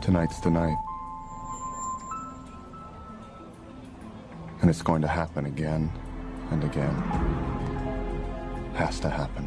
Tonight's the night. And it's going to happen again and again. Has to happen.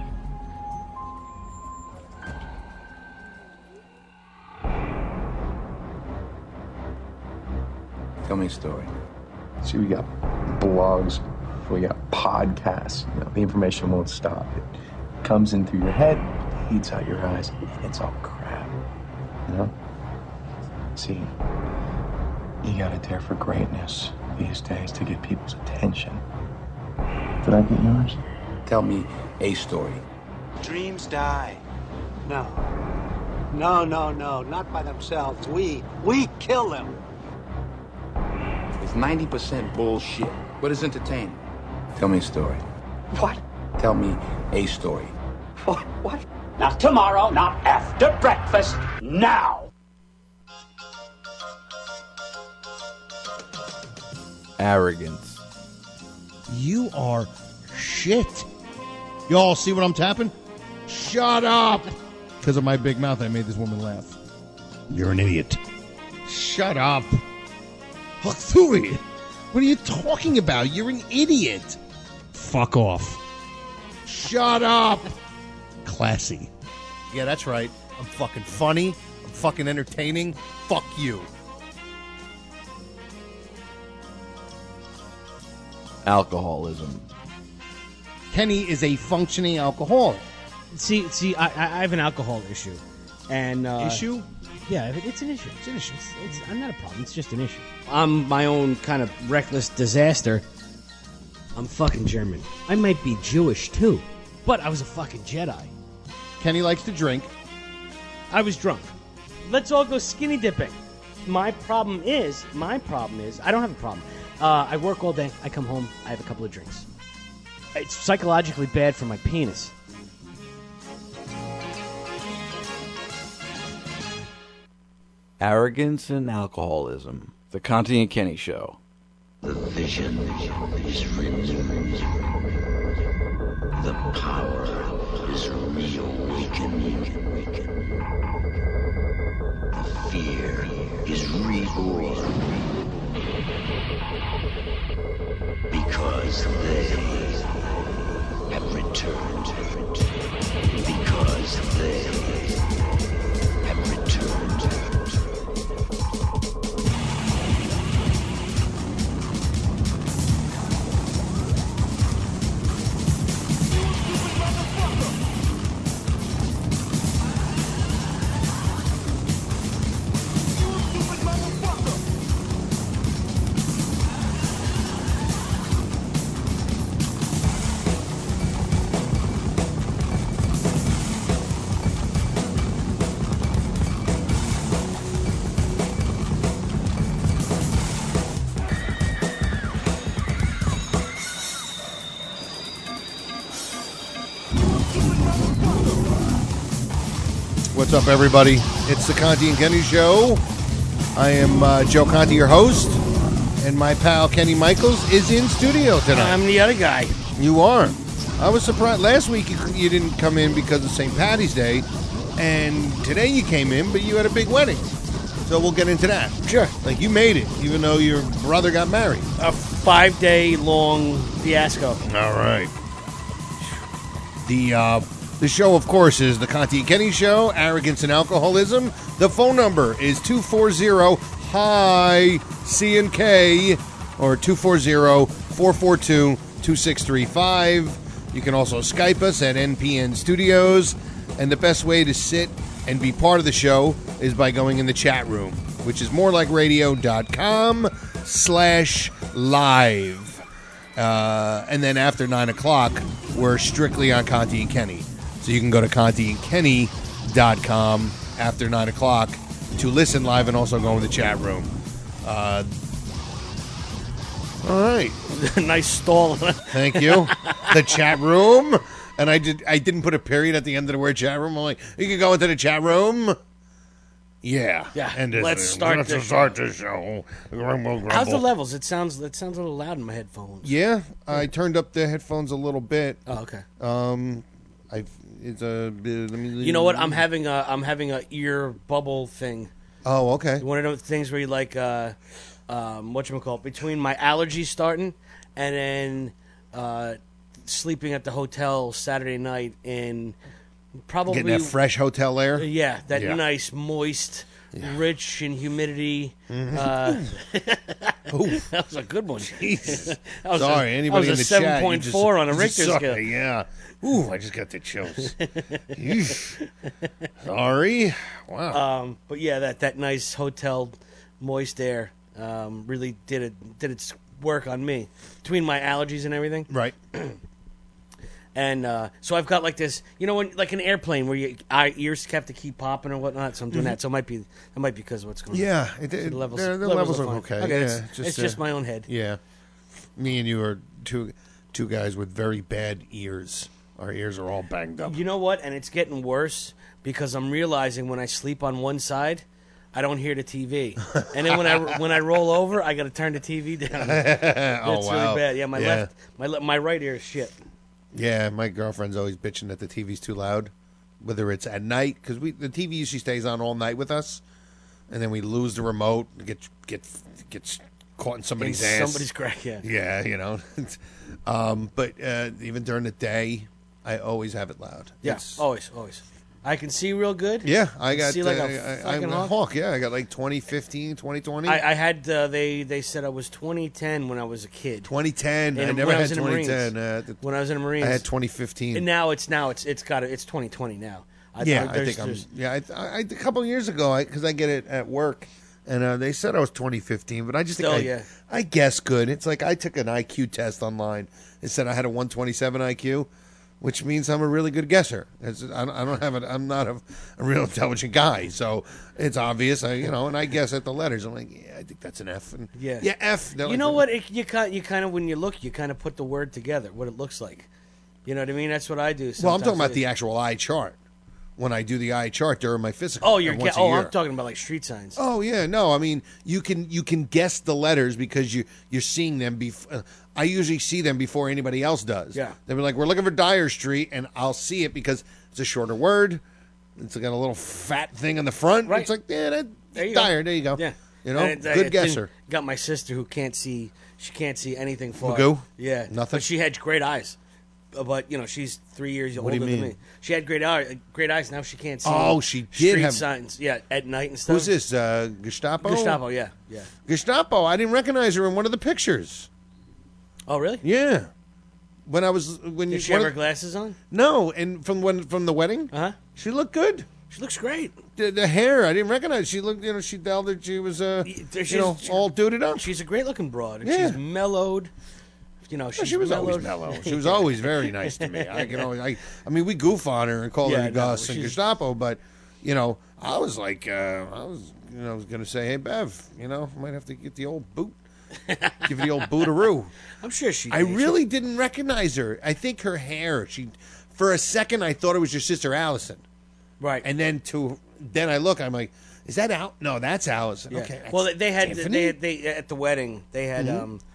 Tell me a story. See, we got blogs, we got podcasts. You know, the information won't stop. It comes in through your head, eats out your eyes. It's all crap. You know? See, you gotta dare for greatness these days to get people's attention. Did I get yours? Tell me a story. Dreams die. No. No, not by themselves. We kill them. It's 90% bullshit. What is entertaining? Tell me a story. What? Tell me a story. What? Not tomorrow, not after breakfast, now! Arrogance. You are shit. Y'all see what I'm tapping? Shut up! Because of my big mouth, I made this woman laugh. You're an idiot. Shut up. Look through it. What are you talking about? You're an idiot. Fuck off. Shut up. Classy. Yeah, that's right. I'm fucking funny. I'm fucking entertaining. Fuck you. Alcoholism. Kenny is a functioning alcoholic. See, I have an alcohol issue, and Issue? yeah, it's an issue. It's an issue. I'm not a problem. It's just an issue. I'm my own kind of reckless disaster. I'm fucking German. I might be Jewish too, but I was a fucking Jedi. Kenny likes to drink. I was drunk. Let's all go skinny dipping. My problem is, I don't have a problem. I work all day. I come home. I have a couple of drinks. It's psychologically bad for my penis. Arrogance and alcoholism. The Conti and Kenny Show. The vision is renewed. The power is reawakened. The fear is reborn. Because they have returned. Because they have returned. What's up, everybody? It's the Conti and Kenny Show. I am Joe Conti, your host, and my pal Kenny Michaels is in studio tonight. I'm the other guy. You are. I was surprised. Last week you didn't come in because of St. Paddy's Day, and today you came in, but you had a big wedding. So we'll get into that. Sure. Like, you made it, even though your brother got married. A 5-day-long fiasco. All right. The show, of course, is the Conti and Kenny Show, Arrogance and Alcoholism. The phone number is 240-HI-C&K or 240-442-2635. You can also Skype us at NPN Studios. And the best way to sit and be part of the show is by going in the chat room, which is morelikeradio.com/live. And then after 9 o'clock, we're strictly on Conti and Kenny. So you can go to contiandkenny.com after 9 o'clock to listen live and also go in the chat room. All right. Nice stall. Thank you. The chat room. And I didn't put a period at the end of the word chat room. I'm like, you can go into the chat room. Yeah. Yeah. And Let's start the show. How's the levels? It sounds a little loud in my headphones. Yeah. I turned up the headphones a little bit. Oh, okay. It's a. You know what? I'm having a ear bubble thing Oh, okay. One of those things where you like, whatchamacallit, between my allergies starting and then sleeping at the hotel Saturday night in probably... Getting that fresh hotel air? Yeah, that Yeah. nice, moist, rich in humidity. That was a good one. Jesus. That was Sorry, anybody that in was the a chat. 7.4 on a Richter sorry, scale. Yeah. Ooh, I just got the chills. Yeesh. Sorry. Wow. But yeah, that nice hotel, moist air really did its work on me between my allergies and everything. Right. And so I've got like this, when like an airplane where your ears have to keep popping or whatnot. So I'm doing that. So that might be because of what's going on. Yeah. The levels, the levels are fine. okay. Okay, Yeah, it's just my own head. Yeah. Me and you are two guys with very bad ears. Our ears are all banged up. You know what? And it's getting worse because I'm realizing when I sleep on one side, I don't hear the TV, and then when I roll over, I got to turn the TV down. It's really bad. Yeah, my right ear is shit. Yeah, my girlfriend's always bitching that the TV's too loud, whether it's at night, because the TV usually stays on all night with us, and then we lose the remote, gets caught in somebody's ass. Somebody's crack, yeah. Yeah, but even during the day, I always have it loud. Yeah, always. I can see real good. Yeah, I got. See like a I'm fucking a hawk. hawk. Yeah, I got like 2015, 2020. I had they said I was 2010 when I was a kid. 2010. I And never when I had was in the 2010. When I was in the Marines, I had 2015. and now it's 2020 now. I think I'm. Yeah, I a couple of years ago, because I get it at work, and they said I was 2015, but I just think I guess good. It's like I took an IQ test online. It said I had a 127 IQ, which means I'm a really good guesser. I'm not a real intelligent guy, so it's obvious. And I guess at the letters. I'm like, yeah, I think that's an F. And Yeah, F. You know what? You kind of when you look, you kind of put the word together, what it looks like. You know what I mean? That's what I do. Well, I'm talking about the actual eye chart. When I do the eye chart during my physical. Oh, once a year. I'm talking about like street signs. Oh yeah, no. I mean, you can guess the letters because you're seeing them. I usually see them before anybody else does. Yeah. They'll be like, we're looking for Dyer Street, and I'll see it because it's a shorter word. It's got a little fat thing on the front. Right. It's like, yeah, There you Dyer. go. There you go. Yeah. Good guesser. Got my sister who can't see. She can't see anything far. Magoo? Yeah, Nothing? But she had great eyes. But she's 3 years do older you than mean? me. She had great eyes. Now she can't see. Oh, she did street have signs. Yeah, at night and stuff. Who's this? Gestapo. Gestapo. Yeah. Gestapo. I didn't recognize her in one of the pictures. Oh, really? Yeah. When Did she have her glasses on? No, and from the wedding, she looked good. She looks great. The hair, I didn't recognize. She looked, she told that she was, all duded up. She's a great looking broad. Yeah. She's mellowed. She was always mellow. She was always very nice to me. I mean, we goof on her and call her Gus and Gestapo, but I was like, I was going to say, hey Bev, might have to get the old boot, give her the old bootaroo. I'm sure she. I really didn't recognize her. I think her hair. For a second, I thought it was your sister Allison. Right. And then I look. I'm like, is that Al? No, that's Allison. Yeah. Okay. That's Well, they had Tiffany? at the wedding. They had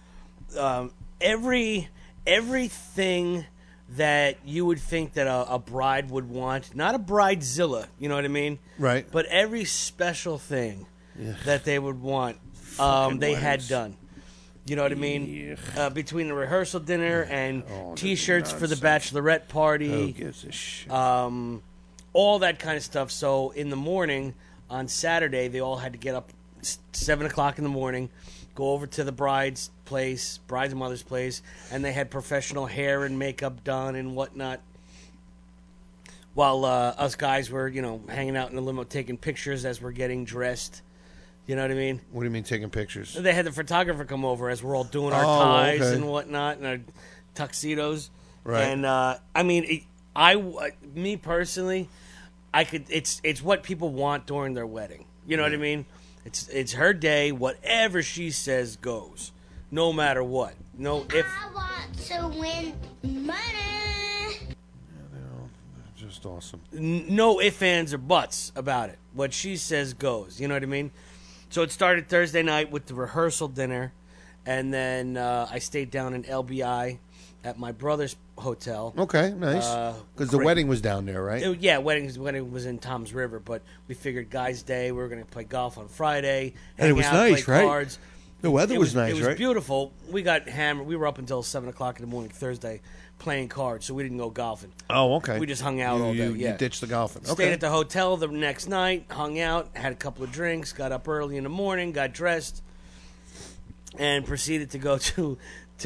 everything that you would think that a bride would want. Not a bridezilla, you know what I mean? Right. But every special thing that they would want, they had done. You know what I mean? Between the rehearsal dinner and T-shirts for the bachelorette party. Who gives a shit? All that kind of stuff. So in the morning on Saturday, they all had to get up 7 o'clock in the morning, go over to the bride's and mother's place, and they had professional hair and makeup done and whatnot. While us guys were, hanging out in the limo taking pictures as we're getting dressed. You know what I mean? What do you mean taking pictures? They had the photographer come over as we're all doing our ties and whatnot and our tuxedos. Right. And me personally, it's what people want during their wedding. You know what I mean? It's her day. Whatever she says goes, no matter what. No if. I want to win money. Just awesome. No ifs, ands, or buts about it. What she says goes. You know what I mean? So it started Thursday night with the rehearsal dinner, and then I stayed down in LBI at my brother's hotel. Okay, nice. Because the great. wedding was down there, right? Yeah, wedding was in Tom's River, but we figured guys' day. We were going to play golf on Friday. And it was hang out, nice, play right? Cards. The weather was nice, It was right? beautiful. We got hammered. We were up until 7 o'clock in the morning Thursday playing cards, so we didn't go golfing. Oh, okay. We just hung out all day. You ditched the golfing. Stayed Okay. at the hotel the next night, hung out, had a couple of drinks, got up early in the morning, got dressed, and proceeded to go to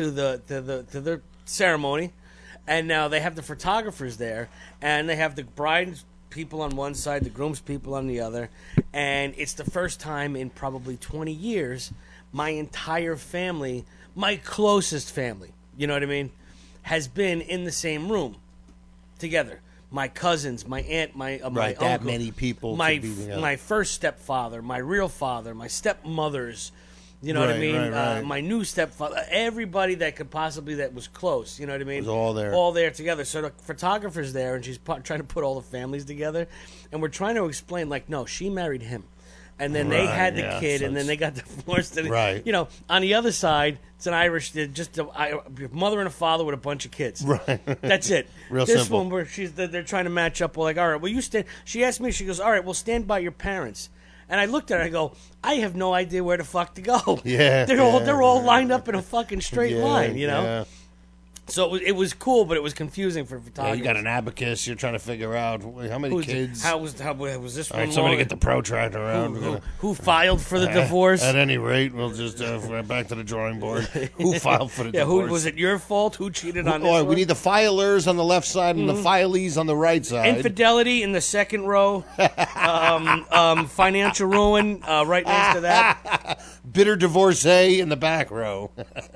the ceremony. And now they have the photographers there, and they have the bride's people on one side, the groom's people on the other, and it's the first time in probably 20 years my entire family, my closest family, you know what I mean, has been in the same room together. My cousins, my aunt, my Right, uncle, that many people to my be together. my first stepfather, my real father, my stepmothers. You know what I Right, mean? right. My new stepfather, everybody that could possibly that was close. You know what I mean? Was all there. all there together. So the photographer's there, and she's trying to put all the families together, and we're trying to explain like, no, she married him, and then they Right, had the yeah, kid, so and then it's- they got divorced. And, Right. You know, on the other side, it's an Irish, just a mother and a father with a bunch of kids. Right. That's it. Real this simple. one where they're trying to match up. We're like, all right, well, you stand. She asked me, she goes, all right, well, stand by your parents. And I looked at her, I go, I have no idea where the fuck to go. Yeah, they're all lined up in a fucking straight line, you know. Yeah. So it was cool, but it was confusing for Yeah, photographers. you got an abacus. You're trying to figure out how many kids. How was this All one? right, somebody long? get the protractor around. We're gonna- Who filed for the divorce? At any rate, we'll just we're back to the drawing board. Who filed for the Yeah, divorce? who was it your fault? Who cheated on this Oh, one? we need the filers on the left side and the filees on the right side. Infidelity in the second row. Financial ruin right next to that. Bitter divorcee in the back row.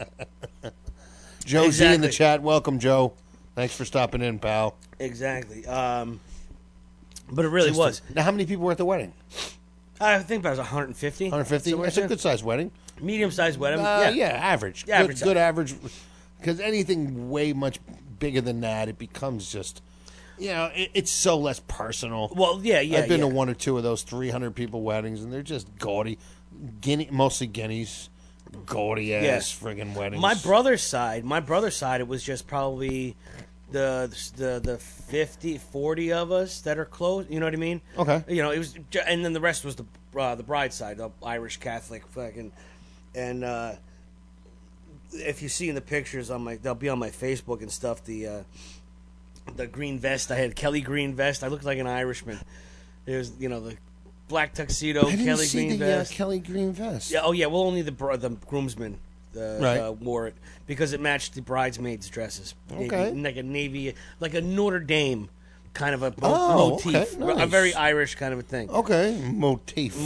Joe Z in Exactly. the chat. Welcome, Joe. Thanks for stopping in, pal. Exactly. But it really was. Now, how many people were at the wedding? I think about 150. 150? Somewhere That's a there. good-sized wedding. Medium-sized wedding. Yeah, average. Yeah, average Good size. average. Because anything way much bigger than that, it becomes just, it's so less personal. Well, yeah. I've been yeah. to one or two of those 300 people weddings, and they're just gaudy, mostly guineas, gaudy ass friggin' weddings. My brother's side, it was just probably the 50, 40 of us that are close. You know what I mean? Okay. It was, and then the rest was the bride's side, the Irish Catholic fucking, and if you see in the pictures they'll be on my Facebook and stuff. The green vest I had, Kelly green vest. I looked like an Irishman. There's the black tuxedo, I didn't Kelly see green the vest. Kelly green vest. Yeah. Oh, yeah. Well, only the groomsmen Right. wore it because it matched the bridesmaids' dresses. Okay. Like a navy, like a Notre Dame kind of a Oh, motif, okay, nice. a very Irish kind of a thing. Okay, motif.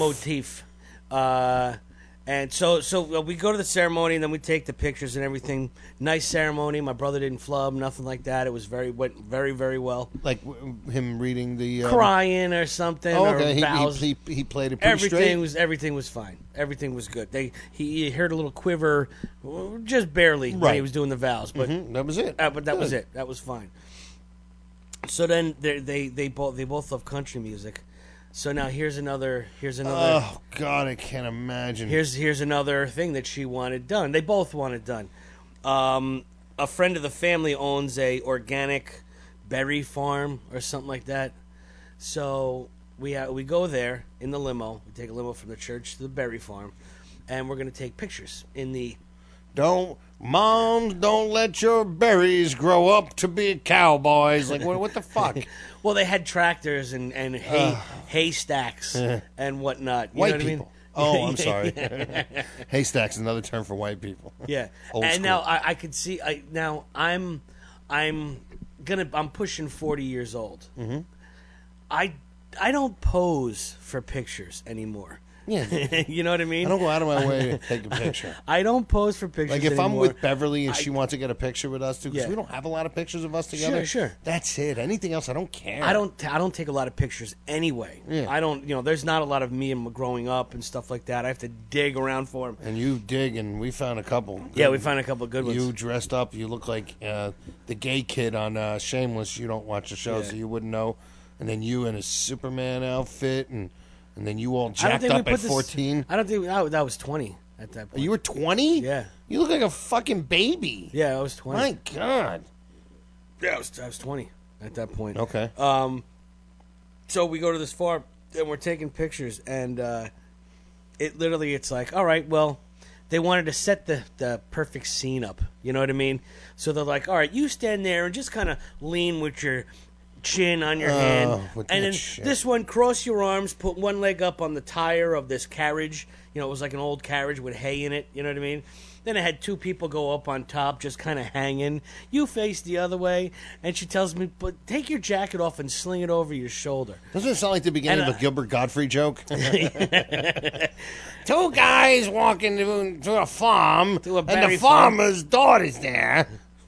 And so we go to the ceremony and then we take the pictures and everything. Nice ceremony. My brother didn't flub, nothing like that. It went very, very well. Like him reading the Crying or something. Oh, okay. Or vows. He played it pretty straight. Everything was fine. Everything was good. He heard a little quiver, just barely when he Right. was doing the vows, but That was it. but that was Good. it. That was fine. So then they both love country music. So now here's another. Oh God, I can't imagine. Here's another thing that she wanted done. They both wanted done. A friend of the family owns a organic berry farm or something like that. So we go there in the limo. We take a limo from the church to the berry farm, and we're going to take pictures in the. Don't let your berries grow up to be cowboys. Like what the fuck? Well, they had tractors and haystacks and whatnot. You White know what people. I mean? Oh, I'm sorry. Haystack's another term for white people. Yeah, Old and school. now I could see. I'm pushing 40 years old. Mm-hmm. I don't pose for pictures anymore. Yeah. You know what I mean? I don't go out of my way to take a picture. I don't pose for pictures Like if anymore. I'm with Beverly and she wants to get a picture with us too, because Yeah. we don't have a lot of pictures of us together. Sure. That's it. Anything else, I don't care. I don't take a lot of pictures anyway. Yeah. I don't. There's not a lot of me and growing up and stuff like that. I have to dig around for them. And you dig, and we found a couple. Yeah, we found a couple of good ones. You dressed up. You look like the gay kid on Shameless. You don't watch the show, so you wouldn't know. And then you in a Superman outfit, and then you all jacked up at 14. I don't think that was 20. at that point. You were 20? Yeah. You look like a fucking baby. Yeah, I was 20. My God. Yeah, I was 20 at that point. Okay. So we go to this farm and we're taking pictures, and it's like, all right, well, they wanted to set the perfect scene up. You know what I mean? So they're like, all right, you stand there and just kind of lean with your chin on your hand, with and that then shit. this one, cross your arms, put one leg up on the tire of this carriage. You know, it was like an old carriage with hay in it. You know what I mean? Then I had two people go up on top, just kind of hanging. You face the other way, and she tells me, "But take your jacket off and sling it over your shoulder." Doesn't it sound like the beginning And, of a Gilbert Godfrey joke? Two guys walking to a farm, To a and berry the farm. farmer's daughter's there.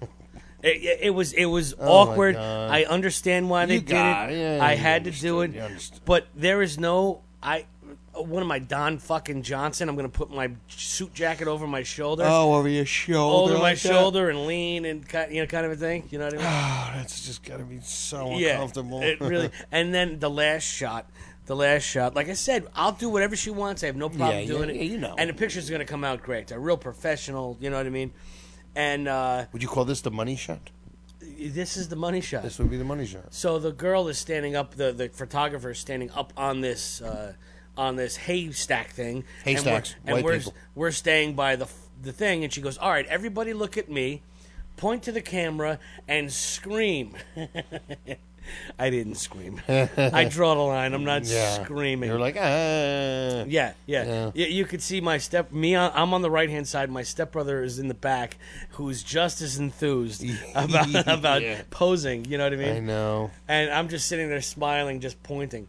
It was Oh, my awkward. God. I understand why they You did got it. it. Yeah, I you had to do understood. You it, understood. but there is no one of my Don fucking Johnson. I'm going to put my suit jacket over my shoulder, over your shoulder. over my like that? shoulder, and lean and kind of a thing. You know what I mean? Oh, that's just got to be so Yeah, uncomfortable. it really. And then the last shot. Like I said, I'll do whatever she wants. I have no problem Yeah, doing yeah, it. you know. And the picture's going to come out great. They're real professional. You know what I mean? And Would you call this the money shot? this is the money shot. This would be the money shot. So the girl is standing up. The photographer is standing up on this haystack thing. Haystacks, and white we're people. we're staying by the thing, and she goes, "All right, everybody, look at me, point to the camera, and scream." I didn't scream. I draw the line. I'm not screaming. You're like, ah. Yeah. Yeah. You could see I'm on the right hand side. My stepbrother is in the back, who's just as enthused about Yeah. posing. You know what I mean? I know. And I'm just sitting there smiling, just pointing.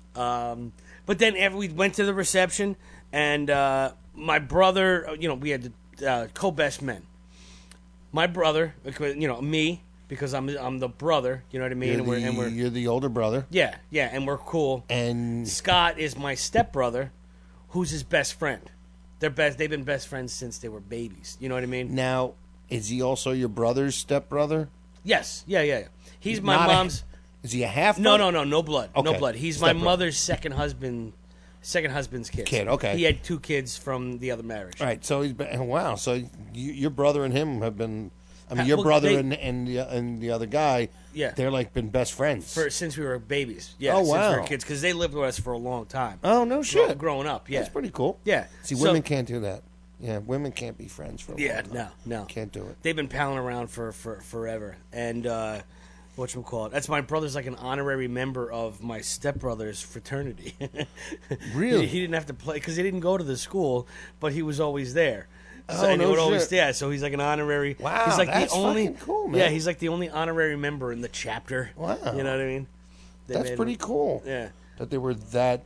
But then we went to the reception, and my brother, we had co-best men. My brother, me, because I'm the brother. You know what I mean? You're the older brother. Yeah, and we're cool. And Scott is my stepbrother, who's his best friend. They've been best friends since they were babies. You know what I mean? now, is he also your brother's stepbrother? Yes. Yeah. He's my Not a- mom's. Is he a half? No brother? blood. No Okay. blood. He's my Stepbrother. mother's second husband's kid. Okay. He had two kids from the other marriage. All right. So he's been, wow. So your brother and him have been. I mean, your Well, brother they- and the other guy. Yeah. They're like been best friends. Since we were babies. Yeah. Oh, Since we wow. were kids, because they lived with us for a long time. Oh no shit. Growing up. Yeah. That's pretty cool. Yeah. See, So- women can't do that. Yeah, women can't be friends for a Yeah. long time. No. Can't do it. They've been palling around for forever. And whatchamacallit? That's my brother's like an honorary member of my stepbrother's fraternity. Really? He didn't have to play because he didn't go to the school, but he was always there. Oh, and he no would always, shit. yeah. So he's like an honorary. Wow, he's like that's the only. fucking cool, man. Yeah, he's like the only honorary member in the chapter. Wow. You know what I mean? They That's made pretty him- cool. Yeah. That they were that,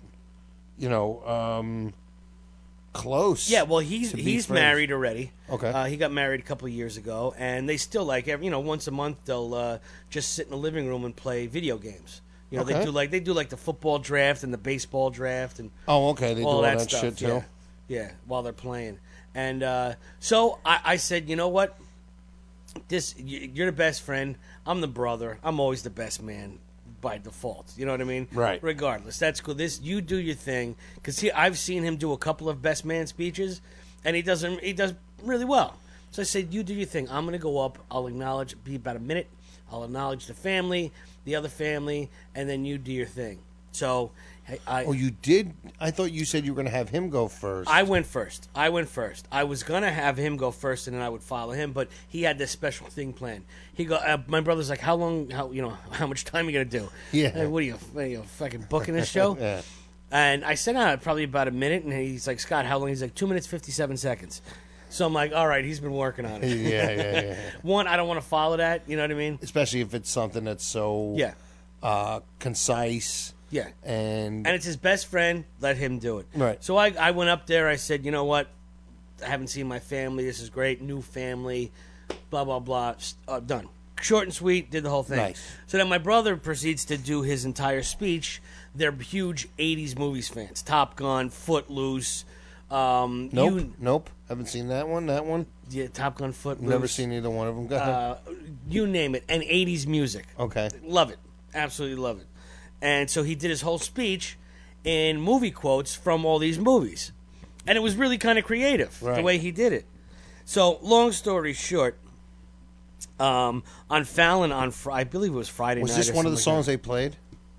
close. Yeah, well, to be he's friends. married already. Okay. He got married a couple of years ago, and they still once a month they'll just sit in the living room and play video games. You know, Okay. they do like the football draft and the baseball draft and Oh, okay. They do all that stuff. shit too. Yeah, while they're playing. And so I said, you know what? You're the best friend. I'm the brother. I'm always the best man by default. You know what I mean? Right. Regardless, that's cool. You do your thing, because I've seen him do a couple of best man speeches, and he does really well. So I said, you do your thing. I'm going to go up. I'll acknowledge. Be about a minute. I'll acknowledge the family, the other family, and then you do your thing. So Oh, you did? I thought you said you were going to have him go first. I went first. I was gonna have him go first, and then I would follow him. But he had this special thing planned. My brother's like, "How much time are you gonna do?" Yeah. Hey, what are you fucking booking this show? Yeah. And I said, probably about a minute. And he's like, "Scott, how long?" He's like, 2 minutes 57 seconds. So I'm like, "All right, he's been working on it." Yeah. One, I don't want to follow that. You know what I mean? Especially if it's something that's so concise. Yeah. And it's his best friend. Let him do it. Right. So I went up there. I said, you know what? I haven't seen my family. This is great. New family. Blah, blah, blah. Done. Short and sweet. Did the whole thing. Nice. So then my brother proceeds to do his entire speech. They're huge 80s movies fans. Top Gun, Footloose. Nope. Haven't seen that one. That one. Yeah, Top Gun, Footloose. Never seen either one of them. Go ahead. You name it. And 80s music. Okay. Love it. Absolutely love it. And so he did his whole speech in movie quotes from all these movies. And it was really kind of creative, the Right. way he did it. So, long story short, on Fallon, I believe it was Friday Was night. this or one of the something like songs they played?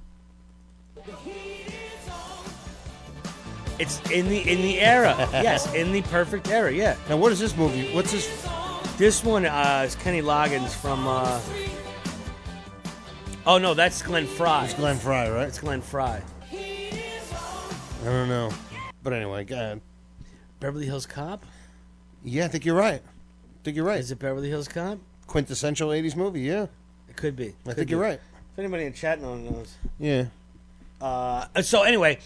that. It's in the era. Yes, in the perfect era, yeah. Now, what is this movie? What's this? This one is Kenny Loggins from... oh, no, that's Glenn Fry. It's Glenn Fry, right? It's Glenn Fry. I don't know. But anyway, go ahead. Beverly Hills Cop? Yeah, I think you're right. Is it Beverly Hills Cop? Quintessential 80s movie, yeah. It could be. I think you're right. If anybody in chat knows. Yeah. So anyway,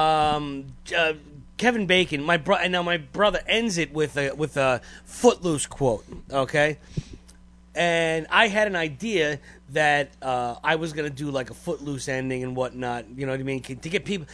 Kevin Bacon, my brother ends it with a Footloose quote, okay? And I had an idea that I was gonna do like a Footloose ending and whatnot. You know what I mean? To get people,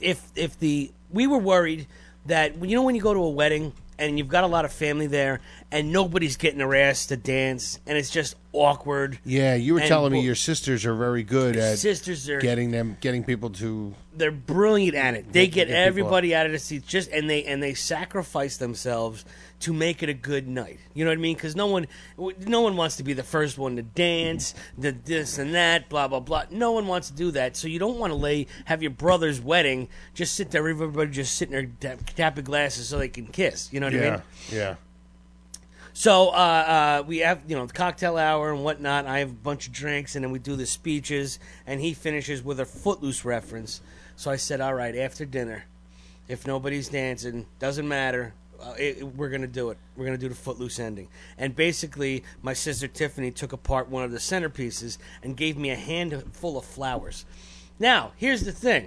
we were worried that when you go to a wedding and you've got a lot of family there and nobody's getting their ass to dance and it's just awkward. Yeah, you were And telling me well, your sisters are very good at sisters are getting people to. They're brilliant at it. They get get people everybody out of the seats and they sacrifice themselves to make it a good night. You know what I mean? Because no one wants to be the first one to dance, the this and that, blah blah blah. No one wants to do that. So you don't want to have your brother's wedding just sit there, everybody just sitting there tapping glasses so they can kiss. You know what I mean? Yeah. So we have, the cocktail hour and whatnot. I have a bunch of drinks, and then we do the speeches, and he finishes with a Footloose reference. So I said, all right, after dinner, if nobody's dancing, doesn't matter, we're going to do it. We're going to do the Footloose ending. And basically, my sister Tiffany took apart one of the centerpieces and gave me a handful of flowers. Now, here's the thing.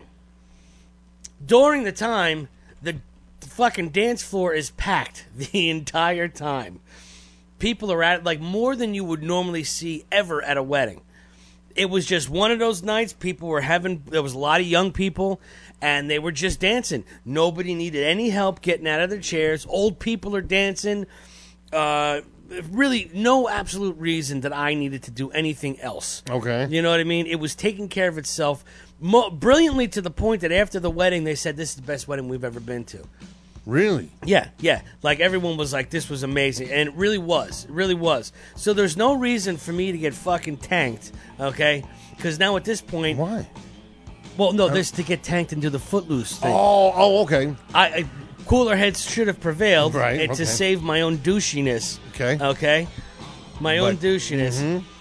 During the time, the fucking dance floor is packed the entire time. People are at it like more than you would normally see ever at a wedding. It was just one of those nights. People were there was a lot of young people, and they were just dancing. Nobody needed any help getting out of their chairs. Old people are dancing. Really, no absolute reason that I needed to do anything else. Okay. You know what I mean? It was taking care of itself brilliantly to the point that after the wedding, they said, this is the best wedding we've ever been to. Really? Yeah. Like, everyone was like, this was amazing. And it really was. It really was. So there's no reason for me to get fucking tanked, okay? Because now at this point... Why? Well, no, this to get tanked and do the Footloose thing. Oh, okay. I cooler heads should have prevailed, Right, and okay. to save my own douchiness. Okay. My own douchiness.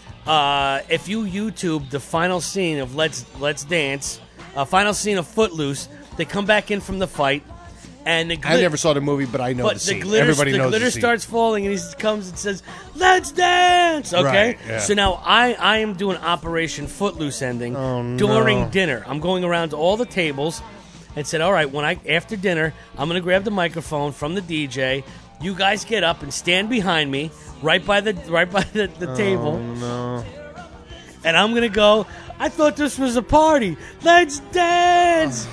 If you YouTube the final scene of Let's Dance, final scene of Footloose, they come back in from the fight, and the I never saw the movie, but I know the scene. Everybody knows the glitter the scene. starts falling, and he comes and says, "Let's dance!" Okay, Right, yeah. so now I am doing Operation Footloose ending during dinner. I'm going around to all the tables and said, "All right, after dinner, I'm going to grab the microphone from the DJ. You guys get up and stand behind me, right by the table." No. And I'm going to go, "I thought this was a party. Let's dance."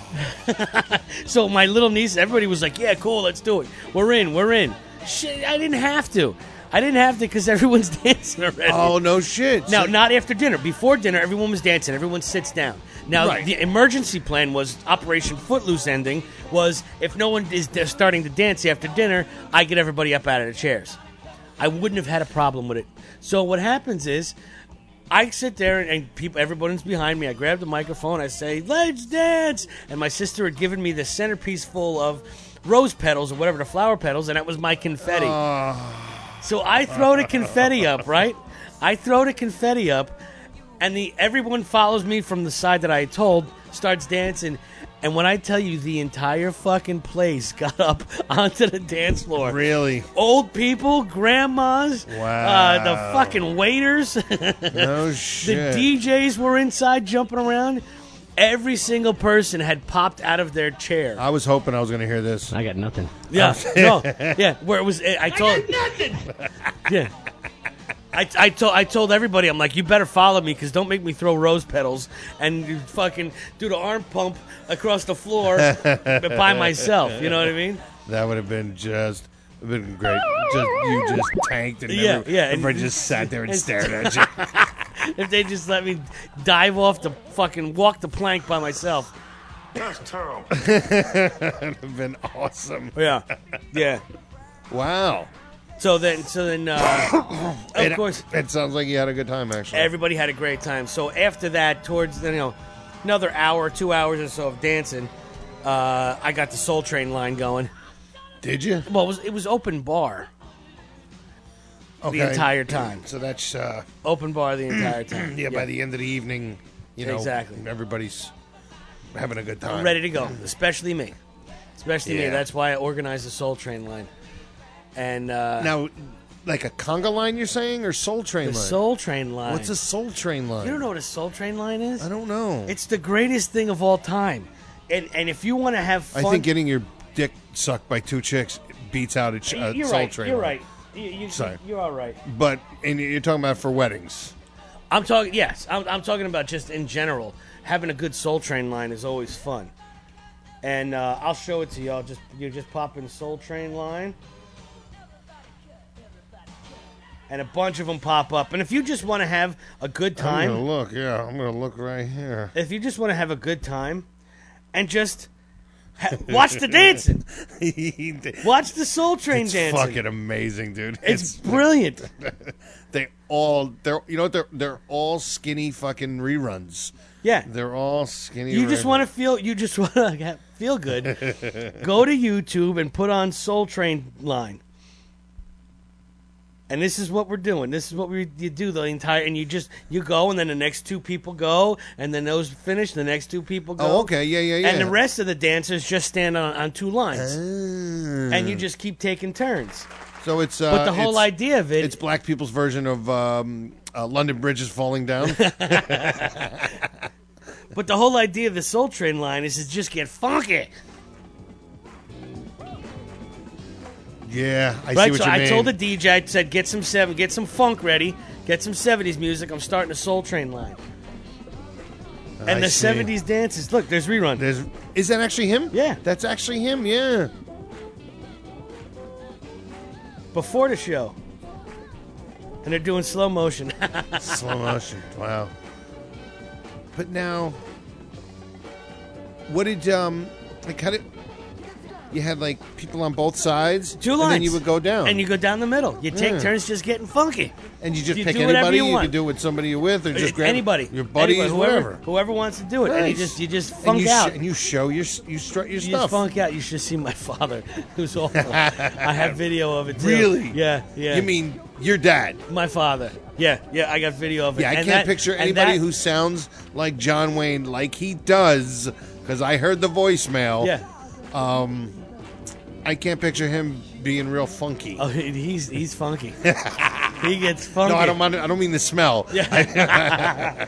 So my little niece, everybody was like, "Yeah, cool, let's do it. We're in." Shit, I didn't have to because everyone's dancing already. Oh, no shit. Now, So- not after dinner. Before dinner, everyone was dancing. Everyone sits down. Now, Right. the emergency plan was Operation Footloose ending was if no one is starting to dance after dinner, I get everybody up out of the chairs. I wouldn't have had a problem with it. So what happens is I sit there and everybody's behind me. I grab the microphone. I say, "Let's dance." And my sister had given me the centerpiece full of rose petals or whatever, the flower petals, and that was my confetti. So I throw the confetti up, right? I throw the confetti up, and everyone follows me from the side that I had told, starts dancing. And when I tell you the entire fucking place got up onto the dance floor. Really? Old people, grandmas, Wow. the fucking waiters, No shit. the DJs were inside jumping around. Every single person had popped out of their chair. I was hoping I was going to hear this. I got nothing. Yeah, no, yeah. Where it was, I told nothing. Yeah, I told everybody, I'm like, you better follow me because don't make me throw rose petals and you fucking do the arm pump across the floor by myself. You know what I mean? That would have been been great. You just tanked and Yeah, yeah. everybody just sat there and stared at you. If they just let me dive off the fucking walk the plank by myself. That's terrible. That'd have been awesome. Yeah, yeah. Wow. So then, of course, It sounds like you had a good time, actually. everybody had a great time. So after that, towards another hour, 2 hours or so of dancing, I got the Soul Train line going. Did you? Well, it was open bar the entire time. So that's Open bar the entire time. yeah. By the end of the evening, Exactly. everybody's having a good time. I'm ready to go, especially me. Especially me. Yeah. That's why I organized the Soul Train line. And Now, like a conga line, you're saying, or Soul Train the line? Soul Train line. What's a Soul Train line? You don't know what a Soul Train line is? I don't know. It's the greatest thing of all time. And if you want to have fun, I think getting your dick sucked by two chicks beats out a you're Soul right. Train You're line. right. Sorry. You're all right. But and you're talking about for weddings. I'm talking. Yes, I'm talking about just in general. Having a good Soul Train line is always fun. And I'll show it to y'all. You just pop in Soul Train line. And a bunch of them pop up. And if you just want to have a good time... I'm gonna look right here. If you just want to have a good time and just watch the dancing. Watch the Soul Train It's dancing. fucking amazing, dude. It's brilliant. they're all skinny fucking reruns. Yeah. They're all skinny. You just want to feel feel good. Go to YouTube and put on Soul Train line. And this is what we're doing. This is what you do the entire, and you go, and then the next two people go, and then those finish. The next two people go. Oh, okay, yeah. And the rest of the dancers just stand on two lines, and you just keep taking turns. So it's But the whole idea of it, it's black people's version of London Bridge is falling down. But the whole idea of the Soul Train line is to just get funky. Yeah, I see Right, what so you I mean. told the DJ, I said, get some funk ready, get some 70s music. I'm starting a Soul Train line. And I the see. 70s dances. Look, there's rerun. Is that actually him? Yeah. That's actually him, yeah. Before the show. And they're doing slow motion. Slow motion, wow. But now, what did, like, how did... You had, like, people on both sides? Two lines. And then you would go down. And you go down the middle. You take Yeah. turns just getting funky. And you just You pick do whatever anybody? you You want. can do it with somebody you're with, or just grab anybody. your buddies, Anybody, whatever. Whoever wants to do it. And Nice. you just And funk you out. and you show you strut your You just stuff. funk out. You should see my father, who's awful. I have video of it, too. Really? Yeah. You mean your dad? My father. Yeah, I got video of it. Yeah, I And can't that- picture and anybody that- who sounds like John Wayne like he does, because I heard the voicemail. Yeah. I can't picture him being real funky. Oh, he's funky. He gets funky. No, I don't mean the smell. Yeah.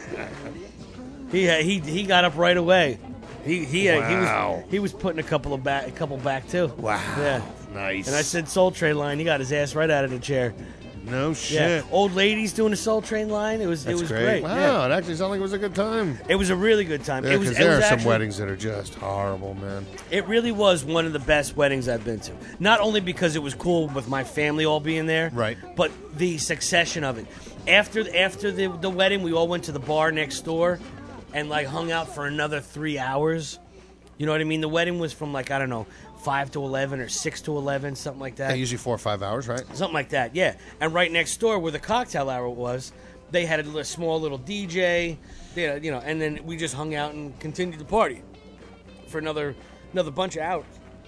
he got up right away. Wow. He was putting a couple back too. Wow. Yeah. Nice. And I said Soul Train line. He got his ass right out of the chair. No shit. Yeah. Old ladies doing a Soul Train line. It was great. Wow, Yeah. it actually sounded like it was a good time. It was a really good time. Yeah, it was. because It there was are some actually, weddings that are just horrible, man. It really was one of the best weddings I've been to. Not only because it was cool with my family all being there, Right. but the succession of it. After the wedding, we all went to the bar next door and like hung out for another 3 hours. You know what I mean? The wedding was from like, I don't know, 5 to 11 or 6 to 11, something like that. Yeah, usually 4 or 5 hours, right? Something like that, yeah. And right next door where the cocktail hour was, they had a small little DJ, and then we just hung out and continued the party for another bunch of hours.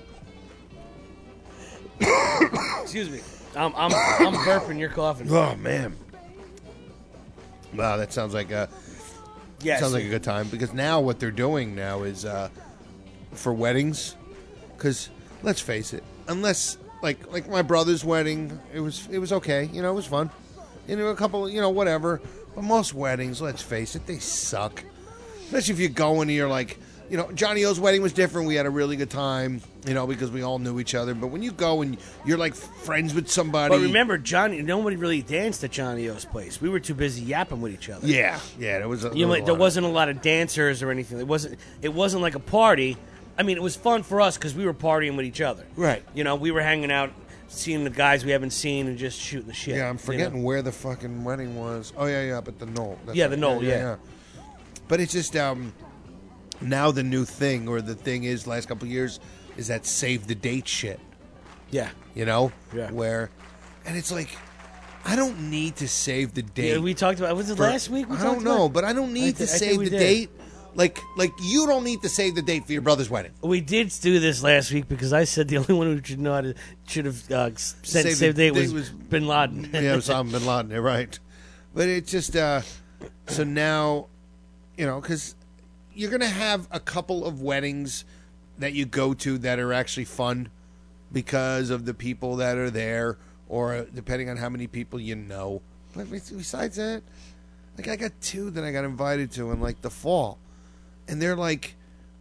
Excuse me. I'm burping, you're coughing. Oh man. Wow, that sounds like a Yes. sounds like a good time, because now what they're doing now is for weddings, because let's face it, unless like my brother's wedding, it was okay, it was fun, a couple, whatever, but most weddings, let's face it, they suck, especially if you go and you're like, Johnny O's wedding was different. We had a really good time, because we all knew each other. But when you go and you're like friends with somebody, But remember, Johnny, nobody really danced at Johnny O's place. We were too busy yapping with each other. yeah, there was a, There wasn't a lot of dancers or anything. It wasn't like a party. I mean, it was fun for us because we were partying with each other. Right. We were hanging out, seeing the guys we haven't seen, and just shooting the shit. Yeah, I'm forgetting where the fucking wedding was. Oh yeah, but the Knoll. That's Yeah, the Knoll, yeah. But it's just now the new thing, or the thing is, last couple of years, is that save the date shit. Yeah. You know? Yeah. And it's like, I don't need to save the date. Yeah, we talked about. Was it last week? I don't know, but I don't need to save the date. Like you don't need to save the date for your brother's wedding. We did do this last week because I said the only one who should know how to should have save the date was Bin Laden. Yeah, Osama Bin Laden. You're right, but it's just so now, because you're gonna have a couple of weddings that you go to that are actually fun because of the people that are there, or depending on how many people you know. But besides that, like I got 2 that I got invited to in like the fall. And they're like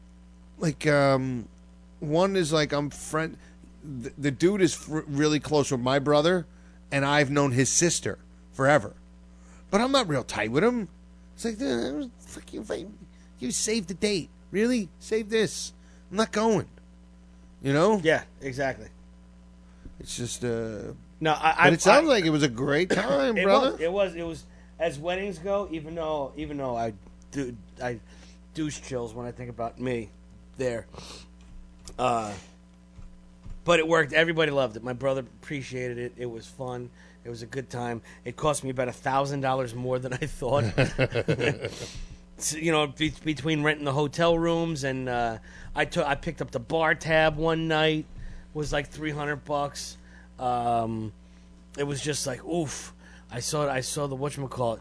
one is like I'm friend. The dude is really close with my brother, and I've known his sister forever, but I'm not real tight with him. It's like, fuck you saved the date, really? Save this. I'm not going. Yeah, exactly. It's just no. But it sounds like it was a great time, brother. It was as weddings go. Even though I douche chills when I think about me there. But it worked. Everybody loved it. My brother appreciated it. It was fun. It was a good time. It cost me about $1,000 more than I thought. So, between renting the hotel rooms and I picked up the bar tab one night. It was like $300. It was just like oof. I saw the whatchamacallit.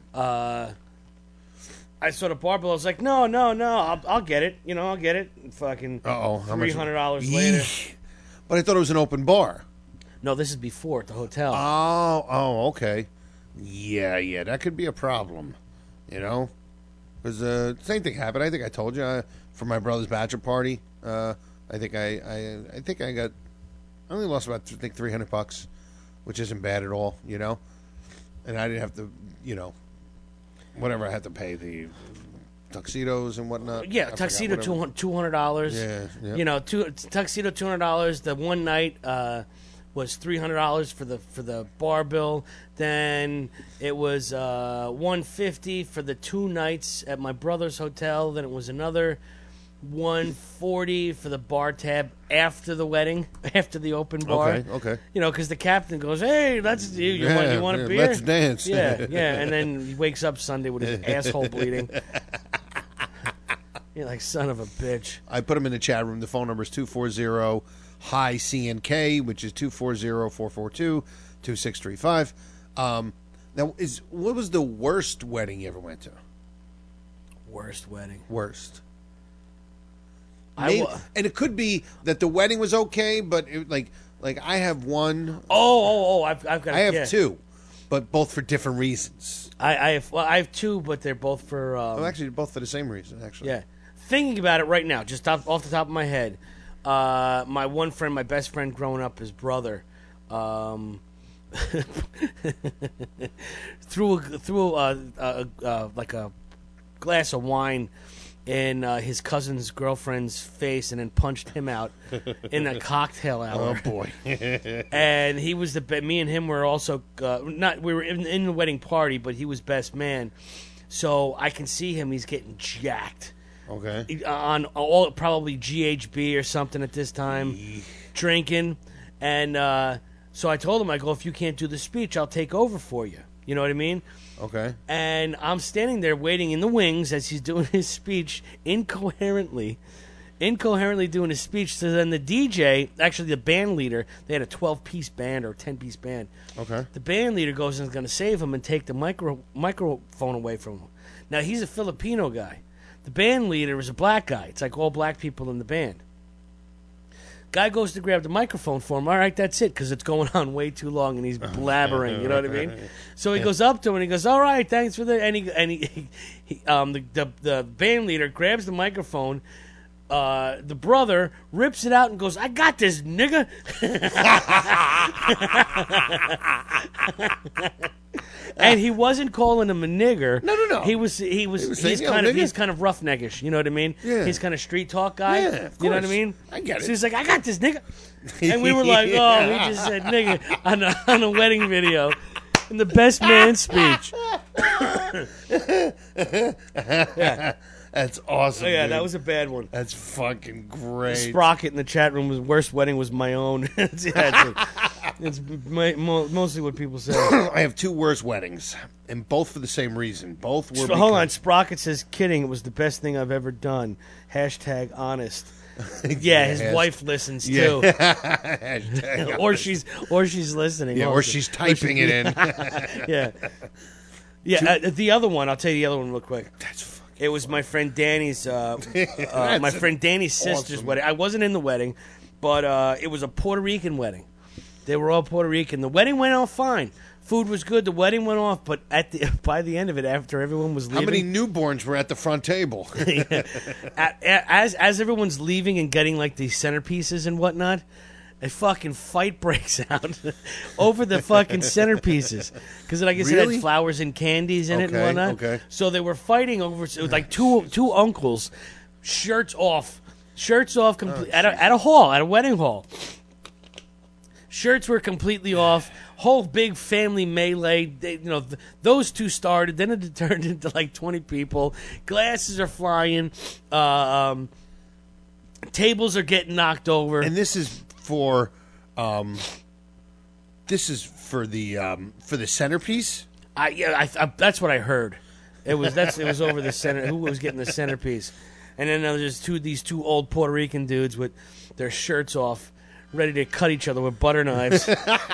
I saw the bar bill. I was like, no, I'll get it. I'll get it. Fucking $300 later. But I thought it was an open bar. No, this is before at the hotel. Oh, okay. Yeah, that could be a problem. Because same thing happened. I think I told you for my brother's bachelor party. I think I only lost about $300, which isn't bad at all. And I didn't have to whatever I had to pay, the tuxedos and whatnot. Yeah, tuxedo $200. Yeah. Tuxedo $200. The one night was $300 for the bar bill. Then it was $150 for the 2 nights at my brother's hotel. Then it was another $140 for the bar tab after the wedding, after the open bar. Okay. Because the captain goes, "Hey, you want a beer? Let's dance." Yeah, and then he wakes up Sunday with his asshole bleeding. You're like, son of a bitch. I put him in the chat room. The phone number is 240-HI-CNK, which is 240-442-2635. Now, what was the worst wedding you ever went to? Worst wedding. Worst. And it could be that the wedding was okay, but like I have one. I've got. I have 2, but both for different reasons. I have 2, but they're both for. Actually, both for the same reason. Actually, yeah. Thinking about it right now, just off the top of my head, my one friend, my best friend growing up, his brother, threw like a glass of wine in his cousin's girlfriend's face and then punched him out in a cocktail hour. Oh boy! And he was me and him were also we were in the wedding party, but he was best man. So I can see him; he's getting jacked. Okay. On probably GHB or something at this time, drinking, and so I told him, I go, if you can't do the speech, I'll take over for you. You know what I mean? Okay. And I'm standing there waiting in the wings as he's doing his speech incoherently doing his speech. So then the DJ, actually the band leader, they had a 12-piece band or a 10-piece band. Okay. The band leader goes and is going to save him and take the microphone away from him. Now, he's a Filipino guy. The band leader is a black guy. It's like all black people in the band. Guy goes to grab the microphone for him. All right, that's it, because it's going on way too long, and he's blabbering. You know what I mean? So he goes up to him and he goes, "All right, thanks for the." The band leader grabs the microphone. The brother rips it out and goes, "I got this, nigga." And he wasn't calling him a nigger. No. He's kind of roughneckish. You know what I mean? Yeah. He's kind of street talk guy. Yeah, of you know what I course. mean? I get it. So he's like, "I got this, nigga," and we were like, "Oh, we just said nigga on a wedding video in the best man speech." That's awesome. Oh, yeah, dude. that was a bad one. That's fucking great. Sprocket in the chat room was worst wedding was my own. It's mostly what people say. I have two worst weddings, and both for the same reason. Both were. Hold on, Sprocket says, "Kidding, it was the best thing I've ever done." # honest. Yeah, his wife listens too. Hashtag or she's listening. Yeah, also. or she's typing it in. Yeah. The other one, I'll tell you the other one real quick. That's fucking. It was my friend Danny's sister's awesome. wedding. I wasn't in the wedding, but it was a Puerto Rican wedding. They were all Puerto Rican. The wedding went off fine. Food was good. The wedding went off, but by the end of it, after everyone was leaving, How many newborns were at the front table? as everyone's leaving and getting like these centerpieces and whatnot, a fucking fight breaks out over the fucking centerpieces because I guess it Really? had flowers and candies in it and Okay, whatnot. okay. So they were fighting over. It was like two uncles, shirts off, complete at a hall, at a wedding hall. Shirts were completely off. Whole big family melee. Those two started. Then it turned into like 20 people. Glasses are flying. Tables are getting knocked over. And this is for, the centerpiece. That's what I heard. It was over the center. Who was getting the centerpiece? And then there was these two old Puerto Rican dudes with their shirts off, ready to cut each other with butter knives.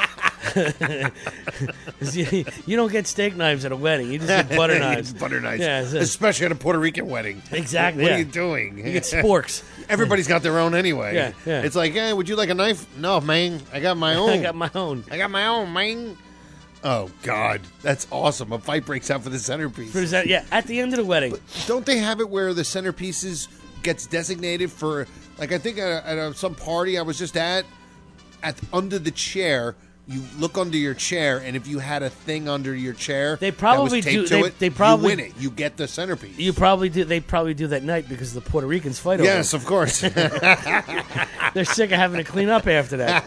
You don't get steak knives at a wedding. You just get butter knives. Butter knives. Yeah, Especially at a Puerto Rican wedding. Exactly. What yeah. are you doing? You get sporks. Everybody's got their own anyway. Yeah, yeah. It's like, hey, would you like a knife? No, man. I got my own. I got my own. Man. Oh, God. That's awesome. A fight breaks out for the centerpiece. Yeah, at the end of the wedding. Don't they have it where the centerpieces gets designated for, like, I think at some party I was just at under the chair, you look under your chair, and if you had a thing under your chair They probably that was taped do. to it, They probably you win it. You get the centerpiece. You probably do. They probably do that night because the Puerto Ricans fight over Yes, it. of course. They're sick of having to clean up after that.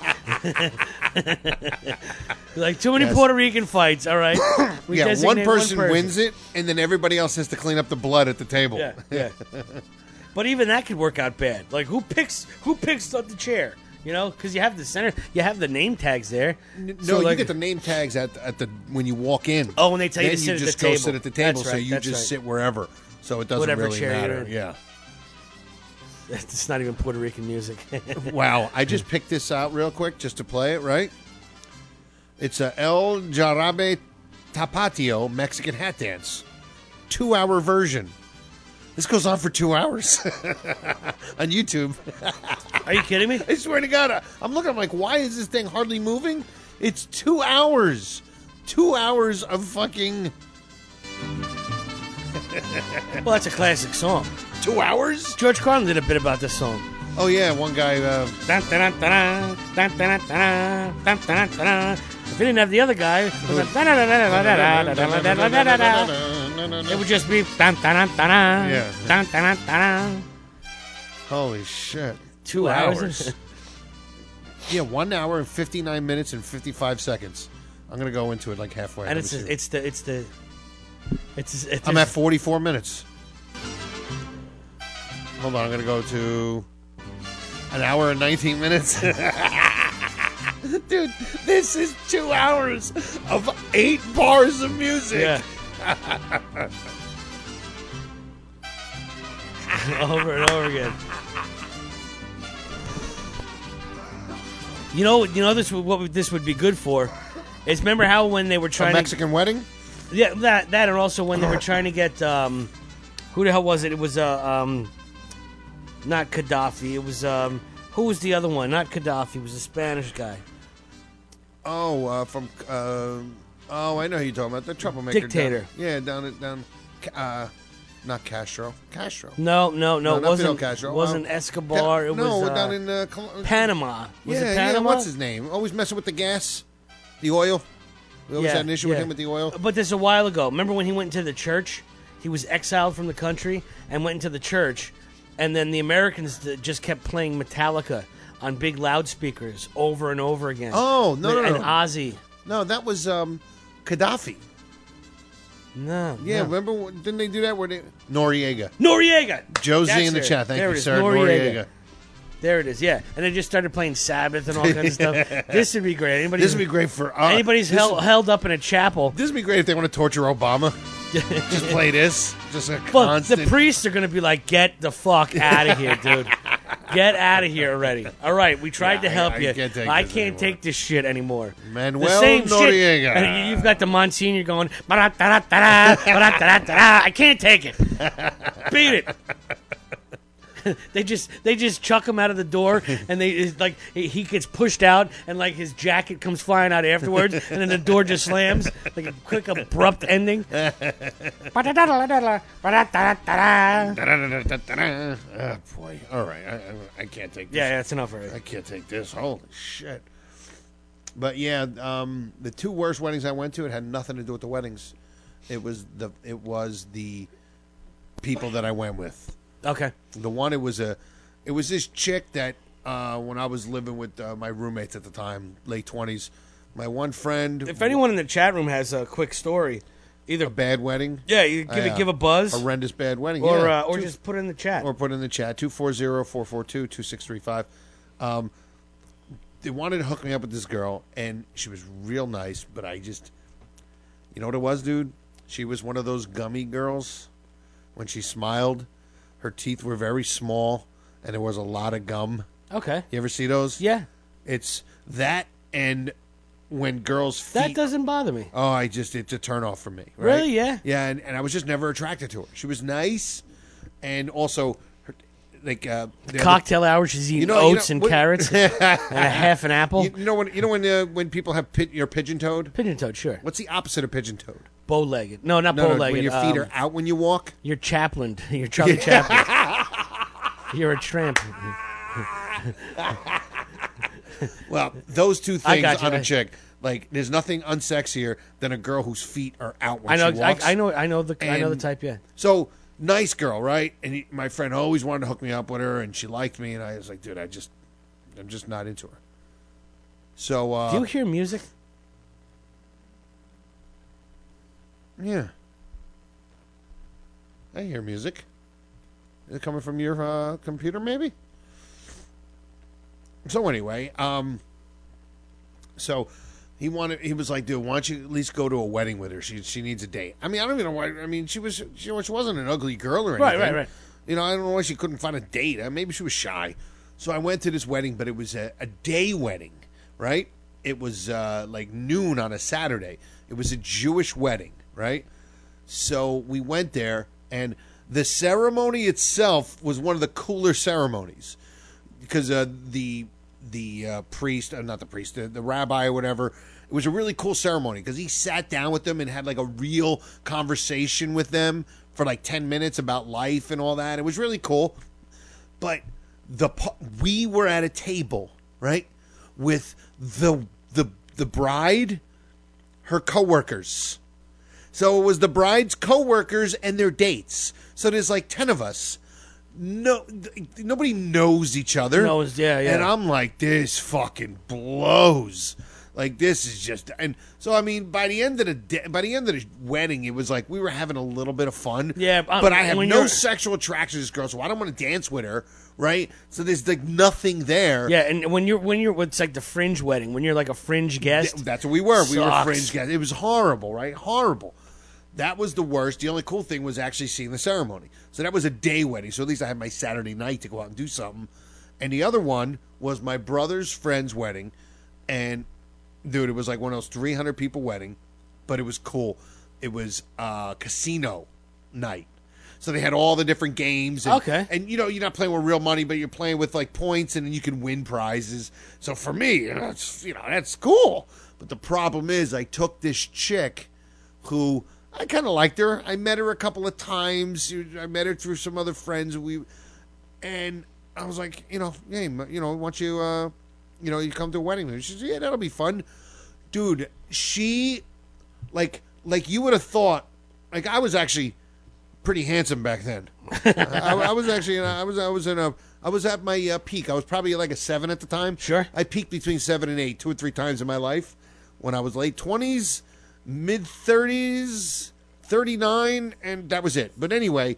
Like, too many Puerto Rican fights. All right. We Yeah, one designate person wins it, and then everybody else has to clean up the blood at the table. Yeah, yeah. But even that could work out bad. Like, who picks up the chair? You know, because you have the center, you have the name tags there. No, you get the name tags at the when you walk in. Oh, when they tell you then to sit at the just table. go sit at the table, That's so right, you that's just right. sit wherever. So it doesn't Whatever really chair you're matter. in. Yeah. It's not even Puerto Rican music. Wow, I just picked this out real quick just to play it, right? It's a El Jarabe Tapatio Mexican hat dance. 2-hour version. This goes on for 2 hours on YouTube. Are you kidding me? I swear to God, I'm looking, I'm like, why is this thing hardly moving? It's 2 hours. 2 hours of fucking... Well, that's a classic song. 2 hours? George Carlin did a bit about this song. Oh, yeah, one guy... If he didn't have the other guy, it would just be... Holy shit. 2 hours. Yeah, 1 hour and 59 minutes and 55 seconds. I'm going to go into it like halfway. And Let me see. I'm at 44 minutes. Hold on, I'm going to go to an hour and 19 minutes. Dude, this is 2 hours of 8 bars of music. Yeah. Over and over again. You know this what this would be good for is, remember how when they were A trying Mexican wedding? Yeah, that and also when they were trying to get who the hell was it? It was not Gaddafi. It was who was the other one? Not Gaddafi. It was a Spanish guy. Oh, I know who you're talking about. The troublemaker. Dictator. Down. Not Castro. No, not it wasn't Fidel Castro. Wasn't Escobar. It was down in Panama. Was it Panama? Yeah, what's his name? Always messing with the gas, the oil. We always had an issue with him with the oil. But this a while ago. Remember when he went into the church? He was exiled from the country and went into the church, and then the Americans just kept playing Metallica on big loudspeakers over and over again. Oh, no. And Ozzy. No, that was Gaddafi. No. Yeah, no. remember? Didn't they do that? Where they Noriega. Noriega. Josie That's in the her. chat. Thank There you, it is, sir. Noriega. There it is. Yeah, and they just started playing Sabbath and all kinds of stuff. This would be great. This would be great for anybody's held up in a chapel. This would be great if they want to torture Obama. Just play this. Just a Well, constant. the priests are going to be like, "Get the fuck out of here, dude! Get out of here already!" All right, we tried to help you. can't take I this can't anymore. take this shit anymore. Manuel the same Noriega. shit. And you've got the Monsignor going, "Ba-da-da-da-da, ba-da-da-da-da." I can't take it. Beat it. They just chuck him out of the door, and he gets pushed out, and like his jacket comes flying out afterwards, and then the door just slams, like a quick abrupt ending. Oh boy! All right, I can't take this. Yeah, that's enough already. I can't take this. Holy shit! But yeah, the two worst weddings I went to, it had nothing to do with the weddings. It was the people that I went with. Okay. The one it was this chick that when I was living with my roommates at the time, late 20s, my one friend. If anyone in the chat room has a quick story, either a bad wedding, yeah, you give a buzz, horrendous bad wedding, or just put it in the chat, or put it in the chat 240-442-2635. They wanted to hook me up with this girl, and she was real nice, but I just, you know what it was, dude? She was one of those gummy girls. When she smiled, her teeth were very small, and there was a lot of gum. Okay. You ever see those? Yeah. It's that, and when girls' feet... That doesn't bother me. Oh, it's a turn-off for me. Right? Really? Yeah? Yeah, and I was just never attracted to her. She was nice, and also... Cocktail hour, she's eating oats and carrots and a half an apple. You know when people have you're pigeon-toed? Pigeon-toed, sure. What's the opposite of pigeon-toed? Bow-legged. No, not bow-legged. When your feet are out when you walk? You're Chaplin. You're Charlie Chaplin. You're a tramp. Well, those two things on a you. chick. Like, there's nothing unsexier than a girl whose feet are out when she walks. I know the type. Yeah. So nice girl, right? And my friend always wanted to hook me up with her, and she liked me, and I was like, dude, I'm just not into her. So do you hear music? Yeah, I hear music. Is it coming from your computer, maybe? So anyway, so he was like, dude, why don't you at least go to a wedding with her? She needs a date. I mean, I don't even know why. I mean, she wasn't an ugly girl or anything. Right. You know, I don't know why she couldn't find a date. Maybe she was shy. So I went to this wedding, but it was a day wedding, right? It was like noon on a Saturday. It was a Jewish wedding, right? So we went there, and the ceremony itself was one of the cooler ceremonies because the priest, not the priest, the rabbi or whatever, it was a really cool ceremony because he sat down with them and had like a real conversation with them for like 10 minutes about life and all that. It was really cool. But we were at a table, right, with the bride, her coworkers. So it was the bride's coworkers and their dates. So there's like 10 of us. No, nobody knows each other. Yeah. And I'm like, this fucking blows. Like, this is just, and so I mean, by the end of the wedding, it was like we were having a little bit of fun. Yeah, but I have no sexual attraction to this girl, so I don't want to dance with her, right? So there's like nothing there. Yeah, and when you're it's like the fringe wedding, when you're like a fringe guest. That's what we were. We were Sucks. fringe guests. It was horrible, right? Horrible. That was the worst. The only cool thing was actually seeing the ceremony. So that was a day wedding. So at least I had my Saturday night to go out and do something. And the other one was my brother's friend's wedding. And, dude, it was like one of those 300 people wedding. But it was cool. It was casino night. So they had all the different games. And, okay. And, you know, you're not playing with real money, but you're playing with, like, points, and then you can win prizes. So for me, that's cool. But the problem is I took this chick who... I kind of liked her. I met her a couple of times. I met her through some other friends. And I was like, hey, why don't you, you come to a wedding? She said, yeah, that'll be fun. Dude, she, like you would have thought, like I was actually pretty handsome back then. I was actually, I was at my peak. I was probably like a 7 at the time. Sure. I peaked between 7 and 8, 2 or 3 times in my life when I was late 20s. Mid-30s, 39, and that was it. But anyway,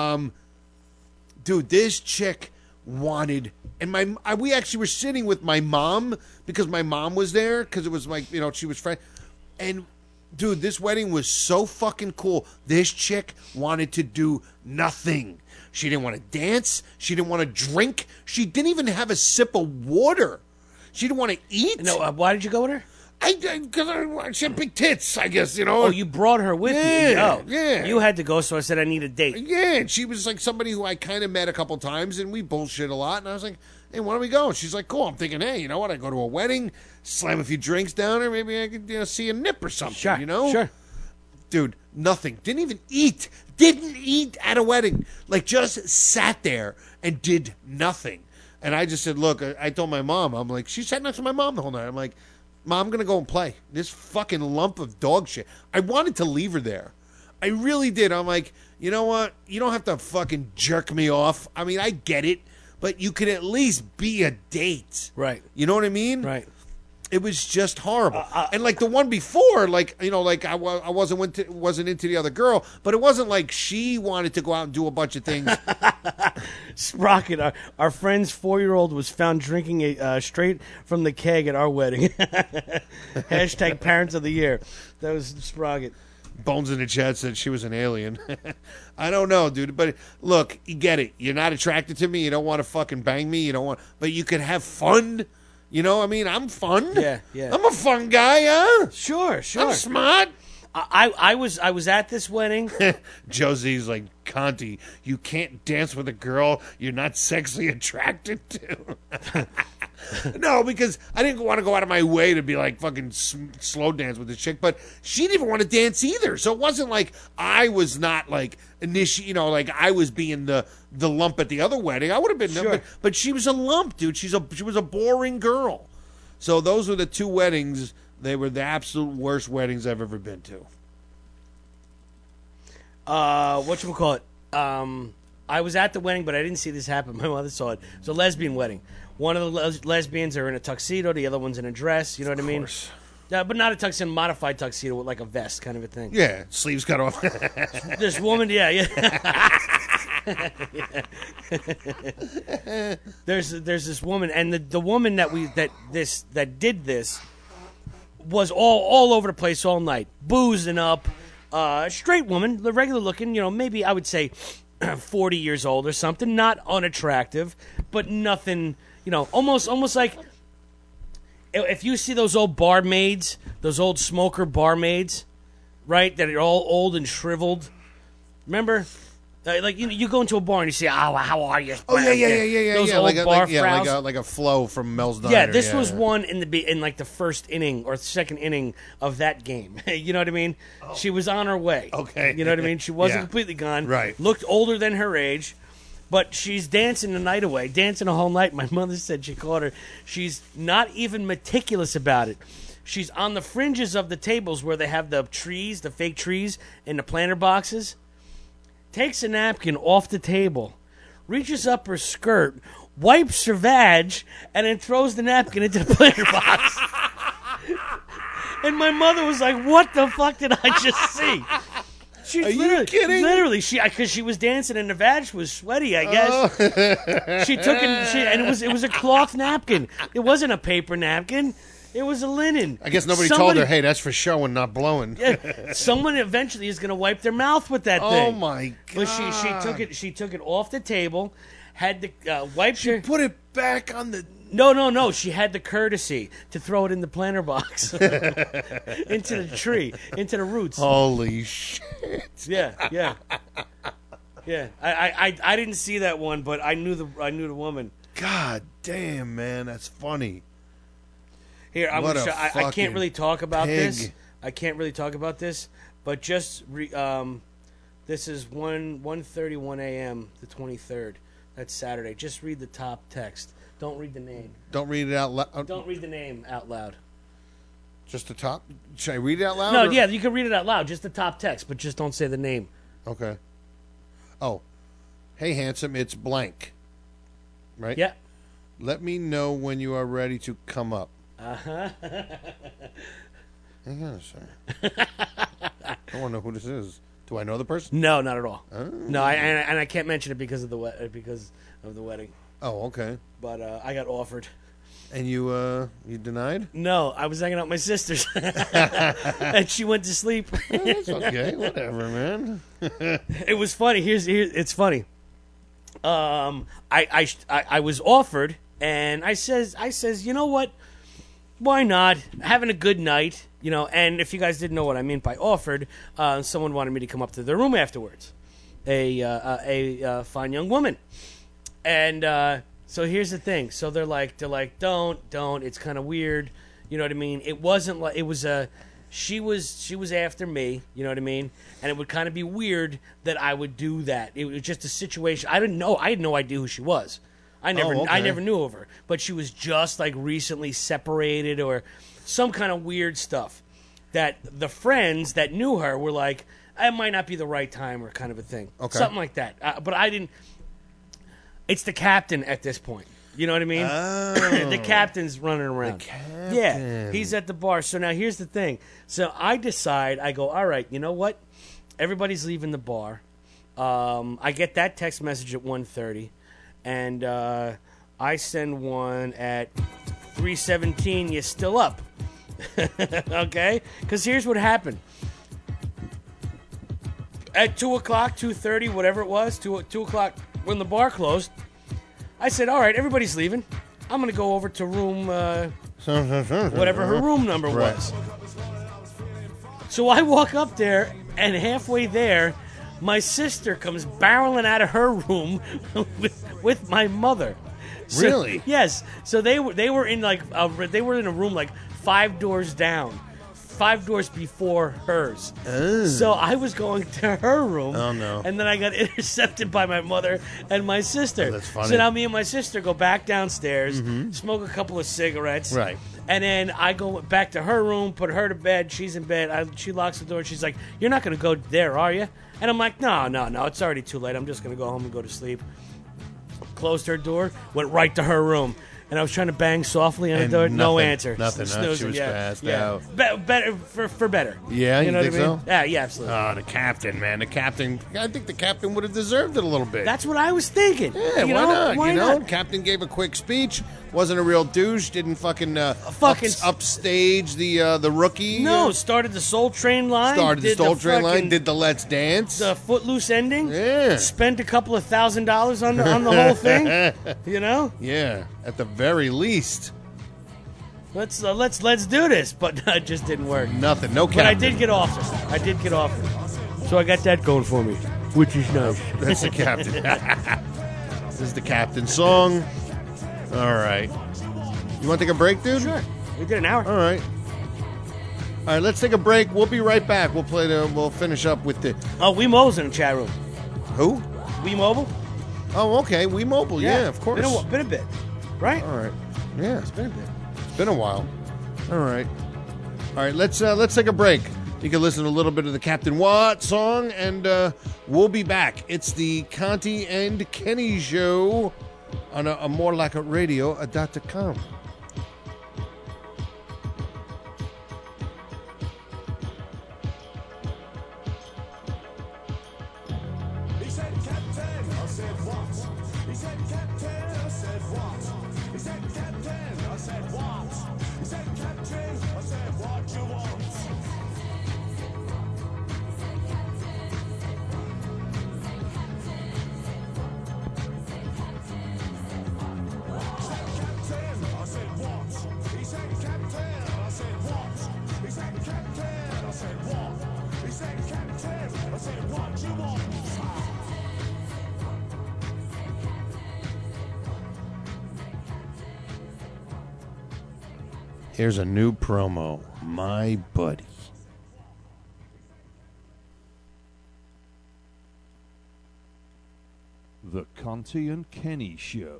dude, this chick wanted, and we actually were sitting with my mom because my mom was there because it was like, you know, she was friend, and dude, this wedding was so fucking cool. This chick wanted to do nothing. She didn't want to dance. She didn't want to drink. She didn't even have a sip of water. She didn't want to eat. No, why did you go with her? Because she had big tits, I guess, you know. Oh, you brought her with you? Yeah, Oh, yeah. You had to go, so I said I need a date. Yeah, and she was like somebody who I kind of met a couple times, and we bullshit a lot. And I was like, hey, why don't we go? And she's like, cool. I'm thinking, hey, you know what? I go to a wedding, slam a few drinks down, or maybe I could, you know, see a nip or something, Sure, you know? sure. Dude, nothing. Didn't even eat. Didn't eat at a wedding. Like, just sat there and did nothing. And I just said, look, I told my mom, I'm like, she sat next to my mom the whole night. I'm like, Mom, I'm going to go and play. This fucking lump of dog shit. I wanted to leave her there. I really did. I'm like, you know what? You don't have to fucking jerk me off. I mean, I get it, but you could at least be a date. Right. You know what I mean? Right. It was just horrible. And like the one before, like, you know, like I wasn't into the other girl, but it wasn't like she wanted to go out and do a bunch of things. Sprocket, our friend's 4-year-old was found drinking straight from the keg at our wedding. Hashtag Parents of the Year. That was Sprocket. Bones in the chat said she was an alien. I don't know, dude. But look, you get it. You're not attracted to me. You don't want to fucking bang me. You don't want, but you could have fun. You know, I mean, I'm fun. Yeah, yeah. I'm a fun guy, huh? Sure. I'm smart. I was at this wedding. Josie's like, Conti, you can't dance with a girl you're not sexually attracted to. No, because I didn't want to go out of my way to be like fucking slow dance with the chick, but she didn't even want to dance either. So it wasn't like I was not like you know, like I was being the lump at the other wedding. I would have been, sure. but she was a lump, dude. She was a boring girl. So those were the two weddings. They were the absolute worst weddings I've ever been to. Whatchamacallit? I was at the wedding, but I didn't see this happen. My mother saw it. It was a lesbian wedding. One of the lesbians are in a tuxedo. The other one's in a dress. You know what I mean? But not a tuxedo, modified tuxedo with like a vest kind of a thing. Yeah, sleeves cut off. This woman, yeah. There's this woman, and the woman that did this was all over the place all night, boozing up. Straight woman, the regular looking, you know, maybe I would say 40 years old or something, not unattractive, but nothing, you know, almost like if you see those old barmaids, those old smoker barmaids, right, that are all old and shriveled. Remember? Like you go into a bar and you say, "Oh, how are you?" Oh yeah. Those old bar frowns. like a Flo from Mel's Diner. Yeah, this was one in like the first inning or second inning of that game. You know what I mean? Oh. She was on her way. Okay. You know what I mean? She wasn't completely gone. Right. Looked older than her age, but she's dancing the night away, dancing a whole night. My mother said she caught her. She's not even meticulous about it. She's on the fringes of the tables where they have the trees, the fake trees, in the planter boxes. Takes a napkin off the table, reaches up her skirt, wipes her vag, and then throws the napkin into the planter box. And my mother was like, "What the fuck did I just see?" Are you kidding? Literally, because she was dancing and the vag was sweaty, I guess. She took it, and it was a cloth napkin. It wasn't a paper napkin. It was a linen. I guess nobody told her, hey, that's for showing, not blowing. Yeah, someone eventually is going to wipe their mouth with that thing. Oh, my God. But she took it off the table, had to wipe her... She put it back on the... No. She had the courtesy to throw it in the planter box. Into the tree, into the roots. Holy shit. Yeah. Yeah. I didn't see that one, but I knew the woman. God damn, man, that's funny. Here, I'm What gonna a show, I can't fucking really talk about pig. this. I can't really talk about this, but just this is 1:31 a.m. the 23rd. That's Saturday. Just read the top text. Don't read the name. Don't read it out loud. Don't read the name out loud. Just the top? Should I read it out loud? No, or? yeah, you can read it out loud. Just the top text, but just don't say the name. Okay. Oh, hey, handsome, it's blank. Right? Yeah. Let me know when you are ready to come up. Uh-huh. Hang on a second. I want to know who this is. Do I know the person? No, not at all. Oh. No, and I can't mention it because of the wedding. Oh, okay. But I got offered. And you denied? No, I was hanging out with my sisters, and she went to sleep. It's okay, whatever, man. It was funny. It's funny. I was offered, and I says, you know what? Why not? Having a good night, you know. And if you guys didn't know what I mean by offered, someone wanted me to come up to their room afterwards. A fine young woman, and so here's the thing. So they're like, don't. It's kind of weird, you know what I mean? It wasn't like it was a. She was after me, you know what I mean? And it would kind of be weird that I would do that. It was just a situation. I didn't know. I had no idea who she was. I never knew of her. But she was just like recently separated or some kind of weird stuff. That the friends that knew her were like, it might not be the right time or kind of a thing. Okay. Something like that. But I didn't. It's the captain at this point. You know what I mean? Oh. The captain's running around. The captain. Yeah, he's at the bar. So now here's the thing. So I decide, I go, all right, you know what? Everybody's leaving the bar. I get that text message at 1:30, and I send one at 3:17. You still up? Okay? Because here's what happened. At 2 o'clock, 2:30, whatever it was, 2 o'clock when the bar closed, I said, all right, everybody's leaving. I'm going to go over to room, whatever her room number was. So I walk up there, and halfway there, my sister comes barreling out of her room with my mother. So, Really? Yes. So they were in like they were in a room like 5 doors down. 5 doors before hers. Oh. So I was going to her room. Oh, no. And then I got intercepted by my mother and my sister. Oh, that's funny. So now me and my sister go back downstairs, smoke a couple of cigarettes. Right. And then I go back to her room, put her to bed. She's in bed. She locks the door. And she's like, you're not going to go there, are you? And I'm like, no. It's already too late. I'm just going to go home and go to sleep. Closed her door, went right to her room. And I was trying to bang softly on the And door. No nothing, answer. nothing, huh? Snoozing, She was passed yeah. out. Better for better. Yeah, you know think what I mean? so? Yeah, absolutely. Oh, the captain, man. The captain. I think the captain would have deserved it a little bit. That's what I was thinking. Yeah, You why know? not? Why you know, not? Captain gave a quick speech. Wasn't a real douche. Didn't fucking upstage the rookie. No, started the Soul Train line. Started the did Soul Train line. fucking- Did the Let's Dance. the Footloose ending. Yeah. Spent a couple of $1,000 on the whole thing. You know, Yeah, at the very least. let's do this. But it just didn't work. Nothing. No captain. But I did get offered. So I got that going for me, which is nice. That's the captain. This is the captain song. All right. You want to take a break, dude? Sure. We did an hour. All right. All right, let's take a break. We'll be right back. We'll finish up with the... Oh, We Mobile's in the chat room. Who? We Mobile? Oh, okay. We Mobile. Yeah, of course. Been a bit. Right? All right. Yeah. It's been a bit. It's been a while. All right. All right, let's take a break. You can listen to a little bit of the Captain Watt song, and we'll be back. It's the Conti and Kenny Show on a more like a radio.com. He said, Captain, I said, what? He said, Captain, I said, what? He said, Captain, I said, what? He said, Captain, I said, what you want? Here's a new promo. My buddy. The Conti and Kenny Show.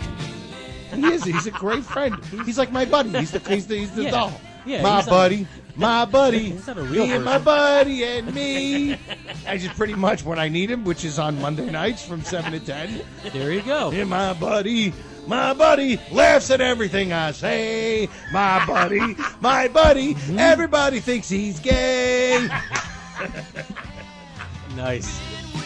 He is. He's a great friend. He's like my buddy. He's the Yeah. doll. Yeah, my he's buddy. my buddy. Is that a real Me and my buddy and me. That's just pretty much when I need him, which is on Monday nights from 7 to 10. There you go. And my buddy laughs at everything I say. My buddy, everybody thinks he's gay. Nice.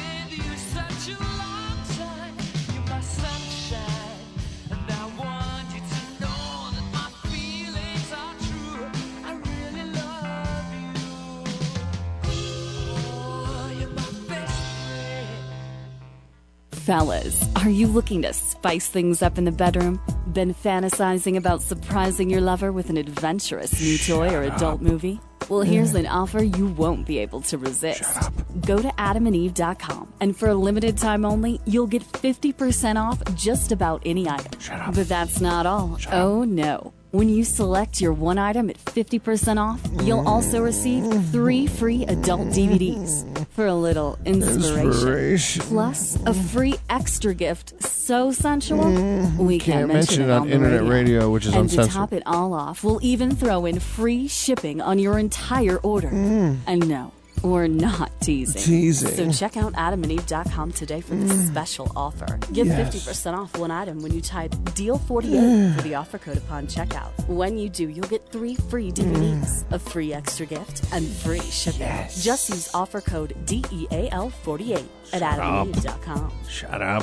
Fellas, are you looking to spice things up in the bedroom? Been fantasizing about surprising your lover with an adventurous new toy or adult movie? Well, here's an offer you won't be able to resist. Go to adamandeve.com, and for a limited time only, you'll get 50% off just about any item. But that's not all. Oh, no. When you select your one item at 50% off, you'll also receive 3 free adult DVDs for a little inspiration. Plus, a free extra gift so sensual, we can't mention it on internet radio, which is and uncensored. to top it all off, we'll even throw in free shipping on your entire order. And no, we're not teasing. So check out adamandeve.com today for this special offer. Get 50% off one item when you type DEAL48 for the offer code upon checkout. When you do, you'll get 3 free DVDs, a free extra gift, and free shipping. Just use offer code DEAL48 at adamandeve.com. Shut up.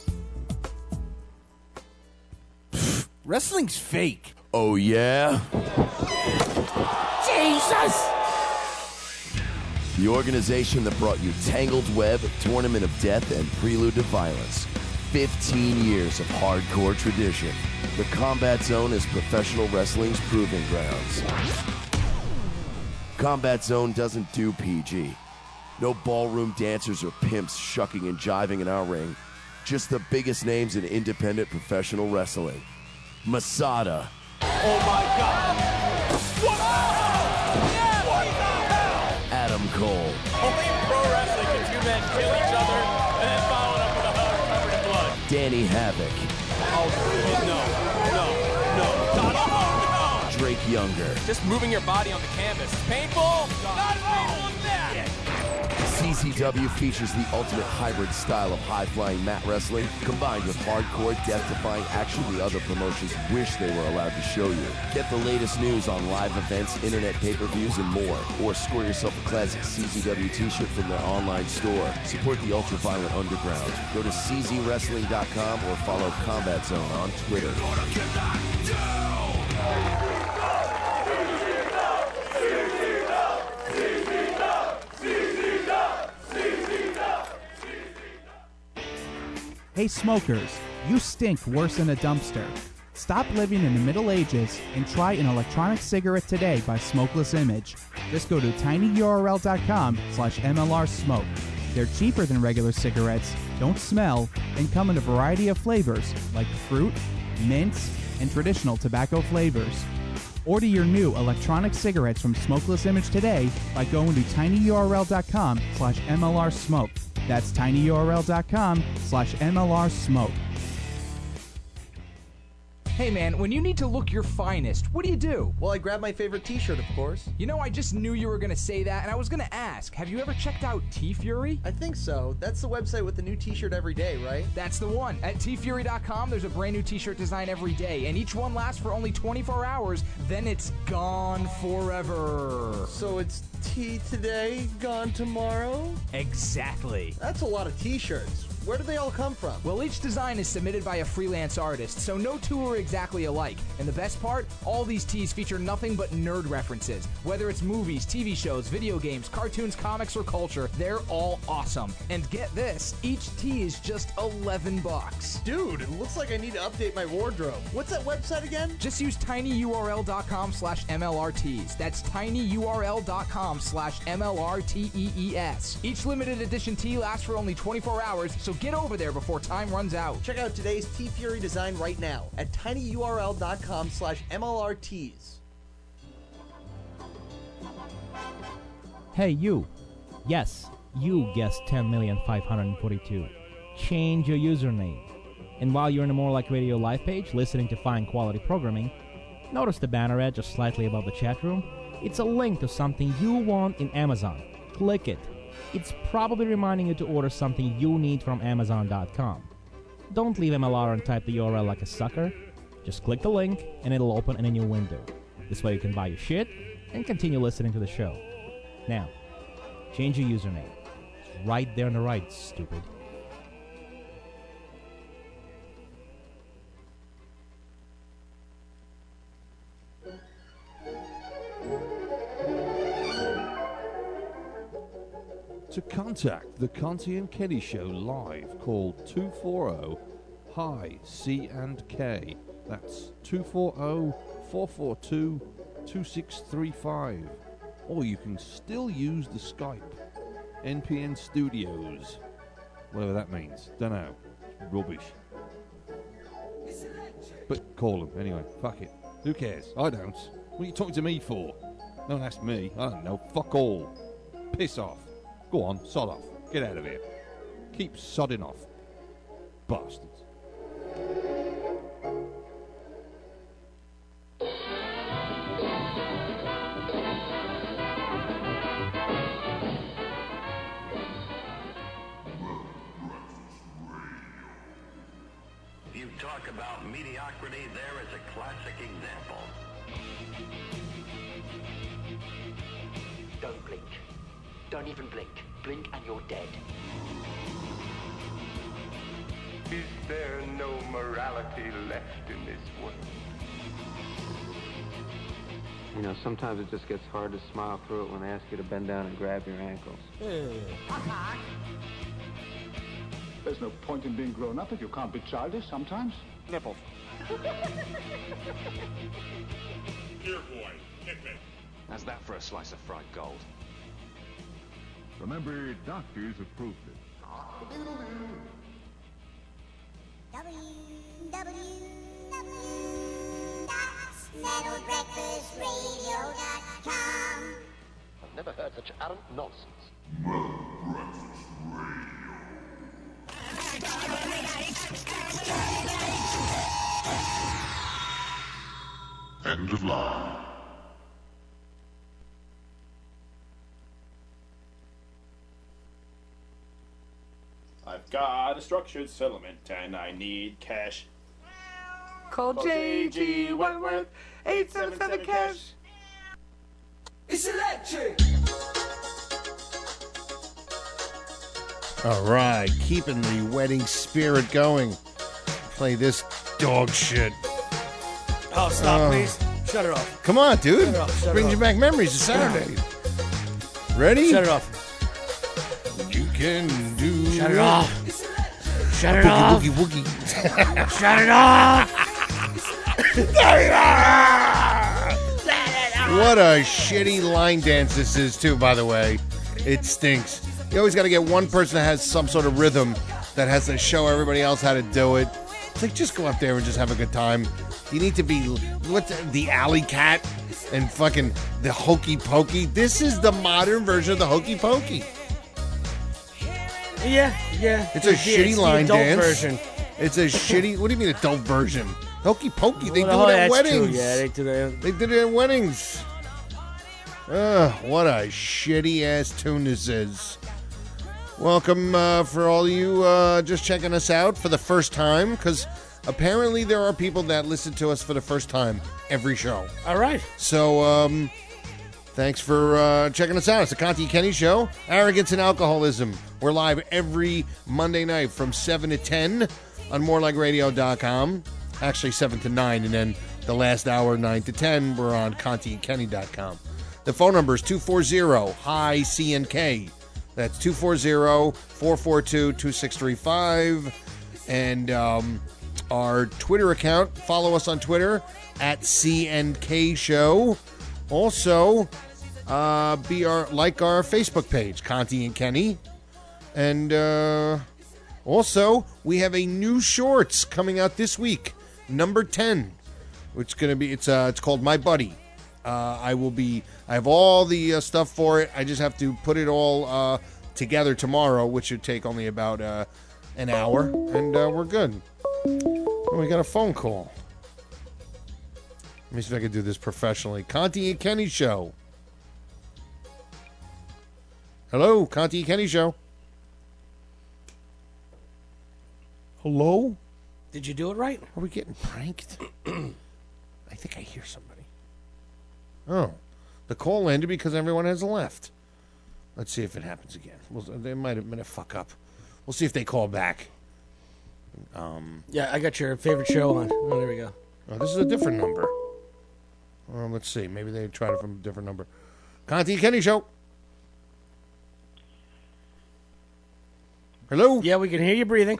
Wrestling's fake. Oh, yeah? Jesus! The organization that brought you Tangled Web, Tournament of Death, and Prelude to Violence. 15 years of hardcore tradition. The Combat Zone is professional wrestling's proving grounds. Combat Zone doesn't do PG. No ballroom dancers or pimps shucking and jiving in our ring. Just the biggest names in independent professional wrestling. Masada. Oh my God! Adam Cole. Only in pro wrestling can 2 men kill each other and then follow it up with a hug covered in blood. Danny Havoc. Oh, no. Drake Younger. Just moving your body on the canvas. Painful? Not as painful as that! CZW features the ultimate hybrid style of high-flying mat wrestling combined with hardcore, death-defying action the other promotions wish they were allowed to show you. Get the latest news on live events, internet pay-per-views, and more. Or score yourself a classic CZW t-shirt from their online store. Support the ultra-violent underground. Go to czwrestling.com or follow Combat Zone on Twitter. Hey smokers, you stink worse than a dumpster. Stop living in the Middle Ages and try an electronic cigarette today by Smokeless Image. Just go to tinyurl.com/MLRsmoke. They're cheaper than regular cigarettes, don't smell, and come in a variety of flavors like fruit, mints, and traditional tobacco flavors. Order your new electronic cigarettes from Smokeless Image today by going to tinyurl.com/MLRsmoke. That's tinyurl.com/MLRsmoke. Hey man, when you need to look your finest, what do? Well, I grab my favorite t-shirt, of course. You know, I just knew you were going to say that, and I was going to ask, have you ever checked out T-Fury? I think so. That's the website with the new t-shirt every day, right? That's the one. At tfury.com, there's a brand new t-shirt design every day, and each one lasts for only 24 hours, then it's gone forever. So it's tea today, gone tomorrow? Exactly. That's a lot of t-shirts. Where do they all come from? Well, each design is submitted by a freelance artist, so no two are exactly alike. And the best part, all these tees feature nothing but nerd references. Whether it's movies, TV shows, video games, cartoons, comics, or culture, they're all awesome. And get this, each tee is just $11. Dude, it looks like I need to update my wardrobe. What's that website again? Just use tinyurl.com/MLRtees. That's tinyurl.com/MLRtees. Each limited edition tee lasts for only 24 hours, so get over there before time runs out. Check out today's T-Fury design right now at tinyurl.com/MLRtees. Hey, you. Yes, you guessed 10,542,000. Change your username. And while you're in the More Like Radio live page, listening to fine quality programming, notice the banner ad just slightly above the chat room? It's a link to something you want in Amazon. Click it. It's probably reminding you to order something you need from Amazon.com. Don't leave MLR and type the URL like a sucker. Just click the link and it'll open in a new window. This way you can buy your shit and continue listening to the show. Now, change your username. It's right there on the right, stupid. To contact the Conti and Kenny Show live, call 240-HI-C&K. That's 240-442-2635. Or you can still use the Skype. NPN Studios. Whatever that means. Don't know. Rubbish. But call them anyway. Fuck it. Who cares? I don't. What are you talking to me for? Don't ask me. I don't know. Fuck all. Piss off. Go on, sod off. Get out of here. Keep sodding off. Bastards. You talk about mediocrity, there is a classic example. Don't blink. Don't even blink. Blink and you're dead. Is there no morality left in this world? You know, sometimes it just gets hard to smile through it when they ask you to bend down and grab your ankles. There's no point in being grown up if you can't be childish sometimes. Nipple. Dear boy, hit me. How's that for a slice of fried gold? Remember, doctors have proved it. www.metalbreakfastradio.com. I've never heard such arrant nonsense. End of line. I've got a structured settlement and I need cash. Call JG Wentworth, 877 cash. It's electric. All right, keeping the wedding spirit going. Play this dog shit. Oh, stop, please. Shut it off. Come on, dude. Shut it off, shut it Brings off. you back memories of Saturday. Ready? Shut it off. You can do Shut it off. Shut it Boogie, off. Boogie, woogie. Shut it off. What a shitty line dance this is, too, by the way. It stinks. You always got to get one person that has some sort of rhythm that has to show everybody else how to do it. It's like, just go up there and just have a good time. You need to be, what's the alley cat and fucking the hokey pokey. This is the modern version of the hokey pokey. Yeah. It's a shitty line the adult dance. version. It's a shitty, what do you mean adult version? Hokey pokey, they do Well, it at that's true, weddings. yeah, they do that. They did it at weddings. What a shitty ass tune this is. Welcome for all you just checking us out for the first time, because apparently there are people that listen to us for the first time every show. All right. So, thanks for checking us out. It's the Conti Kenny Show. Arrogance and Alcoholism. We're live every Monday night from 7 to 10 on morelikeradio.com. Actually, 7 to 9, and then the last hour, 9 to 10, we're on contiandkenny.com. The phone number is 240-HI-CNK. That's 240-442-2635. And our Twitter account, follow us on Twitter at CNK Show. Also, like our Facebook page, Conti and Kenny. And also, we have a new shorts coming out this week, number 10, which is going to be, it's called My Buddy. I have all the stuff for it. I just have to put it all together tomorrow, which should take only about an hour, and we're good. Oh, we got a phone call. Let me see if I can do this professionally. Conti and Kenny Show. Hello, Conti Kenny Show. Hello? Did you do it right? Are we getting pranked? I think I hear somebody. Oh. The call ended because everyone has left. Let's see if it happens again. They might have been a fuck up. We'll see if they call back. Yeah, I got your favorite show on. Oh, there we go. Oh, this is a different number. Let's see. Maybe they tried it from a different number. Conti Kenny Show. Hello? Yeah, we can hear you breathing.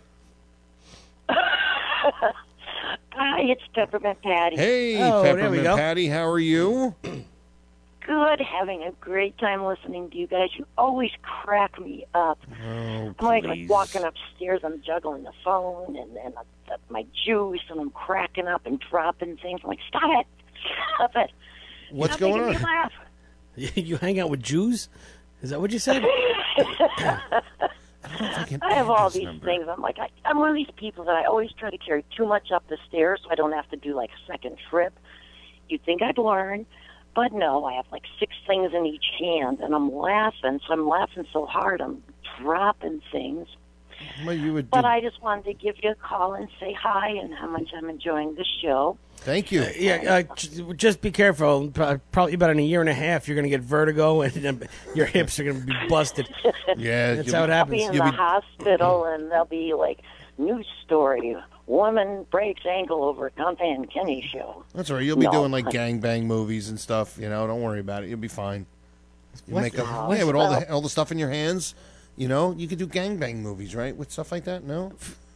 Hi, it's Peppermint Patty. Hey, Oh, there we Peppermint go. Patty. How are you? Good, having a great time listening to you guys. You always crack me up. Oh, I'm like please. walking upstairs, I'm juggling the phone and my juice, and I'm cracking up and dropping things. I'm like, stop it. Stop it. What's Stop going making me on? laugh. You hang out with Jews? Is that what you said? I have all these things. I'm like, I'm one of these people that I always try to carry too much up the stairs so I don't have to do like a second trip. You'd think I'd learn, but no, I have like 6 things in each hand, and I'm laughing. So I'm laughing so hard, I'm dropping things. Well, you would But I just wanted to give you a call and say hi and how much I'm enjoying the show. Thank you. Just be careful. Probably about in a year and a half, you're going to get vertigo, and your hips are going to be busted. Yeah, that's how it I'll be happens. in the hospital, and there'll be like news story: woman breaks ankle over Conte and Kenny show. That's all right. You'll be No. doing like gangbang movies and stuff. You know, don't worry about it. You'll be fine. You What? make up, Oh, yeah, with well. all the stuff in your hands. You know, you could do gangbang movies, right? With stuff like that. No,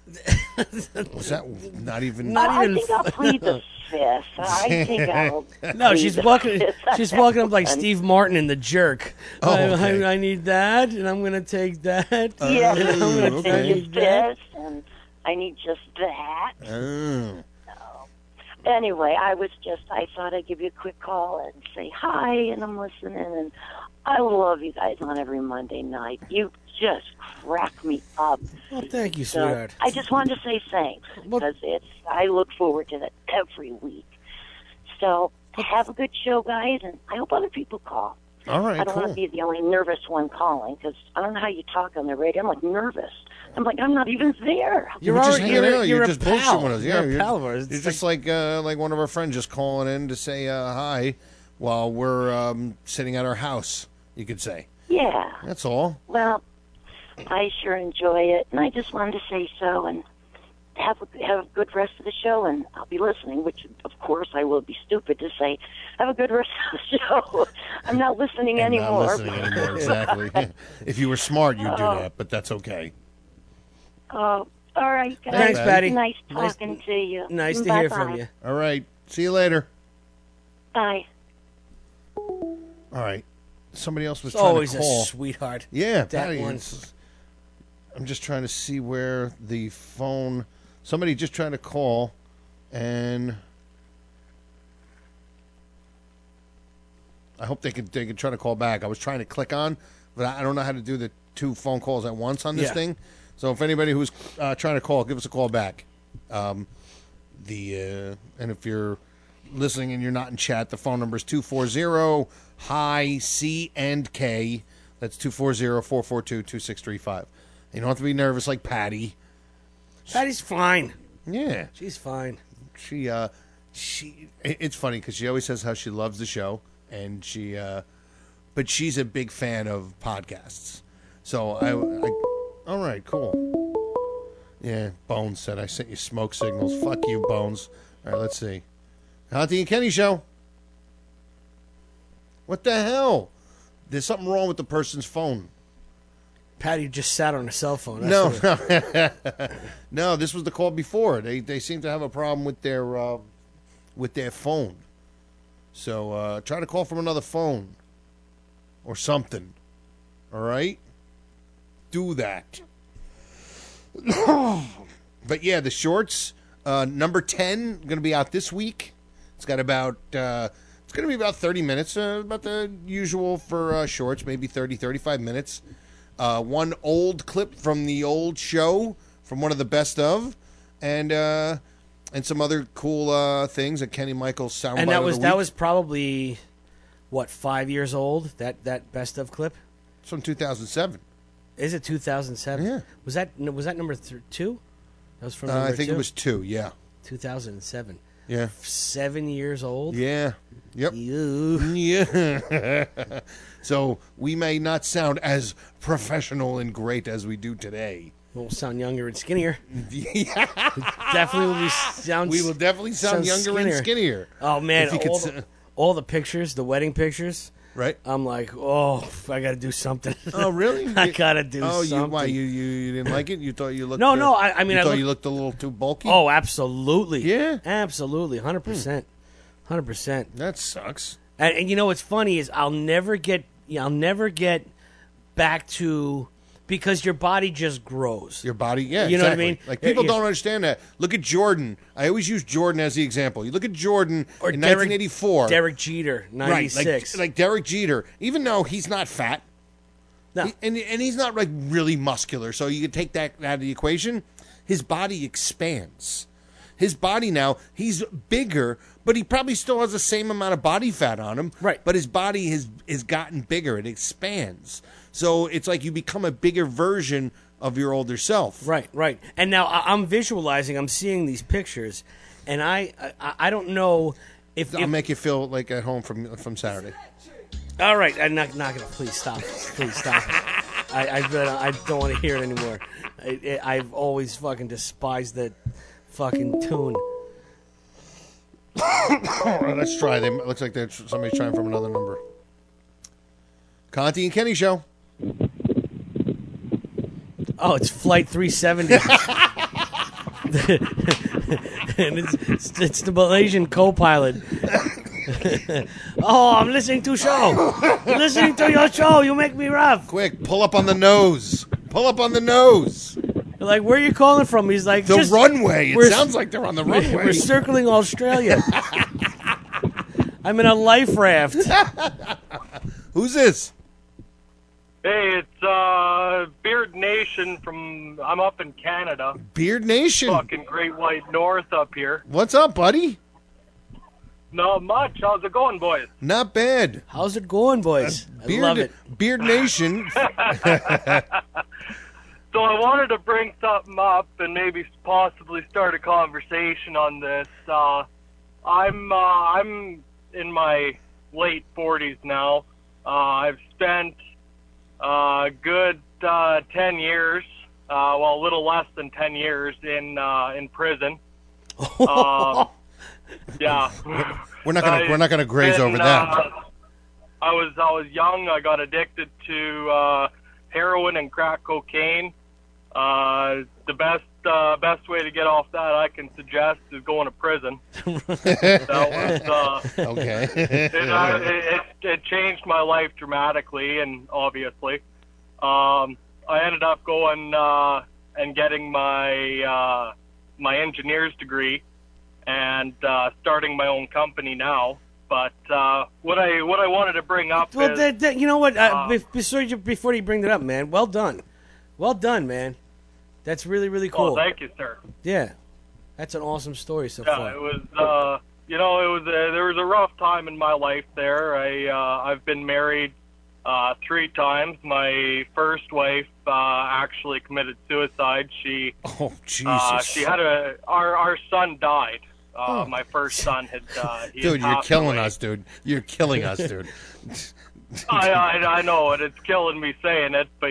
was that not even? I think I'll plead the fifth. I think I'll. No, plead she's the walking. fifth. She's walking up like Steve Martin in The Jerk. Oh, okay. I need that, and I'm going to take that. Yeah, and I'm going to okay. take that. this, and I need just that. Oh. Anyway, I thought I'd give you a quick call and say hi, and I'm listening, and I love you guys on every Monday night. You just crack me up. Well, thank you, So sweetheart. I just wanted to say thanks because I look forward to that every week. So have a good show, guys, and I hope other people call. All right, I don't want cool. to be the only nervous one calling because I don't know how you talk on the radio. I'm like nervous. I'm like, I'm not even there. You're just hanging out. You're a just pal. bullshitting with us. Yeah, You're a pal of ours. You're It's just like one of our friends just calling in to say hi while we're sitting at our house. You could say. Yeah. That's all. Well, I sure enjoy it, and I just wanted to say so, and have a good rest of the show, and I'll be listening, which, of course, I will be stupid to say, have a good rest of the show. I'm not listening And anymore. Not listening anymore, exactly. If you were smart, you'd do that, but that's okay. Oh, all right, guys. Thanks, Patty. Nice talking to you. Nice to Bye-bye. hear from you. All right. See you later. Bye. All right. Somebody else was It's trying always to a call. sweetheart. Yeah, That Patty, one. I'm just trying to see where the phone. Somebody just tried to call, and I hope they could try to call back. I was trying to click on, but I don't know how to do the 2 phone calls at once on this Yeah. thing. So if anybody who's trying to call, give us a call back. And if you're listening and you're not in chat, the phone number is 240-HI-C&K. That's 240-442-2635. You don't have to be nervous like Patty. Patty's fine. Yeah. She's fine. It's funny because she always says how she loves the show, and but she's a big fan of podcasts. So all right, cool. Yeah, Bones said I sent you smoke signals. Fuck you, Bones. All right, let's see. Conti and Kenny show. What the hell? There's something wrong with the person's phone. Patty just sat on her cell phone. No, no. This was the call before. They seem to have a problem with their phone. So try to call from another phone or something. All right, do that. But yeah, the shorts number 10 going to be out this week. It's got about it's going to be about 30 minutes, about the usual for shorts, maybe 30, 35 minutes. One old clip from the old show, from one of the best of, and some other cool things. A Kenny Michaels soundbite And of the week. that was probably what, 5 years old. That best of clip. It's from 2007. Is it 2007? Yeah. Was that number 2? That was from number I think 2? it was 2, yeah. 2007. Yeah. 7 years old? Yeah. Yep. Ew. Yeah. So we may not sound as professional and great as we do today. We'll sound younger and skinnier. Yeah. Definitely We will definitely sound younger and skinnier. Oh, man. If you could All the pictures, the wedding pictures. Right. I'm like, oh, I got to do something. Oh, really? I got to do something. Oh, you didn't like it? You thought you looked... No, I mean... you looked a little too bulky? Oh, absolutely. Yeah? Absolutely. 100%. 100%. That sucks. And you know what's funny is I'll never get back to... Because your body just grows. Your body, yeah, you know exactly. what I mean? Like, people don't understand that. Look at Jordan. I always use Jordan as the example. You look at Jordan in 1984. Derek Jeter, 96. Right, like Derek Jeter. Even though he's not fat, no, and he's not like really muscular, so you can take that out of the equation. His body expands. His body now, he's bigger, but he probably still has the same amount of body fat on him. Right. But his body has gotten bigger. It expands. So it's like you become a bigger version of your older self. Right. And now I'm visualizing, I'm seeing these pictures, and I don't know if... I'll make you feel like at home from Saturday. All right, I'm not going to... Please stop it. Please stop it. I don't want to hear it anymore. I've always fucking despised that fucking tune. All right, let's try. It looks like somebody's trying from another number. Conti and Kenny Show. Oh, it's Flight 370. And it's the Malaysian co-pilot. Oh, I'm listening to show. Listening to your show. You make me rough. Quick, pull up on the nose. Pull up on the nose. Like, where are you calling from? He's like, the runway. It sounds like they're on the runway. We're circling Australia. I'm in a life raft. Who's this? Hey, it's Beard Nation I'm up in Canada. Beard Nation. Fucking Great White North up here. What's up, buddy? Not much. How's it going, boys? Not bad. How's it going, boys? I love it. Beard Nation. So I wanted to bring something up and maybe possibly start a conversation on this. I'm in my late 40s now. I've spent a good 10 years, well, a little less than 10 years in prison. Yeah. We're not gonna graze over that. I was young. I got addicted to heroin and crack cocaine. The best way to get off that I can suggest is going to prison. That was okay. It changed my life dramatically, and obviously, I ended up going and getting my my engineer's degree and starting my own company now. But what I wanted to bring up is... you know what? Before you bring that up, man, well done, man. That's really, really cool. Oh, thank you, sir. Yeah, that's an awesome story so far. Yeah, it was. There was a rough time in my life there. I've been married 3 times. My first wife actually committed suicide. She had our son died. My first son had dude, you're killing us, dude. You're killing us, dude. I know it. It's killing me saying it, but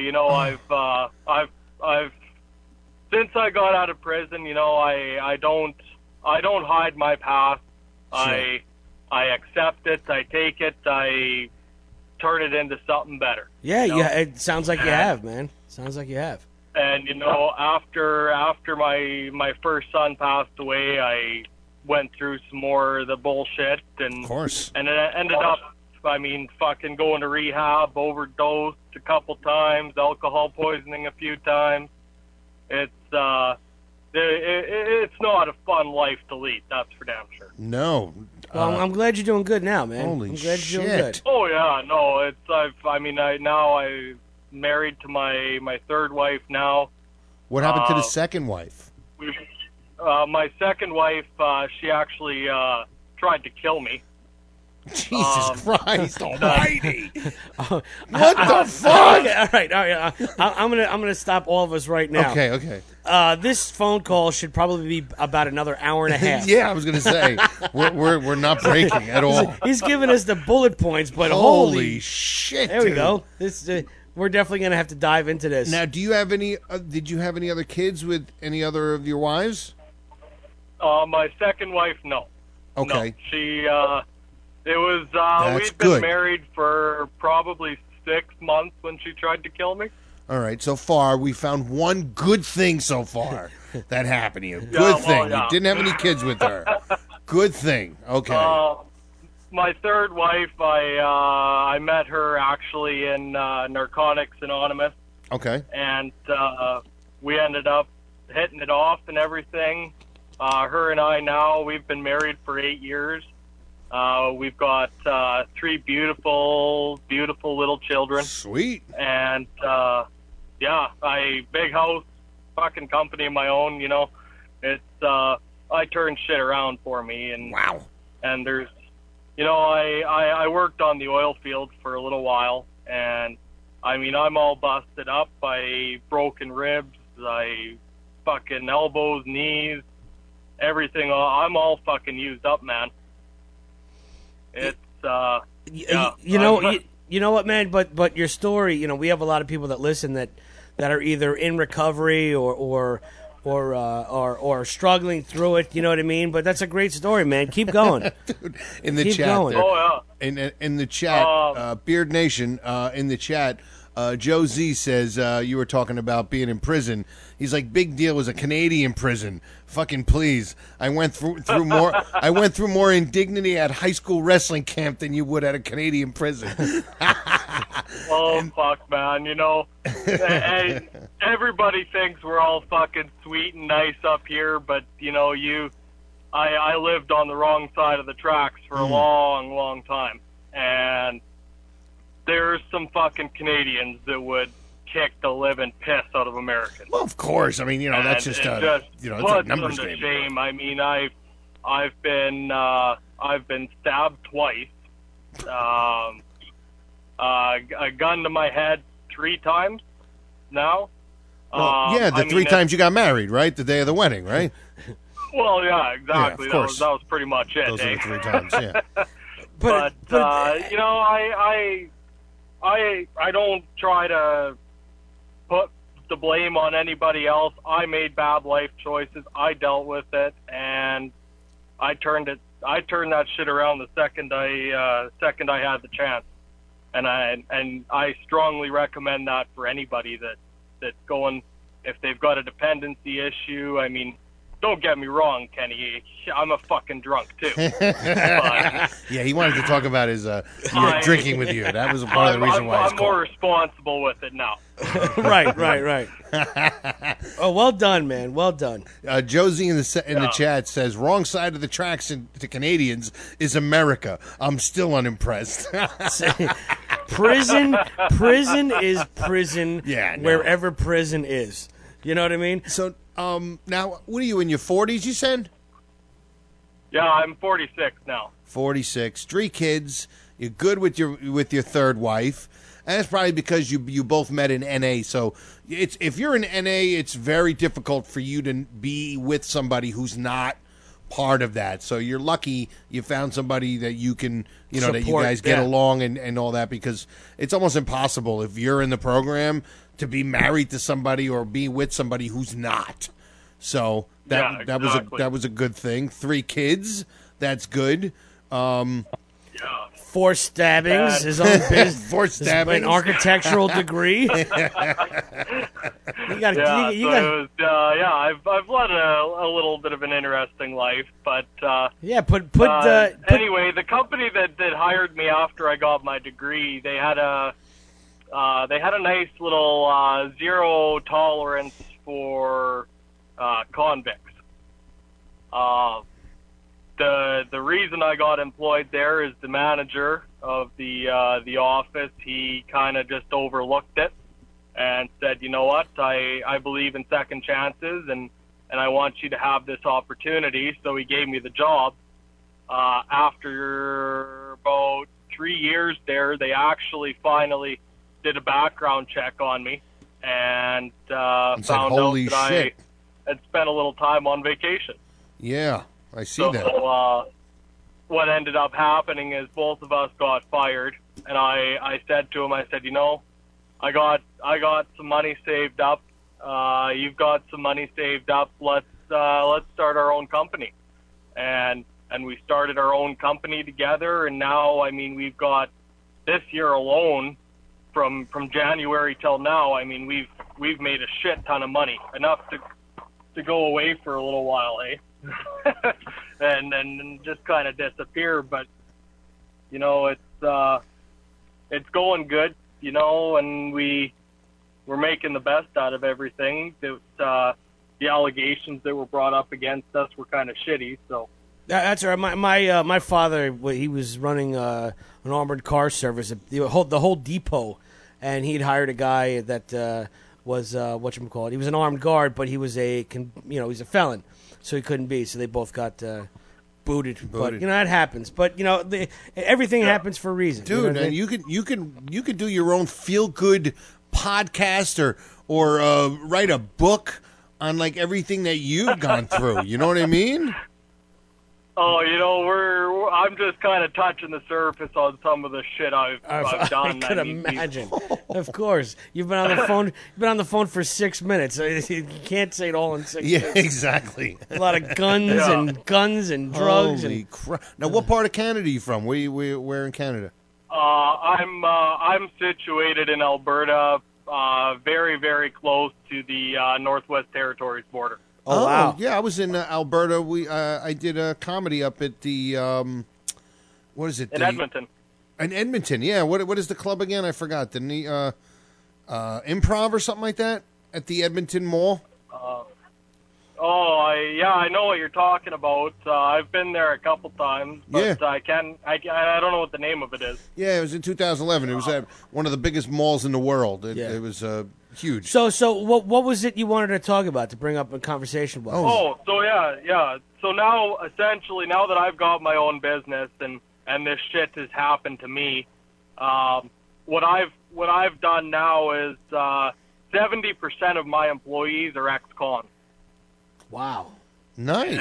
I've since I got out of prison, I don't hide my past. Sure. I accept it. I take it. I turn it into something better. Yeah, it sounds like you have, man. Sounds like you have. And after my first son passed away, I went through some more of the bullshit, and of course, and it ended up, fucking going to rehab, overdosed a couple times, alcohol poisoning a few times. It's not a fun life to lead, that's for damn sure. No. Well, I'm glad you're doing good now, man. Holy I'm glad you're shit. doing good. Oh yeah, no, I'm married to my third wife now. What happened to the second wife? My second wife, she actually tried to kill me. Jesus Christ Almighty! What the fuck? Okay, all right. I'm gonna stop all of us right now. Okay. This phone call should probably be about another hour and a half. Yeah, I was gonna say we're not breaking at all. He's giving us the bullet points, but holy shit! There we dude. go. This we're definitely gonna have to dive into this. Now, do you have any? Did you have any other kids with any other of your wives? My second wife, no. Okay. No. She, it was, That's we've been good. married for probably 6 months when she tried to kill me. All right. So far, we found one good thing so far that happened to you. Good Yeah, thing. yeah. You didn't have any kids with her. Good thing. Okay. My third wife, I met her actually in Narcotics Anonymous, Okay. and we ended up hitting it off and everything. Her and I now, we've been married for 8 years. We've got 3 beautiful, beautiful little children. Sweet. And, yeah, big house, fucking company of my own, you know. It's, I turn shit around for me. And, wow. And there's, you know, I worked on the oil field for a little while. And, I mean, I'm all busted up. I broken ribs. I fucking elbows, knees, everything. I'm all fucking used up, man. It's yeah. You know what, man? But your story, you know, we have a lot of people that listen that are either in recovery or struggling through it. You know what I mean? But that's a great story, man. Keep going. Dude, in the Keep chat going. there, Oh, in the chat, Beard Nation, in the chat, Joe Z says you were talking about being in prison. He's like, big deal was a Canadian prison. Fucking please. I went through more. I went through more indignity at high school wrestling camp than you would at a Canadian prison. Oh, fuck, man. You know, everybody thinks we're all fucking sweet and nice up here, but, you know, I lived on the wrong side of the tracks for a long, long time. And there's some fucking Canadians that would kick the living piss out of Americans. Well, of course. I mean, you know, that's just it's a numbers to game. shame. I mean, I've been stabbed twice. A gun to my head 3 times now. Well, yeah, the 3 times you got married, right? The day of the wedding, right? Well, yeah, exactly. Yeah, of course. That was pretty much it. Those are eh? the 3 times, yeah. But you know, I don't try to put the blame on anybody else. I made bad life choices. I dealt with it, and I turned that shit around the second I had the chance. And I strongly recommend that for anybody that's going, if they've got a dependency issue. I mean, don't get me wrong, Kenny. I'm a fucking drunk too. But, yeah, he wanted to talk about his drinking with you. That was part of the reason why. I'm more responsible with it now. Right. Oh, well done, man. Well done. Josie in the chat says, "Wrong side of the tracks to Canadians is America. I'm still unimpressed." Prison is prison. Yeah, no. Wherever prison is. You know what I mean? So, now, what are you, in your 40s, you said? Yeah, I'm 46 now. 46. 3 kids. You're good with your third wife. And that's probably because you both met in NA. So if you're in NA, it's very difficult for you to be with somebody who's not part of that. So you're lucky you found somebody that you can, you know, that you guys get along and all that, because it's almost impossible if you're in the program to be married to somebody or be with somebody who's not. So that was a good thing. 3 kids, that's good. 4 stabbings, his own business. 4 stabbings, an architectural degree. I've led a little bit of an interesting life, but anyway, the company that hired me after I got my degree, they had a nice little zero tolerance for convicts. The reason I got employed there is the manager of the office. He kind of just overlooked it and said, "You know what? I believe in second chances, and I want you to have this opportunity." So he gave me the job. After about 3 years there, they actually finally did a background check on me and And said, found out "Holy that shit." I had spent a little time on vacation. Yeah, I see So that. what ended up happening is both of us got fired, and I said to him, I said, I got some money saved up. You've got some money saved up. Let's start our own company. And we started our own company together, and now, I mean, we've got this year alone, from January till now, I mean, we've made a shit ton of money, enough to go away for a little while, and just kind of disappear. But it's going good, and we're making the best out of everything. The allegations that were brought up against us were kind of shitty, so. That's all right. My father, he was running an armored car service, the whole depot, and he'd hired a guy that was whatchamacallit. He was an armed guard, but he was he's a felon, so he couldn't be. So they both got booted. But that happens. But everything happens for a reason, dude. You know what I And mean? you could do your own feel good podcast or write a book on like everything that you've gone through. You know what I mean? Oh, I'm just kind of touching the surface on some of the shit I've done. I could imagine. Of course, you've been on the phone. You've been on the phone for 6 minutes. You can't say it all in 6 minutes. Yeah, exactly. A lot of guns and drugs. Holy crap! Now, what part of Canada are you from? Where in Canada? I'm situated in Alberta, very, very close to the Northwest Territories border. Oh wow! Yeah, I was in Alberta. I did a comedy up at the what is it? In Edmonton. In Edmonton, yeah. What is the club again? I forgot. The Improv or something like that at the Edmonton Mall. I know what you're talking about. I've been there a couple times, but I don't know what the name of it is. Yeah, it was in 2011. It was at one of the biggest malls in the world. It was huge. So what was it you wanted to talk about, to bring up a conversation about? So now, essentially, now that I've got my own business and this shit has happened to me, what I've done now is 70% of my employees are ex-cons. Wow. Nice.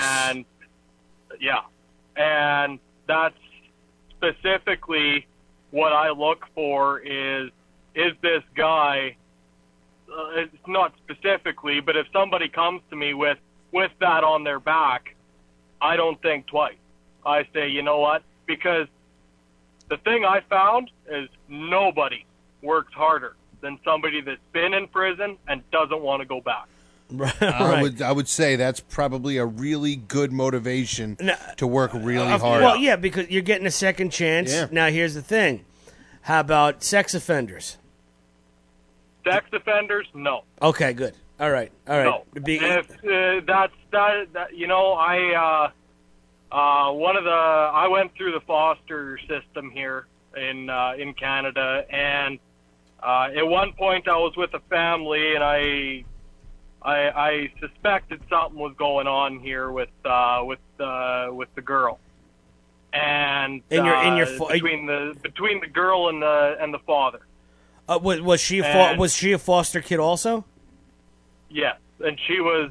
And that's specifically what I look for is this guy, it's not specifically, but if somebody comes to me with that on their back, I don't think twice. I say, you know what? Because the thing I found is nobody works harder than somebody that's been in prison and doesn't want to go back. Right. I would say that's probably a really good motivation to work really hard. Well, yeah, because you're getting a second chance. Yeah. Now, here's the thing. How about sex offenders? Sex offenders, no. Okay, good. All right. No. I went through the foster system here in Canada, and at one point I was with a family, and I suspected something was going on here with the girl, and between the girl and the father. Was she a foster kid also? Yes, and she was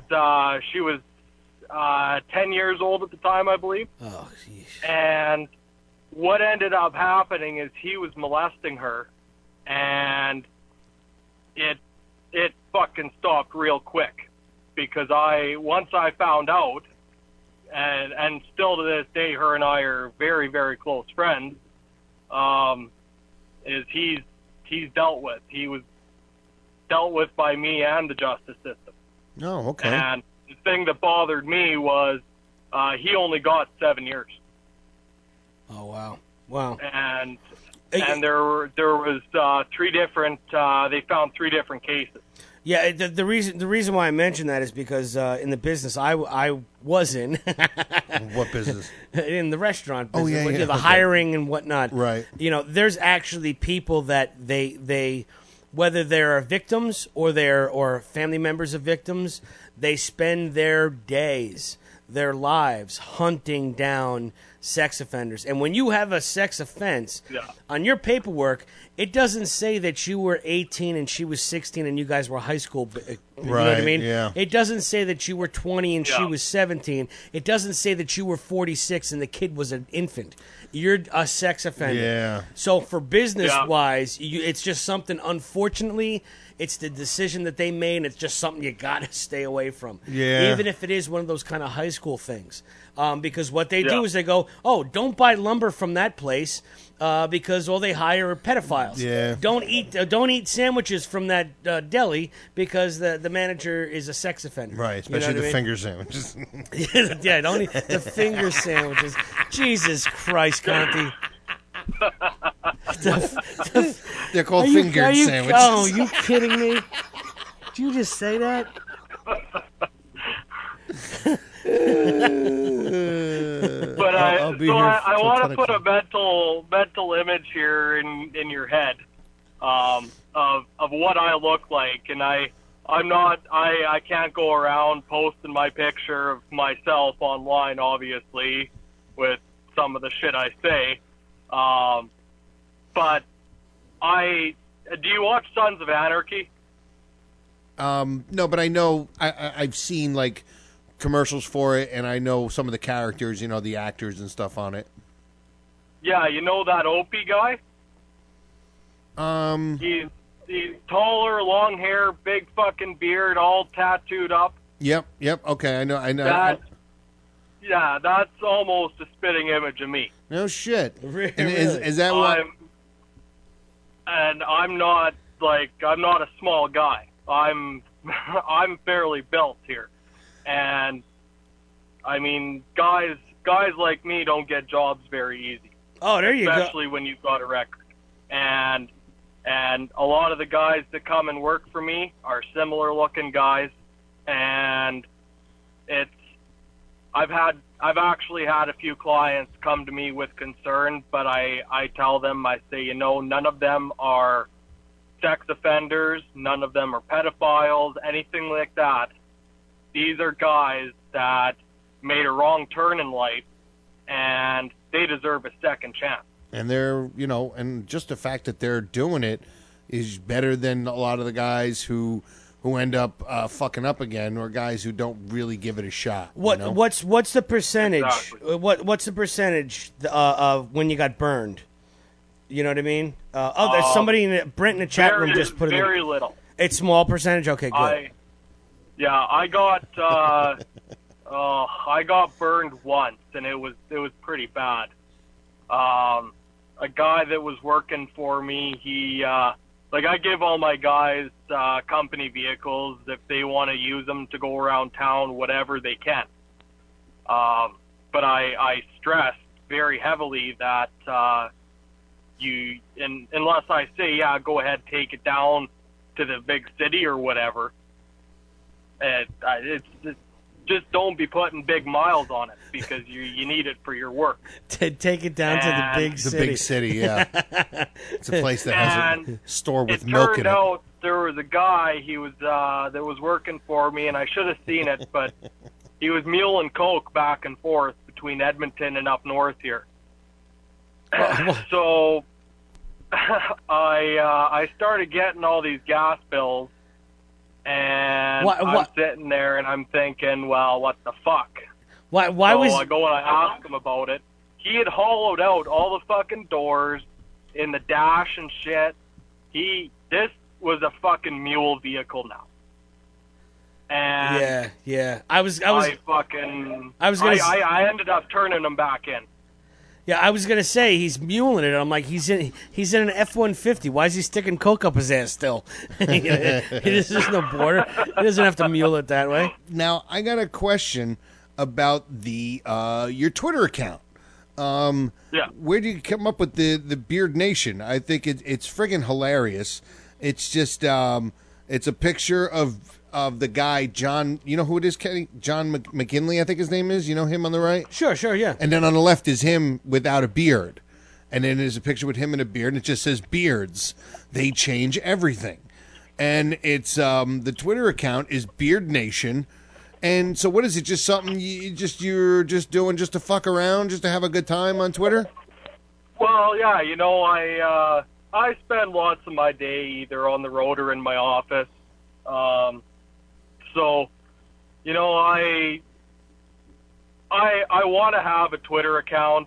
10 years old at the time, I believe. Oh, geez. And what ended up happening is he was molesting her, and it fucking stopped real quick, because once I found out, and still to this day, her and I are very, very close friends, is he's dealt with. He was dealt with by me and the justice system. Oh, okay. And the thing that bothered me was he only got 7 years. Oh, wow. And there was three different. They found 3 different cases. Yeah, the reason why I mention that is because in the business I was in. What business? In the restaurant business. Oh, yeah. The hiring and whatnot. Right. There's actually people that they whether they're victims or family members of victims, they spend their days, their lives hunting down sex offenders. And when you have a sex offense, Yeah. on your paperwork, it doesn't say that you were 18 and she was 16 and you guys were high school. You know what I Right, mean? yeah. It doesn't say that you were 20 and she was 17. It doesn't say that you were 46 and the kid was an infant. You're a sex offender. Yeah. So for business-wise, it's just something, unfortunately, it's the decision that they made, and it's just something you got to stay away from. Yeah. Even if it is one of those kind of high school things. Because what they do is they go, oh, don't buy lumber from that place because all they hire are pedophiles. Yeah. Don't eat sandwiches from that deli because the manager is a sex offender. Right, You know especially what I the mean? finger sandwiches. Yeah, don't eat the finger sandwiches. Jesus Christ, Conti. They're called Are you- fingered are you- sandwiches. Oh, you kidding me? Did you just say that? But I'll be here I till want 10 to put a mental image here in your head of what I look like, and I can't go around posting my picture of myself online, obviously, with some of the shit I say. But do you watch Sons of Anarchy? No, but I know I've seen like commercials for it, and I know some of the characters, you know, the actors and stuff on it. Yeah, you know that Opie guy? He's taller, long hair, big fucking beard, all tattooed up. Yep. Okay, I know. Yeah, that's almost a spitting image of me. No shit. Really? And is that what? And I'm not a small guy. I'm fairly built here, and I mean, guys like me don't get jobs very easy. Oh, there you go. Especially when you've got a record. And a lot of the guys that come and work for me are similar looking guys, and I've actually had a few clients come to me with concern, but I tell them, I say, you know, none of them are sex offenders, none of them are pedophiles, anything like that. These are guys that made a wrong turn in life, and they deserve a second chance. And they're, you know, and just the fact that they're doing it is better than a lot of the guys who end up fucking up again, or guys who don't really give it a shot. You know? What's the percentage? Exactly. What's the percentage of when you got burned? You know what I mean? There's somebody Brent in the chat room just put it. Very little. It's small percentage. Okay, good. I got burned once, and it was pretty bad. A guy that was working for me, he I give all my guys company vehicles. If they want to use them to go around town, whatever, they can. But I stressed very heavily that unless I say, yeah, go ahead, take it down to the big city or whatever, it's just don't be putting big miles on it, because you need it for your work. Take it down to the big city. The big city, yeah. It's a place that has a store with milk in it. It turned out there was a guy that was working for me, and I should have seen it, but he was muling coke back and forth between Edmonton and up north here. So I started getting all these gas bills, and I'm sitting there and I'm thinking, well, what the fuck? Why so was I go and I ask him about it. He had hollowed out all the fucking doors in the dash and shit. This was a fucking mule vehicle now. And I ended up turning him back in. Yeah, I was gonna say he's muling it. I'm like, he's in an F-150. Why is he sticking coke up his ass still? There's no border. He doesn't have to mule it that way. Now I got a question about your Twitter account. Where did you come up with the Beard Nation? I think it's friggin' hilarious. It's just it's a picture of the guy John. You know who it is, Kenny? John McKinley, I think his name is. You know him on the right? Sure, yeah. And then on the left is him without a beard, and then there's a picture with him in a beard, and it just says "Beards, they change everything." And it's the Twitter account is Beard Nation, And so, what is it? Just something you're just doing just to fuck around, just to have a good time on Twitter? Well, yeah, I spend lots of my day either on the road or in my office. So, I want to have a Twitter account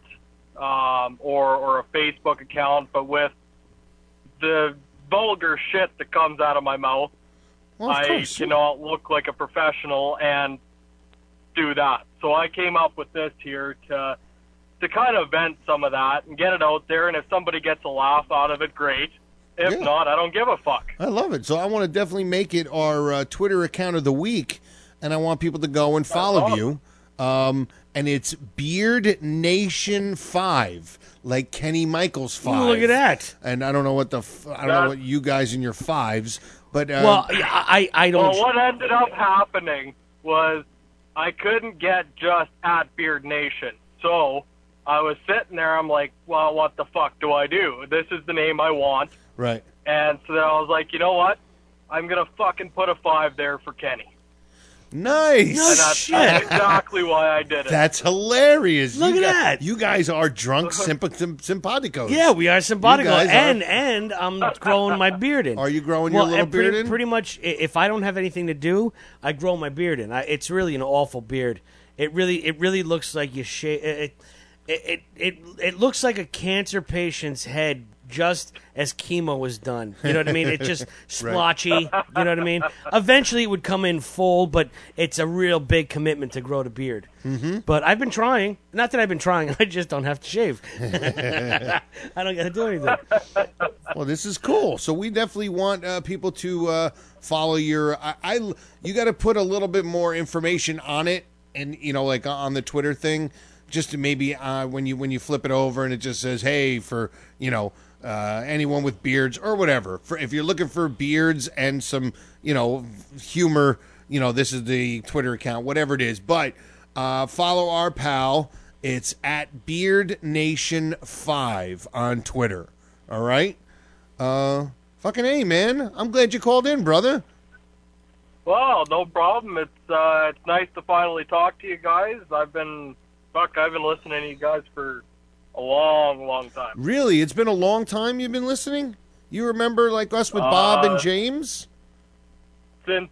or a Facebook account, but with the vulgar shit that comes out of my mouth, I cannot look like a professional and do that. So I came up with this here to kind of vent some of that and get it out there, and if somebody gets a laugh out of it, great. If not, I don't give a fuck. I love it. So I want to definitely make it our Twitter account of the week, and I want people to go and follow you. And it's Beard Nation 5, like Kenny Michaels 5. Ooh, look at that. And I don't know what I don't know what you guys in your 5s, but well, I don't. Well, what ended up happening was I couldn't get just at Beard Nation, so I was sitting there. I'm like, well, what the fuck do I do? This is the name I want. Right. And so then I was like, you know what? I'm gonna fucking put a 5 there for Kenny. Nice. No and that's exactly why I did it. That's hilarious. Look at that. You guys are drunk simpaticos. Yeah, we are simpatico, You guys and I'm growing my beard in. Are you growing your little beard in? Pretty much. If I don't have anything to do, I grow my beard in. It's really an awful beard. It really looks like you shave. It looks like a cancer patient's head just as chemo was done. You know what I mean? It's just splotchy. You know what I mean? Eventually it would come in full, but it's a real big commitment to grow the beard. Mm-hmm. But I've been trying. Not that I've been trying. I just don't have to shave. I don't got to do anything. Well, this is cool. So we definitely want people to follow your. You got to put a little bit more information on it, and like on the Twitter thing, just to maybe when you flip it over and it just says, "Hey," for anyone with beards or whatever. If you're looking for beards and some humor, this is the Twitter account, whatever it is. But follow our pal. It's at Beard Nation 5 on Twitter. All right. Fucking A, man. I'm glad you called in, brother. Well, no problem. It's nice to finally talk to you guys. I've been listening to you guys for a long time. Really? It's been a long time you've been listening? You remember like us with Bob and James? Since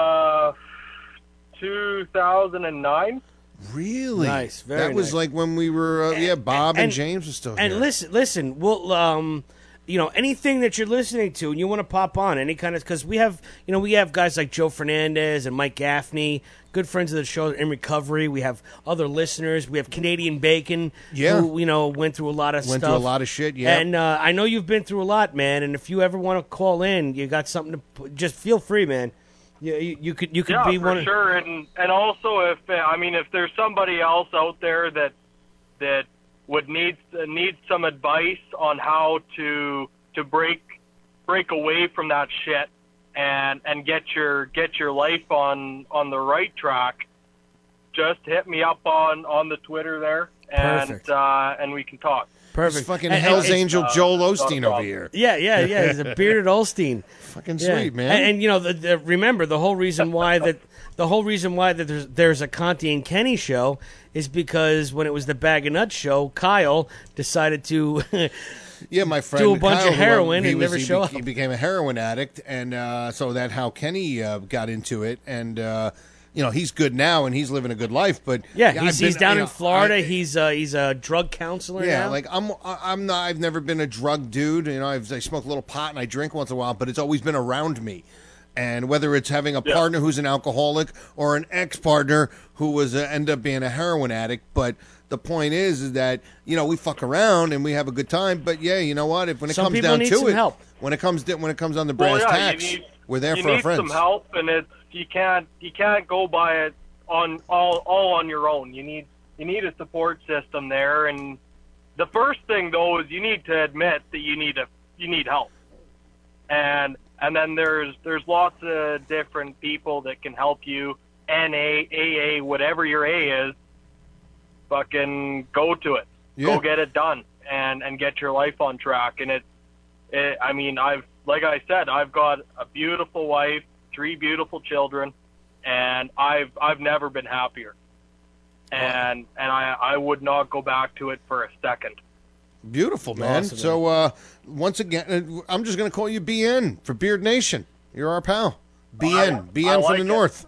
2009. Really? Nice. Very That was nice. like when we were Bob and James were still here. And listen, we'll anything that you're listening to and you want to pop on any kind of, because we have guys like Joe Fernandez and Mike Gaffney, good friends of the show in recovery. We have other listeners. We have Canadian Bacon, who went through a lot of stuff. Went through a lot of shit, yeah. And I know you've been through a lot, man. And if you ever want to call in, you got something to just feel free, man. You could be one. Yeah, for sure. And also if there's somebody else out there that would need some advice on how to break away from that shit and get your life on the right track, just hit me up on the Twitter there, and we can talk. Perfect. It's fucking Hell's Angel Joel Osteen over here. Yeah. He's a bearded Olstein. Fucking sweet, man. And remember the whole reason why that there's a Conti and Kenny show is because when it was the Bag of Nuts show, Kyle decided to my friend do a bunch Kyle, of heroin and never show up. He became a heroin addict, and so that's how Kenny got into it. And he's good now and he's living a good life. But he's down in Florida. He's a drug counselor. Yeah, now. like I'm not. I've never been a drug dude. I smoke a little pot and I drink once in a while, but it's always been around me. And whether it's having a partner who's an alcoholic or an ex-partner who was end up being a heroin addict, but the point is that we fuck around and we have a good time. But you know what? When it comes down to it, help. when it comes on the brass tacks, we're there for our friends. You need some help, and you can't go by it all on your own. You need a support system there, and the first thing though is you need to admit that you need help, and then there's lots of different people that can help you. NA, AA, whatever your A is, fucking go to it. Yeah. Go get it done and get your life on track. And like I said, I've got a beautiful wife, 3 beautiful children, and I've never been happier. And I would not go back to it for a second. Beautiful, man. Awesome, So once again, I'm just going to call you BN for Beard Nation. You're our pal. BN I from like the it. north.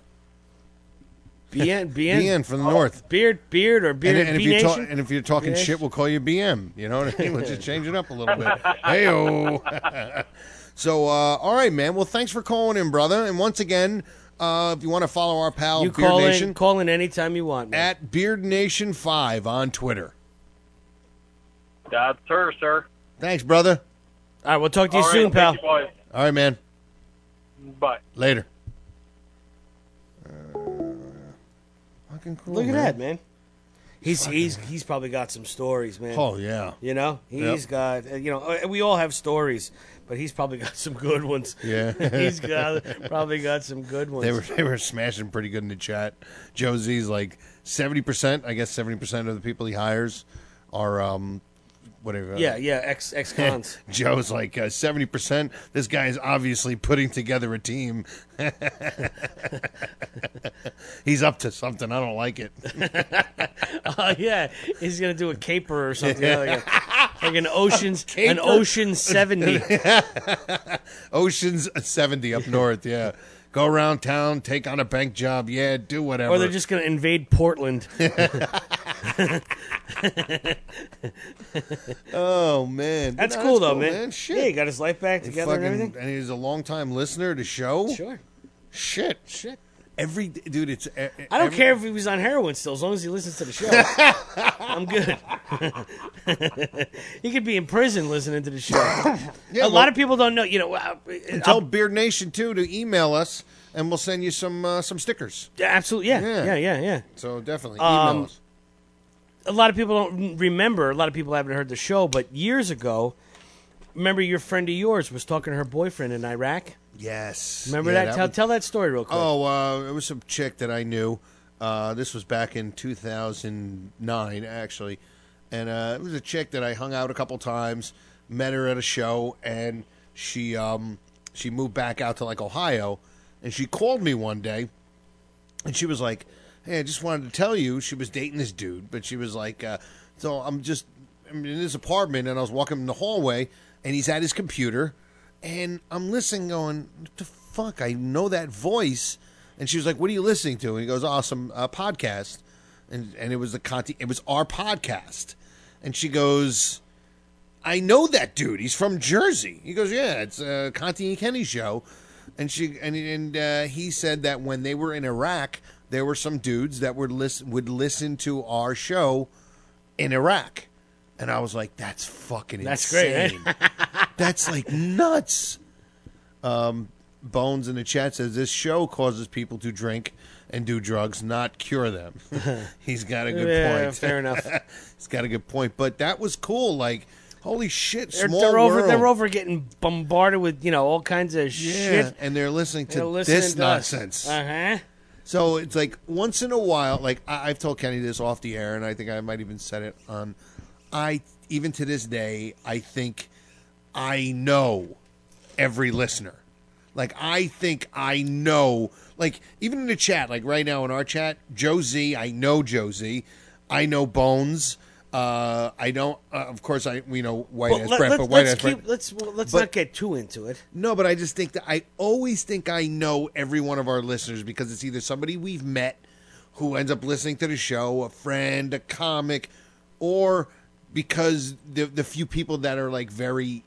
BN from the north. Beard or Beard And if, B Nation. and if you're talking B shit, we'll call you BM. You know what I mean? Let's just change it up a little bit. Hey-o. So, all right, man. Well, thanks for calling in, brother. And once again, if you want to follow our pal, You Beard Nation, call in anytime you want, man. at Beard Nation 5 on Twitter. That's her, sir. Thanks, brother. All right, we'll talk to you All right, soon, pal. thank you, boys. All right, man. Bye. Later. Fucking cool, Look at man. that, man. He's probably got some stories, man. Oh, yeah. You know, he's got we all have stories, but he's probably got some good ones. Yeah. He's probably got some good ones. They were smashing pretty good in the chat. Josie's like 70%. I guess 70% of the people he hires are whatever. ex-cons. Joe's like 70%. This guy's obviously putting together a team. He's up to something. I don't like it. Yeah, he's gonna do a caper or something like an Ocean's 70. Ocean's 70 up north. Yeah, go around town, take on a bank job. Yeah, do whatever. Or they're just gonna invade Portland. Oh man, That's No, cool though, man. Shit, Yeah, he got his life back together and everything. And he's a longtime listener to the show. Sure. Shit. Every dude, it's. I don't care if he was on heroin still, as long as he listens to the show. I'm good. He could be in prison listening to the show. A lot of people don't know. You know, And tell Beard Nation too to email us, and we'll send you some stickers. Absolutely, yeah. So definitely email us. A lot of people don't remember. A lot of people haven't heard the show, but years ago, remember your friend of yours was talking to her boyfriend in Iraq. Yes. Remember Yeah, that? Tell that story real quick. Oh, it was some chick that I knew. This was back in 2009, actually. And it was a chick that I hung out a couple times, met her at a show, and she moved back out to, like, Ohio. And she called me one day, and she was like, hey, I just wanted to tell you, she was dating this dude, but she was like, so I'm in his apartment, and I was walking in the hallway, and he's at his computer, and I'm listening going, what the fuck? I know that voice. And she was like, what are you listening to? And he goes, oh, some podcast. And it was it was our podcast. And she goes, I know that dude. He's from Jersey. He goes, yeah, it's Conti and Kenny show. And he said that when they were in Iraq, there were some dudes that would listen to our show in Iraq. And I was like, that's fucking insane. Great, right? That's like nuts. Bones in the chat says this show causes people to drink and do drugs, not cure them. He's got a good point. Fair enough. He's got a good point. But that was cool. Like, holy shit, They're world. They're over getting bombarded with all kinds of shit. And they're listening to listening this to us. nonsense. Uh-huh. So it's like once in a while, like I've told Kenny this off the air, and I think I might even said it on. Even to this day, I think I know every listener. Like, I think I know, like, even in the chat, like right now in our chat, Josie, I know Josie. I know Bones. I don't, of course, we know White Ass Brent, but White Ass Brent. Let's not get too into it. No, but I just think that I always think I know every one of our listeners because it's either somebody we've met who ends up listening to the show, a friend, a comic, or because the few people that are like very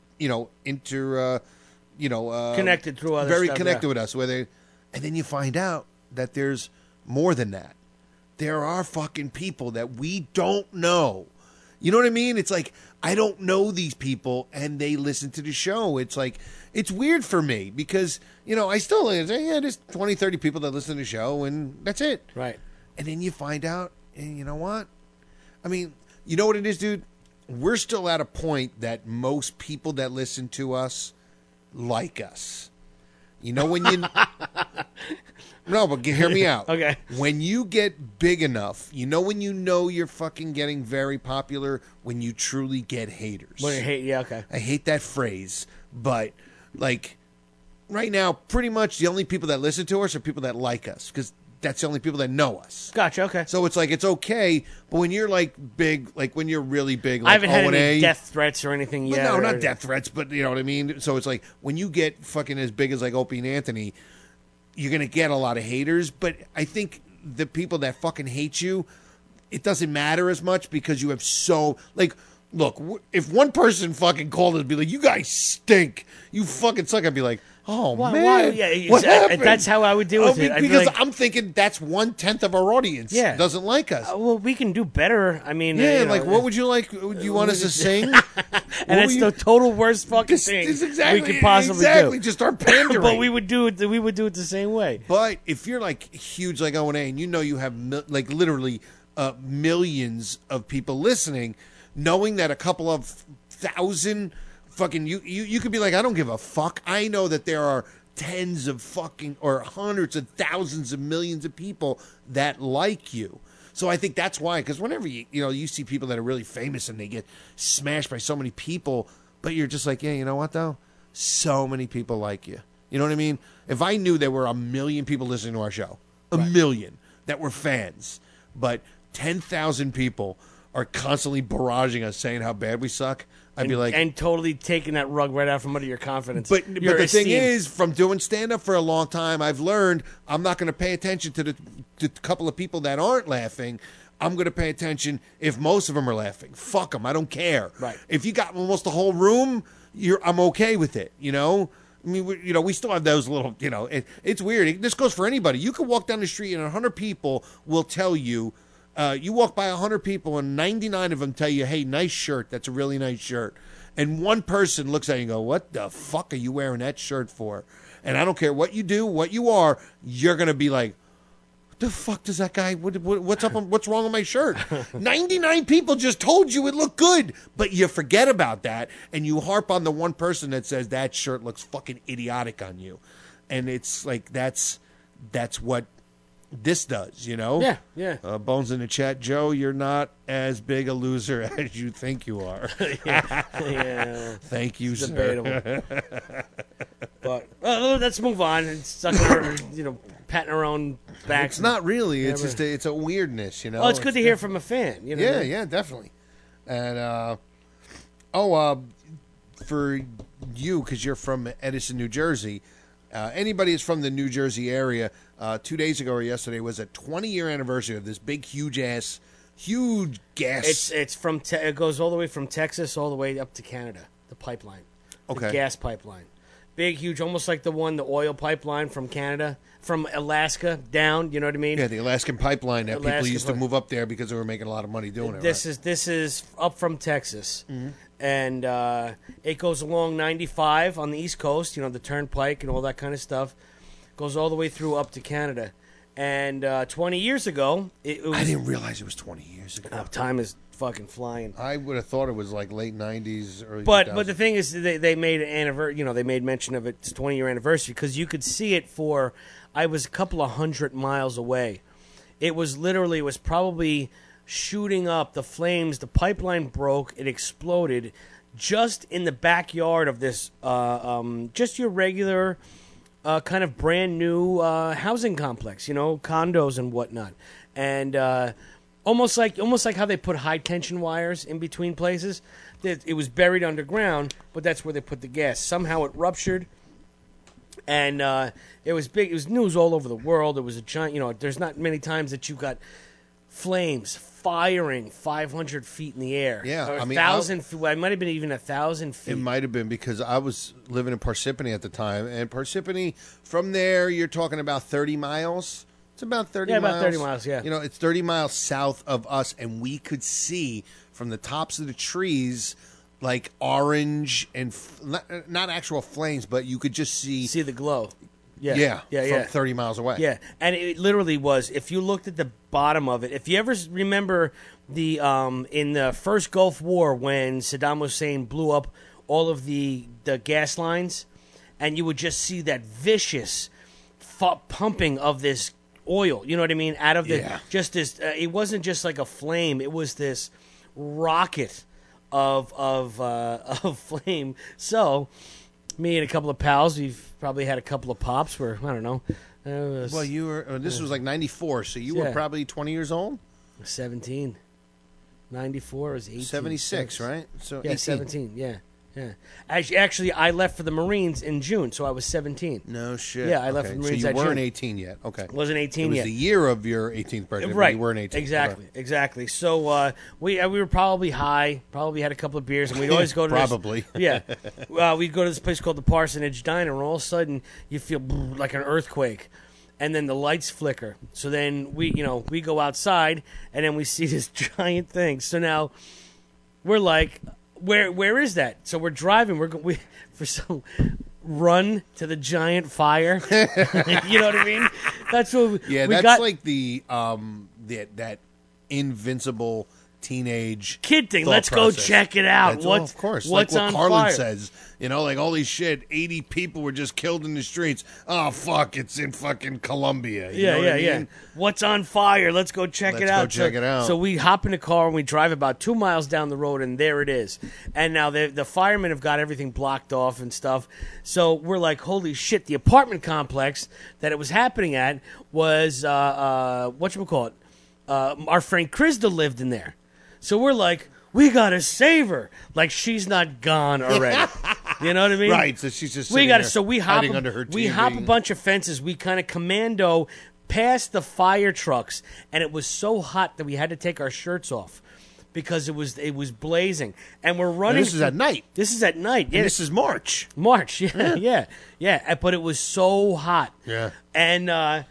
connected through other very stuff, connected yeah. with us, and then you find out that there's more than that. There are fucking people that we don't know. You know what I mean? It's like I don't know these people, and they listen to the show. It's like it's weird for me because I still say, yeah, there's 20, 30 people that listen to the show, and that's it. Right. And then you find out, and you know what? I mean, you know what it is, dude? We're still at a point that most people that listen to us like us. You know when you... No, but hear me out. Okay. When you get big enough, when you're fucking getting very popular, when you truly get haters. Yeah, okay. I hate that phrase, but like right now, pretty much the only people that listen to us are people that like us because that's the only people that know us. Gotcha. Okay. So it's like it's okay, but when you're like big, like when you're really big, like I haven't had O&A, any death threats or anything yet. no, not death threats, but you know what I mean. So it's like when you get fucking as big as like Opie and Anthony, you're gonna get a lot of haters. But I think the people that fucking hate you, it doesn't matter as much because you have so like. Look, if one person fucking called and be like, "You guys stink, you fucking suck," I'd be like, "Oh man, why? Yeah, what happened?" That's how I would deal with it. I'd be because like, I'm thinking that's 1/10 of our audience doesn't like us. Well, we can do better. I mean, yeah, you know, like what would you like? Would you want us to sing? And it's the total worst fucking thing we could possibly do. Just start pandering. But we would do it. We would do it the same way. But if you're like huge like O&A and you know you have like literally millions of people listening, knowing that a couple of thousand fucking you could be like, I don't give a fuck. I know that there are tens of fucking or hundreds of thousands of millions of people that like you. So I think that's why, because whenever you see people that are really famous and they get smashed by so many people, but you're just like, yeah, you know what though? So many people like you. You know what I mean? If I knew there were 1 million people listening to our show, a million that were fans, but 10,000 people are constantly barraging us saying how bad we suck, I'd be like... And totally taking that rug right out from under your confidence. But the thing is, from doing stand-up for a long time, I've learned I'm not going to pay attention to the couple of people that aren't laughing. I'm going to pay attention if most of them are laughing. Fuck them. I don't care. Right. If you got almost the whole room, I'm okay with it, you know? I mean, we still have those little, it's weird. This goes for anybody. You can walk down the street and 100 people will tell you, you walk by 100 people and 99 of them tell you, hey, nice shirt. That's a really nice shirt. And one person looks at you and go, what the fuck are you wearing that shirt for? And I don't care what you do, what you are, you're going to be like, what the fuck does that guy, what's up? What's wrong with my shirt? 99 people just told you it looked good, but you forget about that and you harp on the one person that says that shirt looks fucking idiotic on you. And it's like, that's what this does, Yeah, yeah. Bones in the chat, Joe, you're not as big a loser as you think you are. yeah. Thank you, It's sir. debatable. But let's move on. It's sucking our, patting our own backs. It's not really. It's just it's a weirdness, Well, it's good to hear from a fan. Yeah, definitely. And for you, because you're from Edison, New Jersey. Anybody that's from the New Jersey area, 2 days ago or yesterday was a 20-year anniversary of this big, huge gas. It's from it goes all the way from Texas all the way up to Canada. The pipeline, the gas pipeline, big, huge, almost like the oil pipeline from Canada, from Alaska down. You know what I mean? Yeah, the Alaskan pipeline that people used to move up there because they were making a lot of money doing it. This is up from Texas. Mm-hmm. And it goes along 95 on the East Coast, the turnpike and all that kind of stuff. Goes all the way through up to Canada. And 20 years ago, it was... I didn't realize it was 20 years ago. Time is fucking flying. I would have thought it was like late 90s, early 2000s. But the thing is, they made an anniversary. They made mention of its 20-year anniversary because you could see it for... I was a couple of 100 miles away. It was probably... shooting up the flames. The pipeline broke. It exploded just in the backyard of this just your regular kind of brand new housing complex, condos and whatnot. And almost like how they put high tension wires in between places. It was buried underground, but that's where they put the gas. Somehow it ruptured. And it was big. It was news all over the world. It was a giant, there's not many times that you got flames firing 500 feet in the air. Yeah, or 1,000 feet. It might have been even 1,000 feet. It might have been because I was living in Parsippany at the time, and Parsippany, from there, you're talking about 30 miles. It's about 30 miles. Yeah, about 30 miles, yeah. It's 30 miles south of us, and we could see from the tops of the trees like orange and not actual flames, but you could just see the glow. Yeah, from 30 miles away. Yeah, and it literally was, if you looked at the bottom of it, if you ever remember the in the first Gulf War when Saddam Hussein blew up all of the gas lines, and you would just see that vicious pumping of this oil, you know what I mean, out of just this, it wasn't just like a flame, it was this rocket of flame. So... Me and a couple of pals. We've probably had a couple of pops. Where I don't know. Well, you were. This was like '94, so you were probably 20 years old. 17. 94 is 18. 76, right? So yeah, 18. 17. Yeah. Actually, I left for the Marines in June, so I was 17. No shit. Yeah, I left for the Marines. So you that weren't June. 18 yet. Okay. Wasn't 18 yet. It was yet. the year of your 18th birthday. Right. But you weren't 18. Exactly. So we were probably high. Probably had a couple of beers, and we'd always go to probably. We'd go to this place called the Parsonage Diner, and all of a sudden you feel like an earthquake. And then the lights flicker. So then we go outside, and then we see this giant thing. So now we're like, where is that? So we're driving. We run to the giant fire. You know what I mean? That's what we that's got. like the that invincible teenage kid thing. thought Let's go process. check it out. Of course. What's like what on Carlin fire? says. Like all these shit. 80 people were just killed in the streets. Oh fuck! It's in fucking Colombia. You know what I mean? What's on fire? Let's go check it out. Check it out. So we hop in the car and we drive about 2 miles down the road, and there it is. And now the firemen have got everything blocked off and stuff. So we're like, holy shit! The apartment complex that it was happening at was whatchamacallit? Our friend Krista lived in there. So we're like, we gotta save her. Like she's not gone already. You know what I mean? Right. So she's just we hop under her TV. We hop a bunch of fences. We kind of commando past the fire trucks, and it was so hot that we had to take our shirts off because it was blazing. And we're running. And this is at night. This is at night. Yeah. And this is March. Yeah. But it was so hot. Yeah. And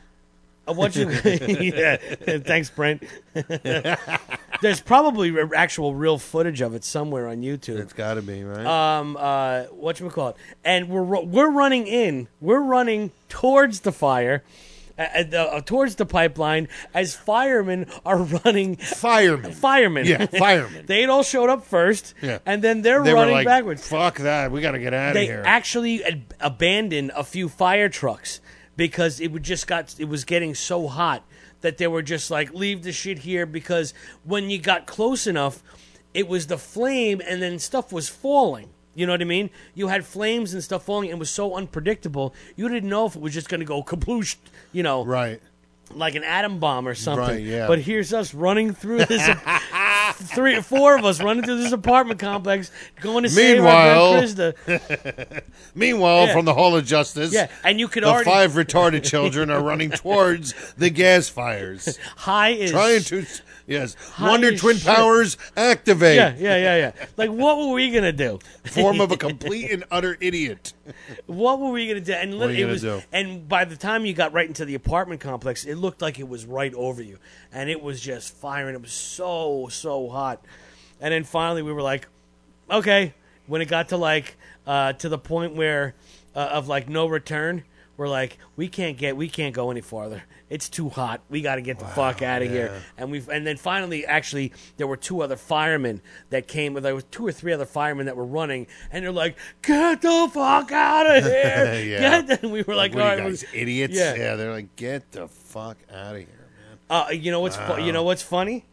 thanks, Brent. There's probably actual real footage of it somewhere on YouTube. It's got to be, right? Whatchamacallit? And we're running in. We're running towards the fire, towards the pipeline, as firemen are running. Firemen. Yeah, firemen. They had all showed up first, Yeah. and then they're They were running like, backwards. Fuck that. We got to get out of here. They actually abandoned a few fire trucks because it was getting so hot that they were just like, leave the shit here, because when you got close enough, it was the flame and then stuff was falling. You know what I mean? You had flames and stuff falling, and it was so unpredictable. You didn't know if it was just going to go kabloosh, right, like an atom bomb or something. Right, yeah. But here's us running through this, 3 or 4 of us running through this apartment complex, going to save our friend Krista. Meanwhile, from the Hall of Justice, and you could the already 5 retarded children are running towards the gas fires. High is trying to. Yes. High Wonder as Twin shit. Powers activate. Yeah. Like, what were we going to do? Form of a complete and utter idiot. What were we going to do? And What are you it was, gonna do? and by the time you got right into the apartment complex, it looked like it was right over you, and it was just firing. It was so hot. And then finally, we were like, okay. When it got to to the point where of no return, we're like, we can't go any farther. It's too hot. We got to get the fuck out of here. And then finally, actually, there were 2 other firemen that came. There was 2 or 3 other firemen that were running, and they're like, "Get the fuck out of here!" And we were like, what "All are you right, guys, idiots." Yeah. They're like, "Get the fuck out of here, man." You know what's you know what's funny?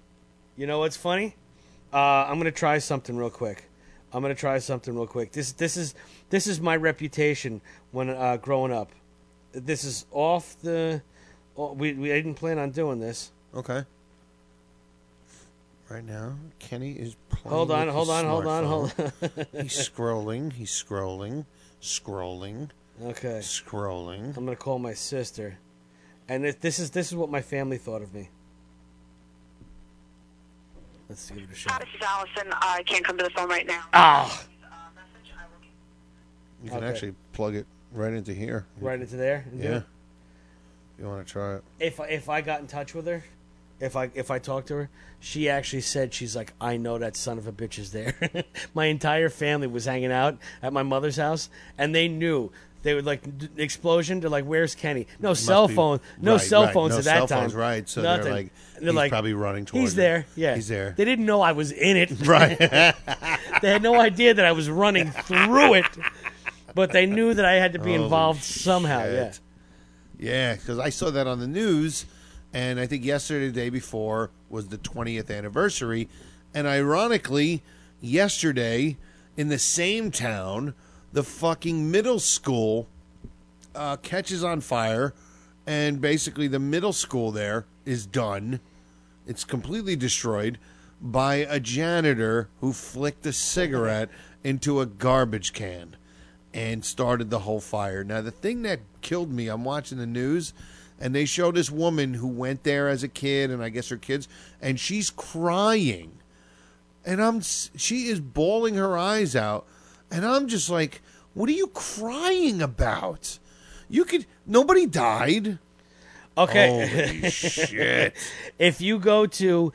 I'm gonna try something real quick. This is my reputation when growing up. This is off the. We didn't plan on doing this. Okay. Right now, Kenny is playing. Hold on. He's scrolling. Okay. Scrolling. I'm gonna call my sister, and this is what my family thought of me. Let's give it a shot. This is Allison. I can't come to the phone right now. Ah. You can actually plug it right into here. Right into there. And do Yeah. it? You want to try it? If I got in touch with her, if I talked to her, she actually said, she's like, I know that son of a bitch is there. My entire family was hanging out at my mother's house, and they knew. They would explosion. They're like, "Where's Kenny?" No cell phone. No cell phones at that time. Right. So nothing. they're like, they're he's probably running towards. He's there. Yeah, he's there. They didn't know I was in it. Right. They had no idea that I was running through it, but they knew that I had to be involved somehow. Shit. Yeah, because I saw that on the news, and I think yesterday, the day before, was the 20th anniversary, and ironically, yesterday in the same town, the fucking middle school catches on fire, and basically the middle school there is done. It's completely destroyed by a janitor who flicked a cigarette into a garbage can and started the whole fire. Now, the thing that killed me, I'm watching the news, and they show this woman who went there as a kid, and I guess her kids, and she's crying. And she is bawling her eyes out. And I'm just like, what are you crying about? Nobody died. Okay. Holy shit. If you go to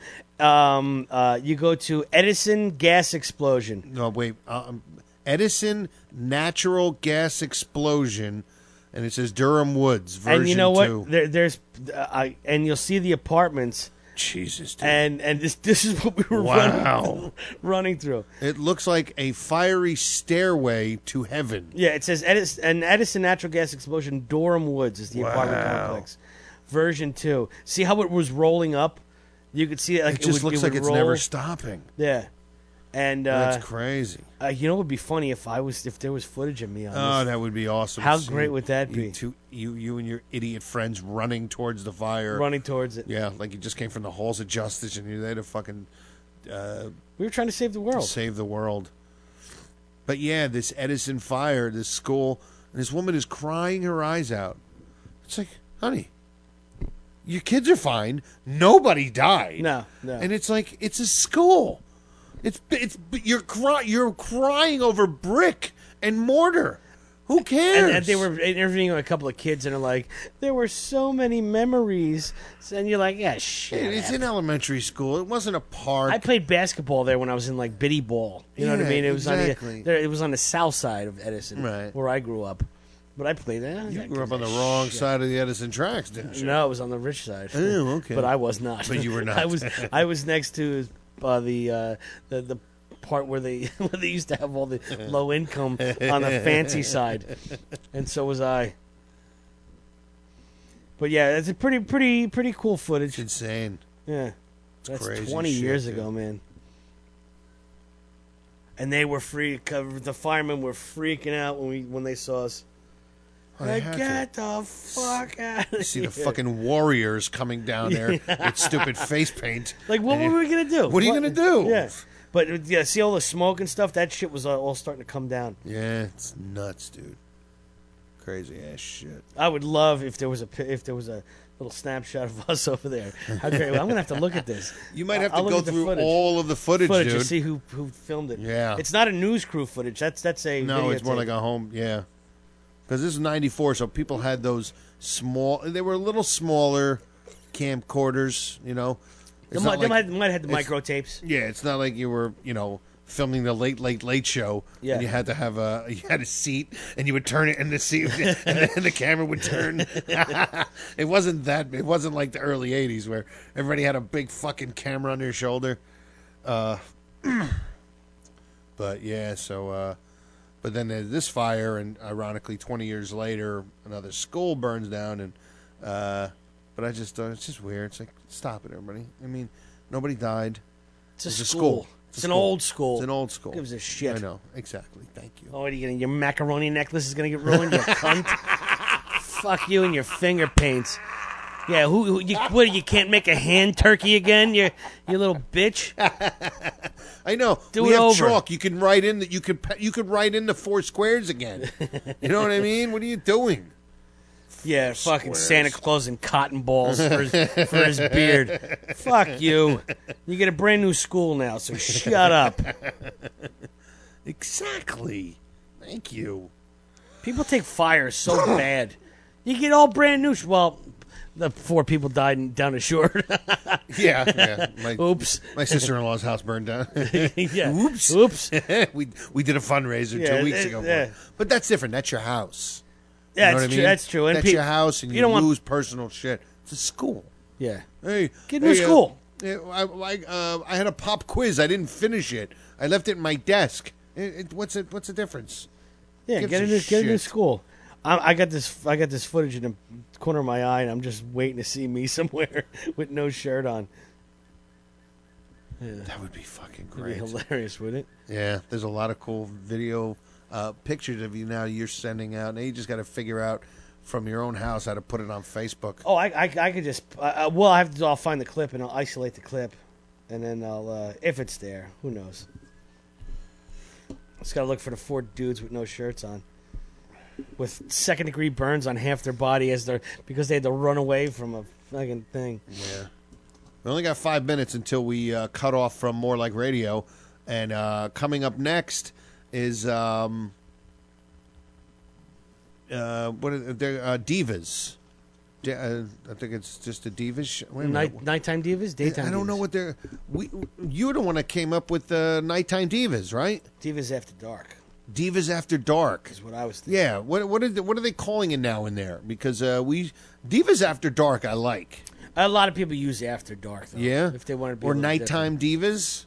Edison gas explosion. No, wait. Edison natural gas explosion, and it says Durham Woods version 2. And you know what? There's and you'll see the apartments. Jesus, dude. And this is what we were running through. It looks like a fiery stairway to heaven. Yeah, it says Edison natural gas explosion, Durham Woods is the apartment complex. Version 2. See how it was rolling up? You could see it like it just looks like it's roll. never stopping. Yeah. And that's crazy. You know what would be funny if there was footage of me on this. Oh, that would be awesome. How great would that be? You and your idiot friends running towards the fire. Running towards it. Yeah, like you just came from the halls of justice and you're there to fucking... we were trying to save the world. Save the world. But yeah, this Edison fire, this school, and this woman is crying her eyes out. It's like, honey, your kids are fine. Nobody died. No. And it's like, it's a school. You're crying over brick and mortar. Who cares? And they were interviewing a couple of kids, and they're like, there were so many memories. And you're like, yeah, shit. It's in elementary school. It wasn't a park. I played basketball there when I was in like Biddy Ball. You know what I mean? It was exactly. it was on the south side of Edison, right, where I grew up. But I played there. You grew up on the wrong side of the Edison tracks, didn't you? No, it was on the rich side. Oh, okay. But I was not. But you were not. I was next to the part where they used to have all the low income on the fancy side, and so was I. But yeah, it's a pretty cool footage. It's insane. Yeah, that's crazy 20 years shit, ago, man. And they were the firemen were freaking out when they saw us. Get the fuck out of here. See the fucking warriors coming down there with stupid face paint. Like, what were we going to do? What are you going to do? Yeah. But, yeah, see all the smoke and stuff? That shit was all starting to come down. Yeah, it's nuts, dude. Crazy ass shit. I would love if there was a little snapshot of us over there. How great. Well, I'm going to have to look at this. You might have to go through all of the footage, dude. to see who filmed it. Yeah. It's not a news crew footage. That's a No, it's more videotape. like a home, yeah. Because this is 94, so people had those they were a little smaller camcorders, you know. They might have had the micro tapes. Yeah, it's not like you were, filming the late show. Yeah. And you had to have you had a seat, and you would turn it in the seat, and then the camera would turn. It wasn't like the early 80s where everybody had a big fucking camera on their shoulder. But yeah, so... But then there's this fire, and ironically, 20 years later, another school burns down. And but I just thought it's just weird. It's like, stop it, everybody. I mean, nobody died. It's a school. It's an old school. It's an old school. Who gives a shit? I know, exactly. Thank you. Oh, what are you gonna? Your macaroni necklace is gonna get ruined, you cunt. Fuck you and your finger paints. Yeah, what? You can't make a hand turkey again, you little bitch. I know. Do we it have over. chalk. You can write in that. You could write in the 4 squares again. You know what I mean? What are you doing? Yeah, fucking Santa Claus and cotton balls for his beard. Fuck you. You get a brand new school now, so shut up. Exactly. Thank you. People take fire so bad. You get all brand new. Well, the 4 people died down the shore. Yeah. Oops. My sister-in-law's house burned down. Yeah. Oops. We did a fundraiser 2 weeks ago. Yeah. But that's different. That's your house. Yeah, You know what I mean? that's true. And that's your house, and you don't lose personal shit. It's a school. Yeah. Hey, get into school. I had a pop quiz. I didn't finish it. I left it in my desk. What's the difference? Yeah, get into school. I got this footage in the corner of my eye, and I'm just waiting to see me somewhere with no shirt on. Yeah. That would be fucking great. It'd be hilarious, wouldn't it? Yeah, there's a lot of cool video pictures of you now you're sending out. Now you just got to figure out from your own house how to put it on Facebook. Oh, I could just. I'll find the clip and I'll isolate the clip, and then I'll if it's there. Who knows? Just gotta look for the 4 dudes with no shirts on, with second-degree burns on half their body because they had to run away from a fucking thing. Yeah. We only got 5 minutes until we cut off from More Like Radio, and coming up next is what are they? Divas. I think it's just a Divas show. Wait a minute. Nighttime Divas, daytime. I don't know what they're. You're the one that came up with Nighttime Divas, right? Divas After Dark. Divas After Dark is what I was thinking. Yeah. What are they calling it now in there? Because Divas After Dark, I like. A lot of people use After Dark, though. Yeah. If they want to be or a little Nighttime Divas.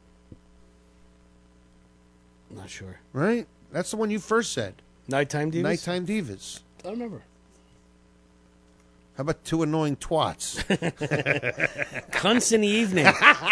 I'm not sure. Right? That's the one you first said. Nighttime Divas. Nighttime Divas. I don't remember. How about 2 annoying twats? Cunts in the evening.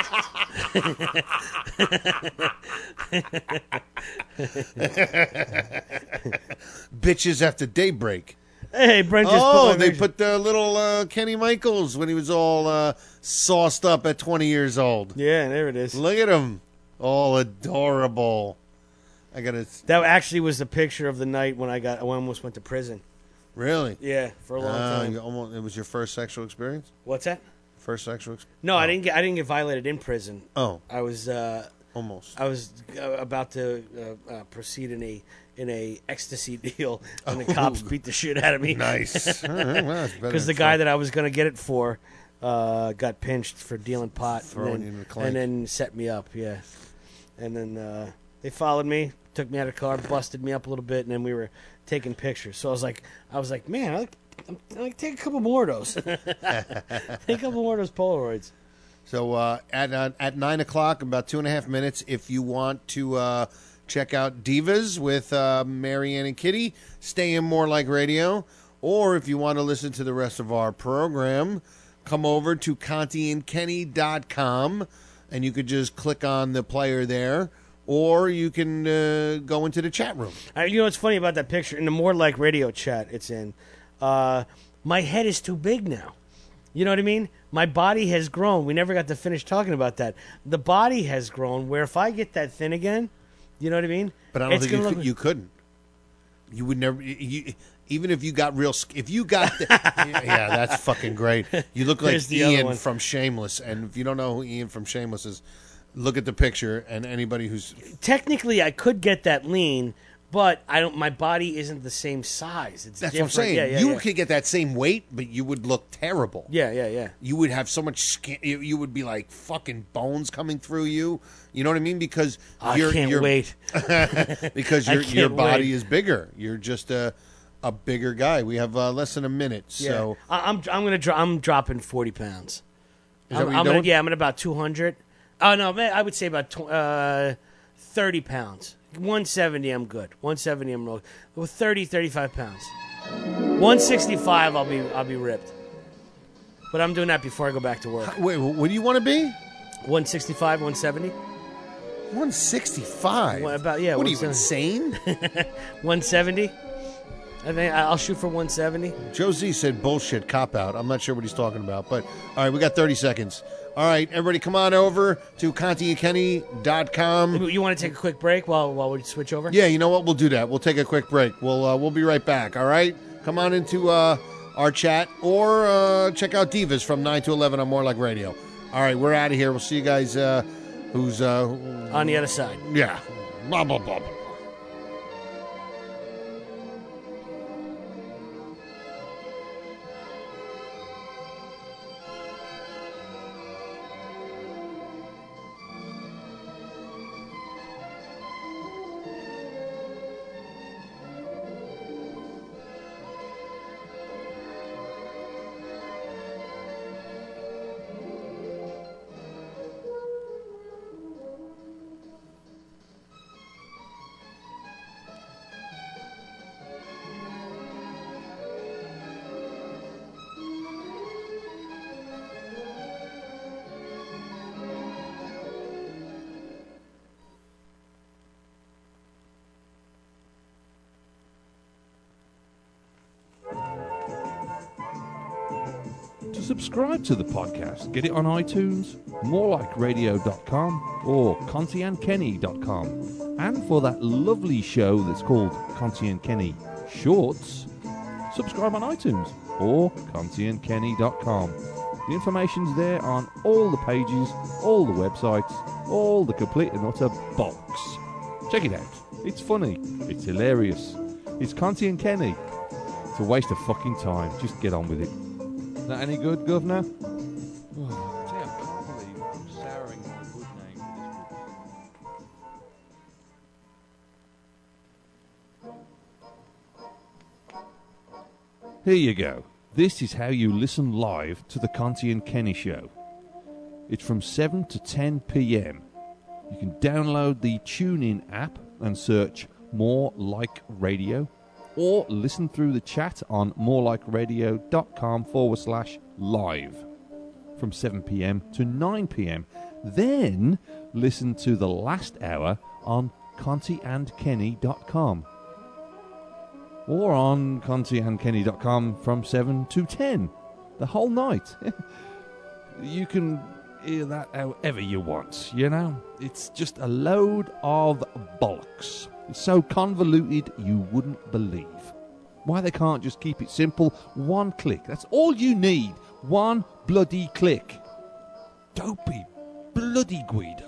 Bitches after daybreak. Hey, Brent just put the little Kenny Michaels when he was all sauced up at 20 years old. Yeah, there it is. Look at him. All adorable. That actually was the picture of the night when I almost went to prison. Really? Yeah, for a long time. It was your first sexual experience? What's that? First sexual experience? No, I didn't get violated in prison. Oh. I was almost. I was about to proceed in a ecstasy deal, and the cops beat the shit out of me. Nice. Because the guy that I was going to get it for got pinched for dealing pot, and then set me up. Yeah, and then they followed me, took me out of the car, busted me up a little bit, and then we were taking pictures. So I was like, man, I'm like, take a couple more of those. Take a couple more of those Polaroids. So at 9 o'clock, about 2.5 minutes, if you want to check out Divas with Marianne and Kitty, stay in More Like Radio. Or if you want to listen to the rest of our program, come over to ContiandKenny.com, and you could just click on the player there. Or you can go into the chat room. You know what's funny about that picture? In the More Like Radio chat it's in, my head is too big now. You know what I mean? My body has grown. We never got to finish talking about that. The body has grown where if I get that thin again, you know what I mean? But I don't think you couldn't. You would never... even if you got real... If you got... yeah, that's fucking great. You look like Ian from Shameless. And if you don't know who Ian from Shameless is... Look at the picture, and anybody who's technically I could get that lean, but I don't. My body isn't the same size. It's that's different. What I'm saying. Yeah, you could get that same weight, but you would look terrible. Yeah. You would have so much skin. You would be like fucking bones coming through you. You know what I mean? Because I can't wait. Because your body is bigger. You're just a bigger guy. We have less than a minute, so I'm dropping 40 pounds. Is that what you're doing? I'm at about 200. Oh, no, man, I would say about 30 pounds. 170, I'm good. 170, I'm low. With 30, 35 pounds. 165, I'll be ripped. But I'm doing that before I go back to work. Wait, what do you want to be? 165, 170. 165? What are you, insane? 170. I think I'll shoot for 170. Joe Z said bullshit, cop out. I'm not sure what he's talking about. But, all right, we got 30 seconds. All right, everybody come on over to ContiandKenny.com. You want to take a quick break while we switch over? Yeah, you know what? We'll do that. We'll take a quick break. We'll be right back, all right? Come on into our chat or check out Divas from 9 to 11 on More Like Radio. All right, we're out of here. We'll see you guys who's... on the other side. Yeah. Blah, blah, blah, blah. Subscribe to the podcast. Get it on iTunes, morelikeradio.com, or contiandkenny.com. And for that lovely show that's called Conti and Kenny Shorts, subscribe on iTunes or contiandkenny.com. The information's there on all the pages, all the websites, all the complete and utter bollocks. Check it out. It's funny. It's hilarious. It's Conti and Kenny. It's a waste of fucking time. Just get on with it. That any good, Governor? Oh, I can't believe I'm souring my good name for this. Here you go. This is how you listen live to the Conti and Kenny show. It's from 7 to 10 p.m. You can download the TuneIn app and search More Like Radio, or listen through the chat on morelikeradio.com/live from 7 p.m. to 9 p.m. Then listen to the last hour on contiandkenny.com or on contiandkenny.com from 7 to 10 the whole night. You can hear that however you want, you know? It's just a load of bollocks. It's so convoluted you wouldn't believe. Why they can't just keep it simple? One click. That's all you need. One bloody click. Dopey bloody Guido.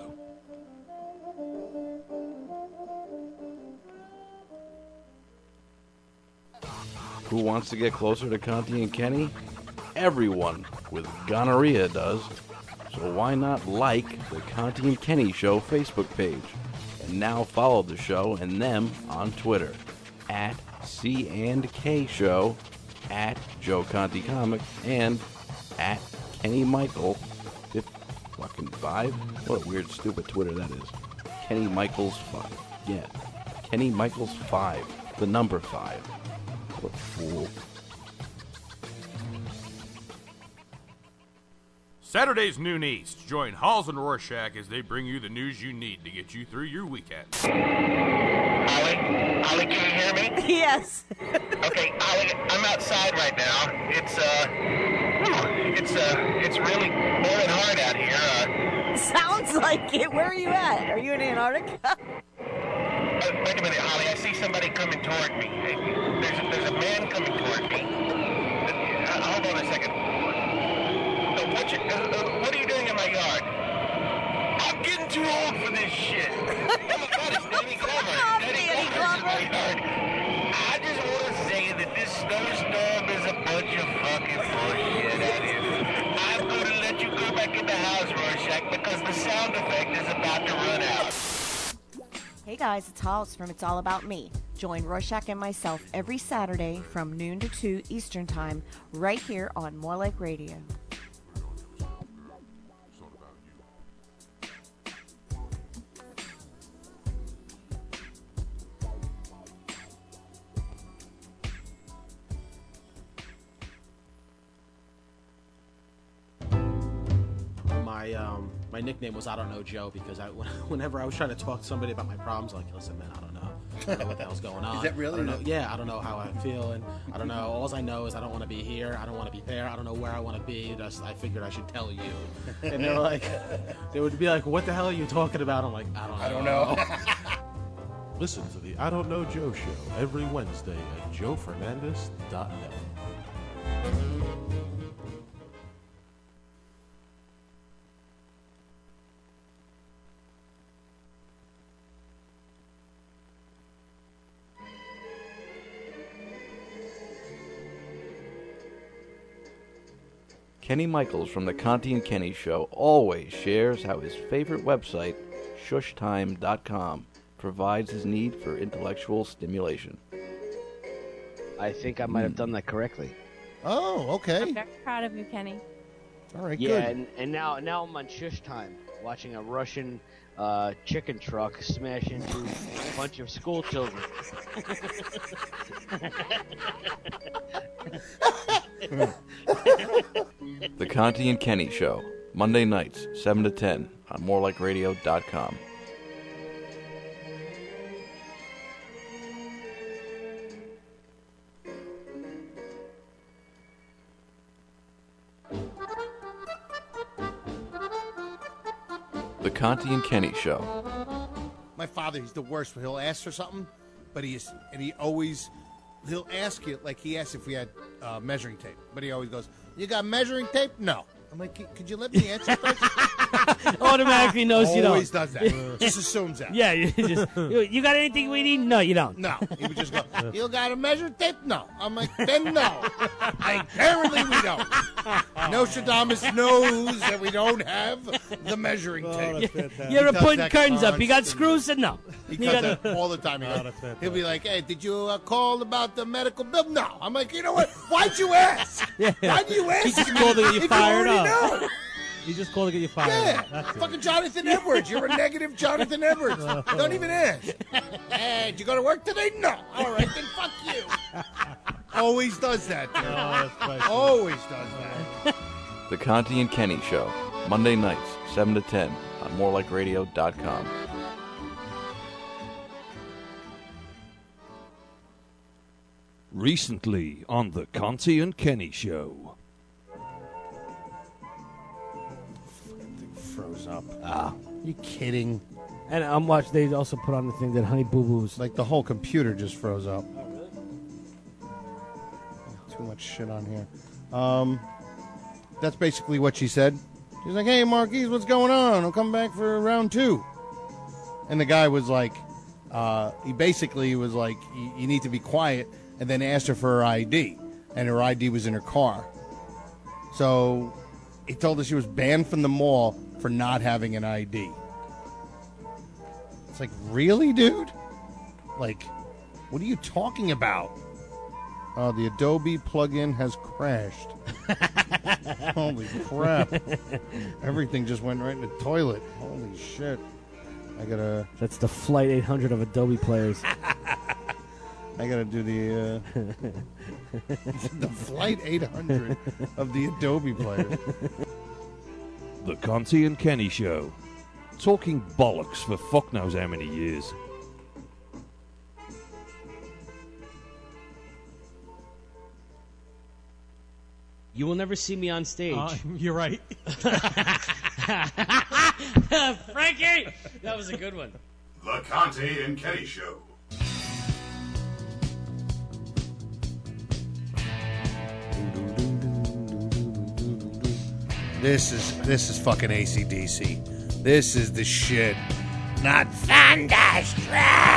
Who wants to get closer to Conti and Kenny? Everyone with gonorrhea does. So why not like the Conti and Kenny Show Facebook page? And now follow the show and them on Twitter at C&K Show, at Joe Conti Comic, and at Kenny Michael 5. What a weird, stupid Twitter that is. Kenny Michaels 5. Yeah, Kenny Michaels 5. The number 5. What a fool. Saturdays noon East. Join Halls and Rorschach as they bring you the news you need to get you through your weekend. Ollie, can you hear me? Yes. Okay, Ollie, I'm outside right now. It's really blowing hard out here. Sounds like it. Where are you at? Are you in Antarctica? Wait a minute, Ollie. I see somebody coming toward me. There's a man coming toward me. Hold on a second. What are you doing in my yard? I'm getting too old for this shit. Oh my God, it's Danny Glover. Danny Glover's in my yard. I just want to say that this snowstorm is a bunch of fucking bullshit. That is. I'm going to let you go back in the house, Rorschach, because the sound effect is about to run out. Hey guys, it's Hollis from It's All About Me. Join Rorschach and myself every Saturday from noon to 2 Eastern Time right here on More Like Radio. My nickname was I Don't Know Joe because whenever I was trying to talk to somebody about my problems, like, listen, man, I don't know what the hell's going on. Is that really? Yeah, I don't know how I'm feeling. I don't know. All I know is I don't want to be here. I don't want to be there. I don't know where I want to be. I figured I should tell you. And they're like, they would be like, what the hell are you talking about? I'm like, I don't know. Listen to the I Don't Know Joe Show every Wednesday at joefernandez.net. Kenny Michaels from the Conti and Kenny Show always shares how his favorite website, shushtime.com, provides his need for intellectual stimulation. I think I might have done that correctly. Oh, okay. I'm very proud of you, Kenny. All right, Yeah, good. and now I'm on Shush Time, watching a Russian chicken truck smash into a bunch of school children. The Conti and Kenny Show, Monday nights, 7 to 10, on morelikeradio.com. The Conti and Kenny Show. My father, he's the worst. He'll ask for something, but he'll ask you, like he asked if we had measuring tape, but he always goes, "You got measuring tape?" No. I'm like, could you let me answer first? Automatically knows you don't. Always does that. Just assumes that. Yeah, you got anything we need? No, you don't. No. He would just go, "You got a measuring tape?" No. I'm like, then no. Apparently we don't. Nostradamus knows that we don't have the measuring tape. You ever putting curtains up? You got screws? No. He does that all the time. He'll be like, "Hey, did you call about the medical bill?" No. I'm like, you know what? Why'd you ask? Why do you ask? He just called to get you fired up. Know. He just called to get you fired Yeah, up. fucking Jonathan Edwards. You're a negative Jonathan Edwards. Don't even ask. Hey, did you go to work today? No. All right, then fuck you. Always does that, dude. Always does that. The Conti and Kenny Show. Monday nights, 7 to 10 on morelikeradio.com. Recently on the Conti and Kenny Show. Froze up. Are you kidding? And I'm watching. They also put on the thing that Honey Boo Boo's. Like the whole computer just froze up. Oh, really? Too much shit on here. That's basically what she said. She's like, "Hey, Marquise, what's going on? I'll come back for round 2." And the guy was like, he basically was like, you need to be quiet, and then asked her for her ID. And her ID was in her car. So he told her she was banned from the mall for not having an ID. It's like, really, dude? Like, what are you talking about? Oh, the Adobe plugin has crashed. Holy crap. Everything just went right in the toilet. Holy shit. I gotta... That's the Flight 800 of Adobe players. I gotta do the... the Flight 800 of the Adobe players. The Conti and Kenny Show. Talking bollocks for fuck knows how many years. You will never see me on stage. You're right. Frankie! That was a good one. The Conti and Kenny Show. This is fucking AC/DC. This is the shit. Not Thunderstruck!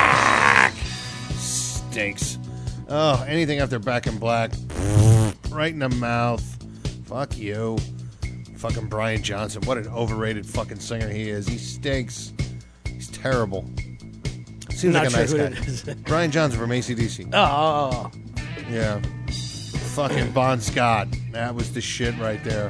Stinks. Oh, anything after Back in Black. Right in the mouth. Fuck you. Fucking Brian Johnson. What an overrated fucking singer he is. He stinks. He's terrible. Seems like a nice guy. Brian Johnson from AC/DC. Oh. Yeah. Fucking Bon Scott. That was the shit right there.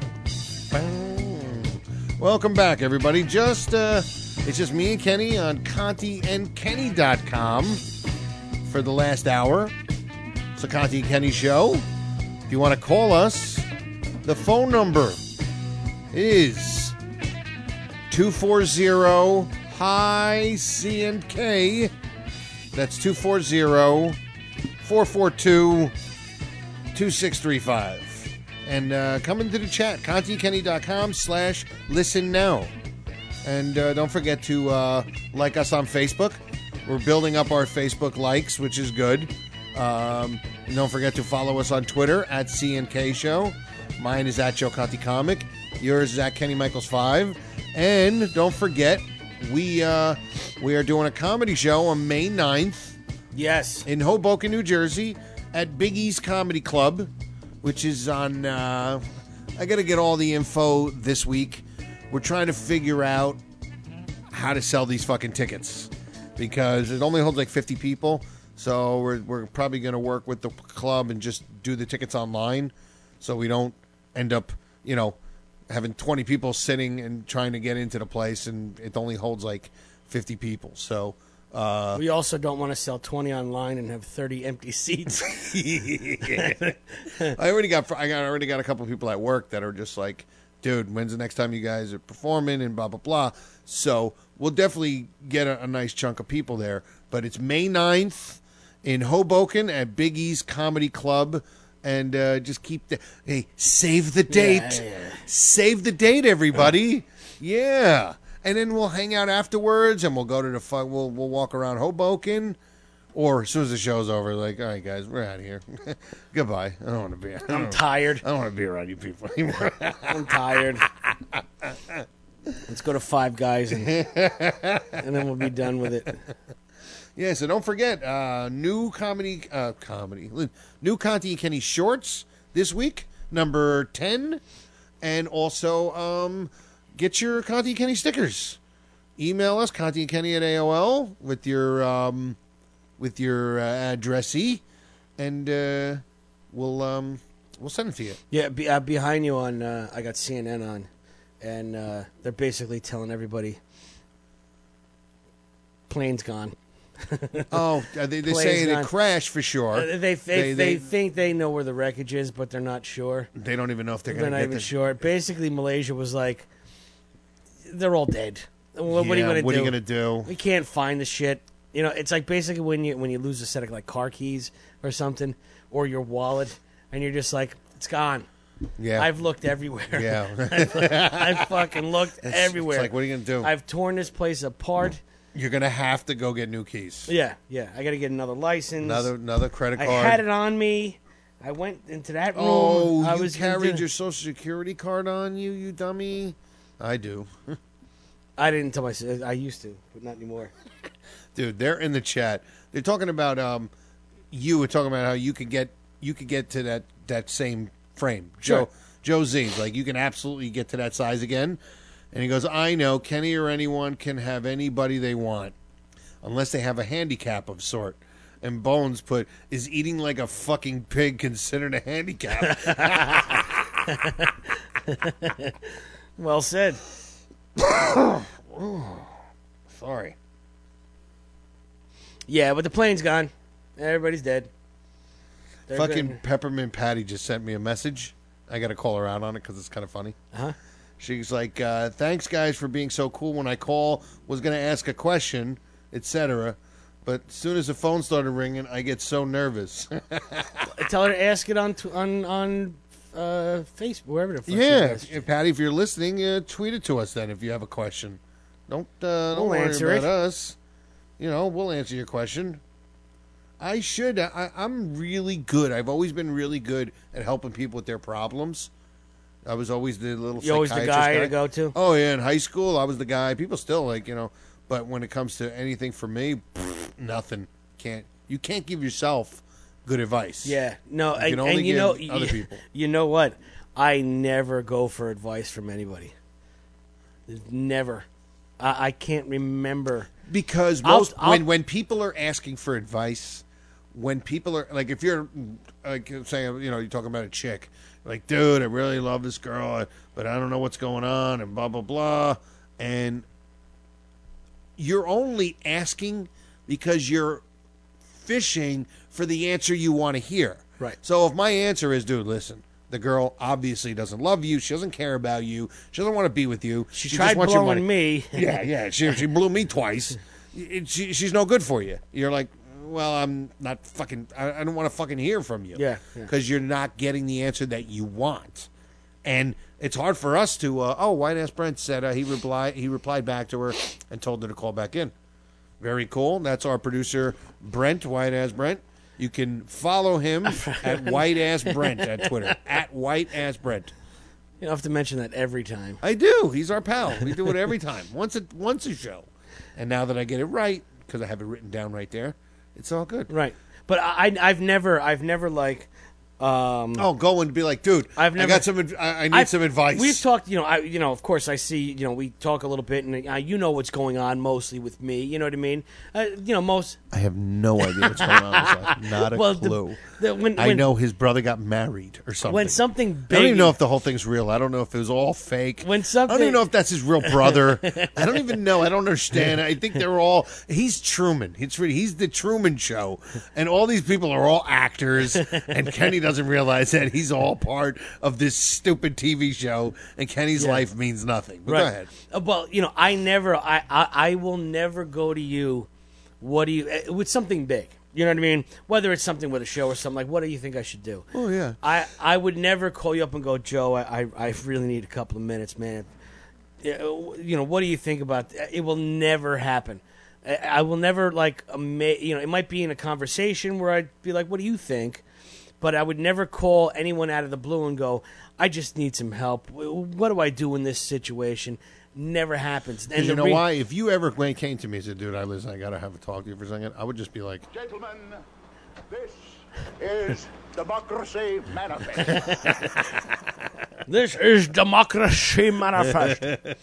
Welcome back, everybody. It's just me and Kenny on ContiandKenny.com for the last hour. It's the Conti and Kenny Show. If you want to call us, the phone number is 240-HI-C&K. That's 240-442-2635. And come into the chat, ContiandKenny.com/listen now. And don't forget to like us on Facebook. We're building up our Facebook likes, which is good. And don't forget to follow us on Twitter at CNK Show. Mine is at Joe Conti Comic. Yours is at Kenny Michaels 5. And don't forget, we are doing a comedy show on May 9th. Yes. In Hoboken, New Jersey, at Big East Comedy Club, which is on... I got to get all the info this week. We're trying to figure out how to sell these fucking tickets because it only holds like 50 people. So we're probably going to work with the club and just do the tickets online so we don't end up, having 20 people sitting and trying to get into the place and it only holds like 50 people. So we also don't want to sell 20 online and have 30 empty seats. I already got a couple of people at work that are just like, dude, when's the next time you guys are performing and blah, blah, blah. So we'll definitely get a nice chunk of people there. But it's May 9th in Hoboken at Big East Comedy Club. And just save the date. Yeah. Save the date, everybody. Yeah. and then we'll hang out afterwards, and we'll go to the we'll walk around Hoboken, or as soon as the show's over, like, all right, guys, we're out of here. Goodbye. I don't want to be. I'm tired. I don't want to be around you people anymore. I'm tired. Let's go to Five Guys, and then we'll be done with it. Yeah, so don't forget, new comedy, new Conti and Kenny shorts this week, number 10, and also get your Conti and Kenny stickers. Email us, Conti and Kenny at AOL, with your addressee, and we'll send it to you. Yeah, behind you on, I got CNN on, and they're basically telling everybody, plane's gone. Oh, they say it crashed for sure. They think they know where the wreckage is, but they're not sure. They don't even know if they're going to get They're not even sure. Basically, Malaysia was like, they're all dead. What are you going to do? We can't find the shit. You know, it's like basically when you lose a set of like car keys or something, or your wallet, and you're just like, it's gone. Yeah, I've looked everywhere. Yeah, I've fucking looked everywhere. It's like, what are you going to do? I've torn this place apart. You're going to have to go get new keys. Yeah. I got to get another license. Another credit card. I had it on me. I went into that room. Oh, you carried your Social Security card on you, you dummy. I do. I didn't tell myself. I used to, but not anymore. Dude, they're in the chat. They're talking about you were talking about how you could get to that same frame. Sure. Joe Z's like, you can absolutely get to that size again. And he goes, I know, Kenny or anyone can have anybody they want, unless they have a handicap of sort. And Bones put, is eating like a fucking pig considered a handicap? Well said. Sorry. Yeah, but the plane's gone. Everybody's dead. They're Fucking good. Peppermint Patty just sent me a message. I got to call her out on it because it's kind of funny. Uh-huh. She's like, thanks, guys, for being so cool when I call. Was going to ask a question, etc. But as soon as the phone started ringing, I get so nervous. Tell her to ask it on Facebook, wherever the fuck Yeah, she does. Patty, if you're listening, tweet it to us then if you have a question. Don't worry answer about it. us. You know, we'll answer your question. I'm really good. I've always been really good at helping people with their problems. I was always the little You're always the guy to go to? Oh, yeah. In high school, I was the guy. People still, like, you know. But when it comes to anything for me, nothing. You can't give yourself good advice. Yeah. No, you can only give other people. You know what? I never go for advice from anybody. Never. I can't remember. Because when people are asking for advice, when people are, like, if you're, like, saying, you know, you're talking about a chick, like, dude, I really love this girl, but I don't know what's going on, and blah, blah, blah. And you're only asking because you're fishing for the answer you want to hear. Right. So if my answer is, dude, listen, the girl obviously doesn't love you, she doesn't care about you, she doesn't want to be with you. She just tried wants your money. blowing me. Yeah, she blew me twice. She's no good for you. You're like, well, I'm not fucking, I don't want to fucking hear from you. Yeah. Because you're not getting the answer that you want. And it's hard for us to, White Ass Brent said he replied back to her and told her to call back in. Very cool. That's our producer, Brent, White Ass Brent. You can follow him at White Ass Brent at Twitter, at White Ass Brent. You don't have to mention that every time. I do. He's our pal. We do it every time. Once a show. And now that I get it right, because I have it written down right there, it's all good. Right. But I've never like. Go and be like, dude, I got some. I need some advice. We've talked, of course, I see, we talk a little bit, and you know what's going on mostly with me. You know what I mean? Most. I have no idea what's going on. With life. Not a clue. I know his brother got married or something. When something big, I don't even know if the whole thing's real. I don't know if it was all fake. I don't even know if that's his real brother. I don't even know. I don't understand. I think they're all. He's Truman. He's the Truman Show, and all these people are all actors. And Kenny doesn't realize that he's all part of this stupid TV show, and Kenny's life means nothing. But go ahead. Well, I will never go to you. What do you with something big? You know what I mean? Whether it's something with a show or something, like, what do you think I should do? Oh, yeah. I would never call you up and go, Joe, I really need a couple of minutes, man. what do you think about that? It will never happen. I will never, like, it might be in a conversation where I'd be like, what do you think? But I would never call anyone out of the blue and go, I just need some help. What do I do in this situation? Never happens. And you know why? If you ever came to me and said, dude, listen, I got to have a talk to you for a second, I would just be like, Gentlemen, this is Democracy Manifest. This is Democracy Manifest.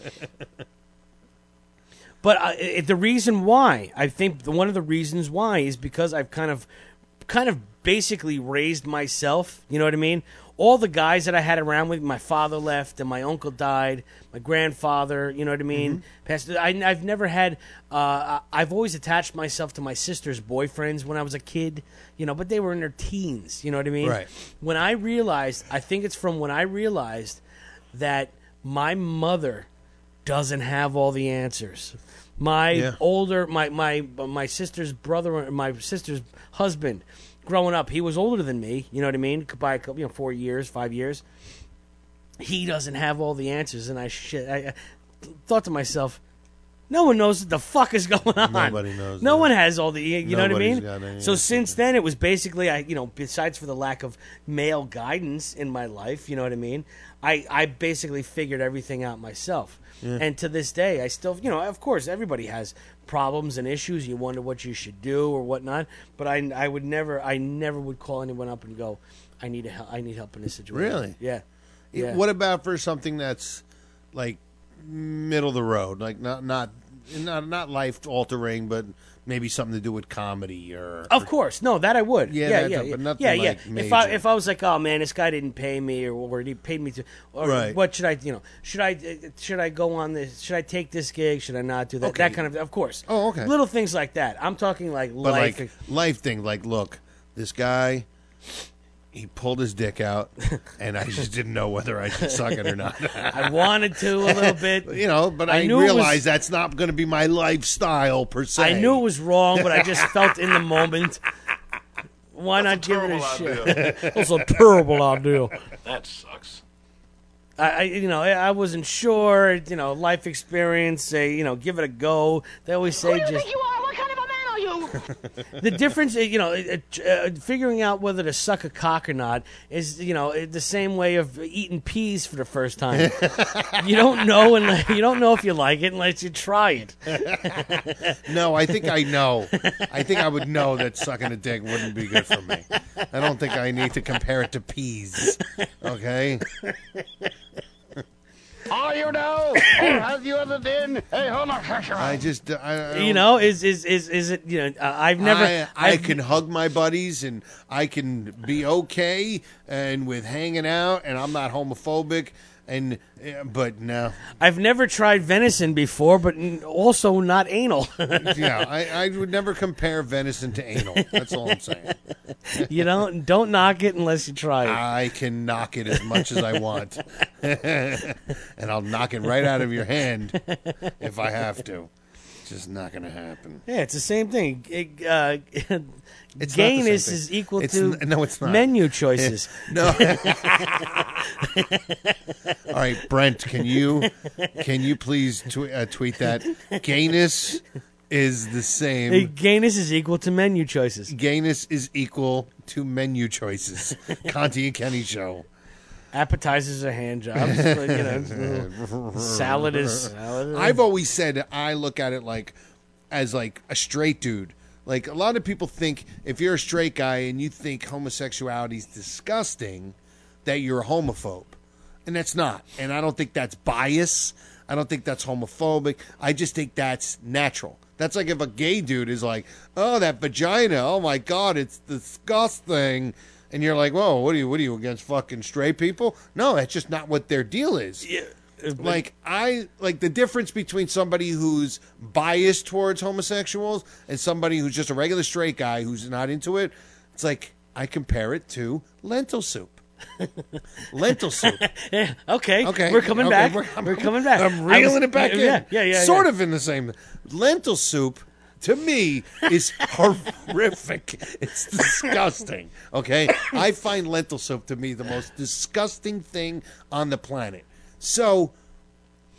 But the reason why, I think one of the reasons why is because I've kind of basically raised myself, you know what I mean? All the guys that I had around with, my father left and my uncle died, my grandfather, you know what I mean? Passed. I've never had, I've always attached myself to my sister's boyfriends when I was a kid, but they were in their teens, you know what I mean? Right. When I realized, I think it's from when I realized that my mother doesn't have all the answers. My sister's brother, my sister's husband, growing up, he was older than me, you know what I mean, by 4 years, 5 years. He doesn't have all the answers, and I thought to myself, no one knows what the fuck is going on. Nobody knows. No one has all the, you know what I Nobody's mean? got any So answers. since then, it was basically, besides for the lack of male guidance in my life, you know what I mean, I basically figured everything out myself. Yeah. And to this day, I still, of course, everybody has problems and issues. You wonder what you should do or whatnot. But I never would call anyone up and go, I need help in this situation. Really? Yeah. What about for something that's like middle of the road, like not life altering, but maybe something to do with comedy or? Of course, no, that I would. Yeah, Yeah. but nothing Yeah. like If I was like, oh man, this guy didn't pay me, or he paid me to, or Right. what should I, should I go on this? Should I take this gig? Should I not do that? Okay. That kind of course. Oh, okay. Little things like that. I'm talking like But life. like life thing, like look, this guy, he pulled his dick out, and I just didn't know whether I should suck it or not. I wanted to a little bit, but I knew it was- realized that's not going to be my lifestyle per se. I knew it was wrong, but I just felt in the moment. Why not give it a shit? That's a terrible idea. That sucks. I wasn't sure. Life experience. Say, give it a go. They always say Who do you just. think you are? What kind of a man are you? The difference, figuring out whether to suck a cock or not is, the same way of eating peas for the first time. You don't know if you like it unless you try it. No, I think I know. I think I would know that sucking a dick wouldn't be good for me. I don't think I need to compare it to peas. Okay? Are you now? Or have you ever been a homosexual? I just, I Is it? I've never. I can hug my buddies and I can be okay and with hanging out and I'm not homophobic but no. I've never tried venison before, but also not anal. Yeah, I would never compare venison to anal. That's all I'm saying. You don't knock it unless you try it. I can knock it as much as I want. And I'll knock it right out of your hand if I have to. It's just not going to happen. Yeah, it's the same thing. It's gayness not the same is thing. equal It's to no, it's not. menu choices. No. All right, Brent, can you please tweet that? Gayness is the same. Gayness is equal to menu choices. Gayness is equal to menu choices. Conti and Kenny show. Appetizers are hand jobs. Salad is salad. I've always said I look at it as a straight dude. Like, a lot of people think if you're a straight guy and you think homosexuality is disgusting, that you're a homophobe. And that's not. And I don't think that's bias. I don't think that's homophobic. I just think that's natural. That's like if a gay dude is like, oh, that vagina, oh my God, it's disgusting. And you're like, whoa, what are you against fucking straight people? No, that's just not what their deal is. Yeah. Like the difference between somebody who's biased towards homosexuals and somebody who's just a regular straight guy who's not into it. It's like I compare it to lentil soup. Lentil soup. Yeah, okay. Okay. We're coming back. We're coming back. I'm reeling it back in. Yeah. Sort of in the same. Lentil soup to me is horrific. It's disgusting. Okay, I find lentil soup to me the most disgusting thing on the planet. So,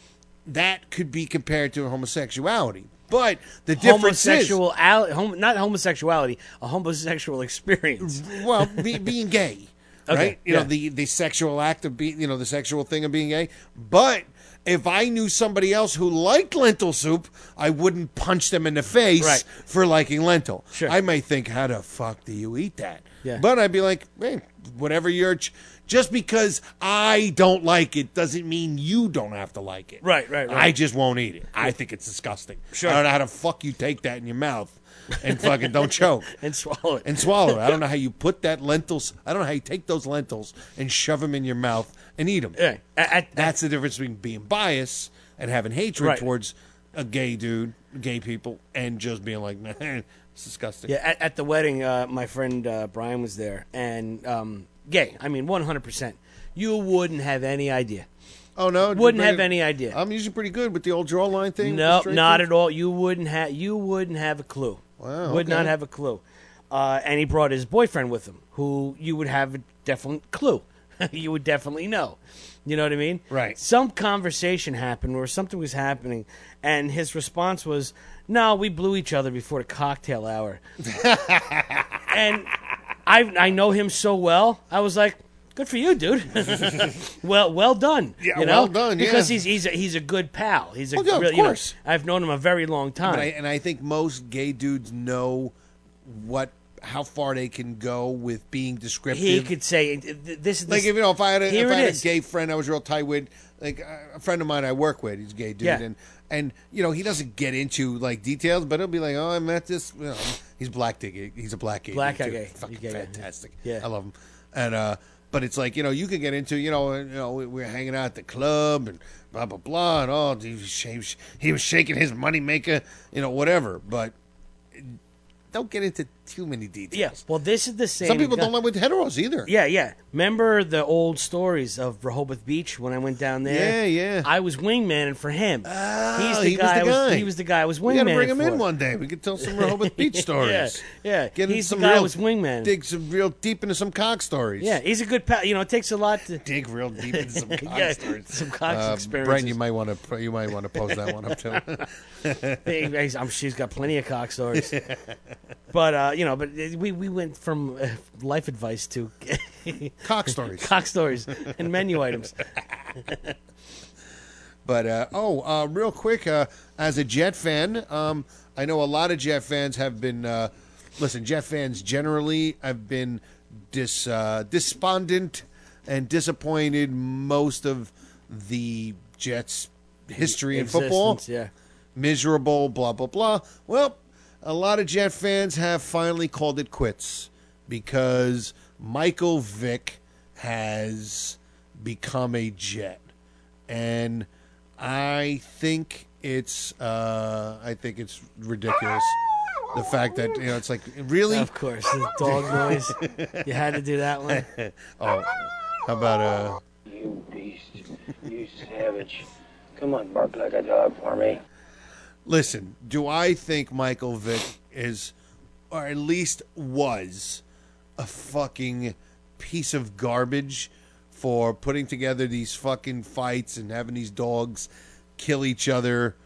that could be compared to homosexuality. But the difference is... not homosexuality, a homosexual experience. Well, being gay, Okay, right? You yeah. know, the sexual act of being, the sexual thing of being gay. But if I knew somebody else who liked lentil soup, I wouldn't punch them in the face Right. for liking lentil. Sure. I might think, how the fuck do you eat that? Yeah. But I'd be like, hey, whatever you're... Just because I don't like it doesn't mean you don't have to like it. Right. I just won't eat it. I think it's disgusting. Sure. I don't know how the fuck you take that in your mouth and fucking don't choke. And swallow it. And swallow it. I don't know how you put that lentils. I don't know how you take those lentils and shove them in your mouth and eat them. Yeah. That's the difference between being biased and having hatred Right. towards a gay dude, gay people, and just being like, man, it's disgusting. Yeah, at the wedding, my friend Brian was there, and gay. I mean, 100%. You wouldn't have any idea. Oh no, Wouldn't have any idea. I'm usually pretty good with the old jawline thing. with the No, straight not thing. at all. You wouldn't have a clue. Wow, Would not okay. have a clue. And he brought his boyfriend with him, who you would have a definite clue. You would definitely know. You know what I mean? Right. Some conversation happened where something was happening, and his response was, "No, we blew each other before the cocktail hour." And I know him so well. I was like, "Good for you, dude." well done. Yeah, you know? well done, yeah. Because he's a good pal. He's a Oh, yeah, of real, you know, course. I've known him a very long time. But I think most gay dudes know how far they can go with being descriptive. He could say, "This is Like if I had a Here it a is. gay friend I was real tight with, like a friend of mine I work with, he's a gay dude, Yeah. and he doesn't get into like details, but he'll be like, oh, I met this, he's black gay, he's a black gay, Black dude, too. gay. Fucking Gay guy. fantastic, Yeah. I love him, and but it's like you could get into we're hanging out at the club and blah blah blah, and he was shaking his moneymaker, whatever, but don't get into too many details. Yeah, well, this is the same. Some people don't like with heteros either. Yeah. Remember the old stories of Rehoboth Beach when I went down there? Yeah. I was wingmanning for him. Oh, He was the guy I was wingmanning We got to bring him for. in one day. We could tell some Rehoboth Beach stories. Yeah. Get He's the some guy I real, was wingman. Dig some real deep into some cock stories. Yeah, he's a good pal. It takes a lot to dig real deep into some cock Yeah, stories. some cock experiences. Brent, you might want to post that one up too. She's got plenty of cock stories. But we went from life advice to cock stories, and menu items. But real quick, as a Jet fan, I know a lot of Jet fans have been. Jet fans generally have been despondent and disappointed most of the Jets' history in football. Yeah, miserable, blah blah blah. Well, a lot of Jet fans have finally called it quits because Michael Vick has become a Jet, and I think it's ridiculous. The fact that it's like, really, of course, the dog noise. You had to do that one. Oh, how about You beast, you savage! Come on, bark like a dog for me. Listen, do I think Michael Vick is, or at least was, a fucking piece of garbage for putting together these fucking fights and having these dogs kill each other?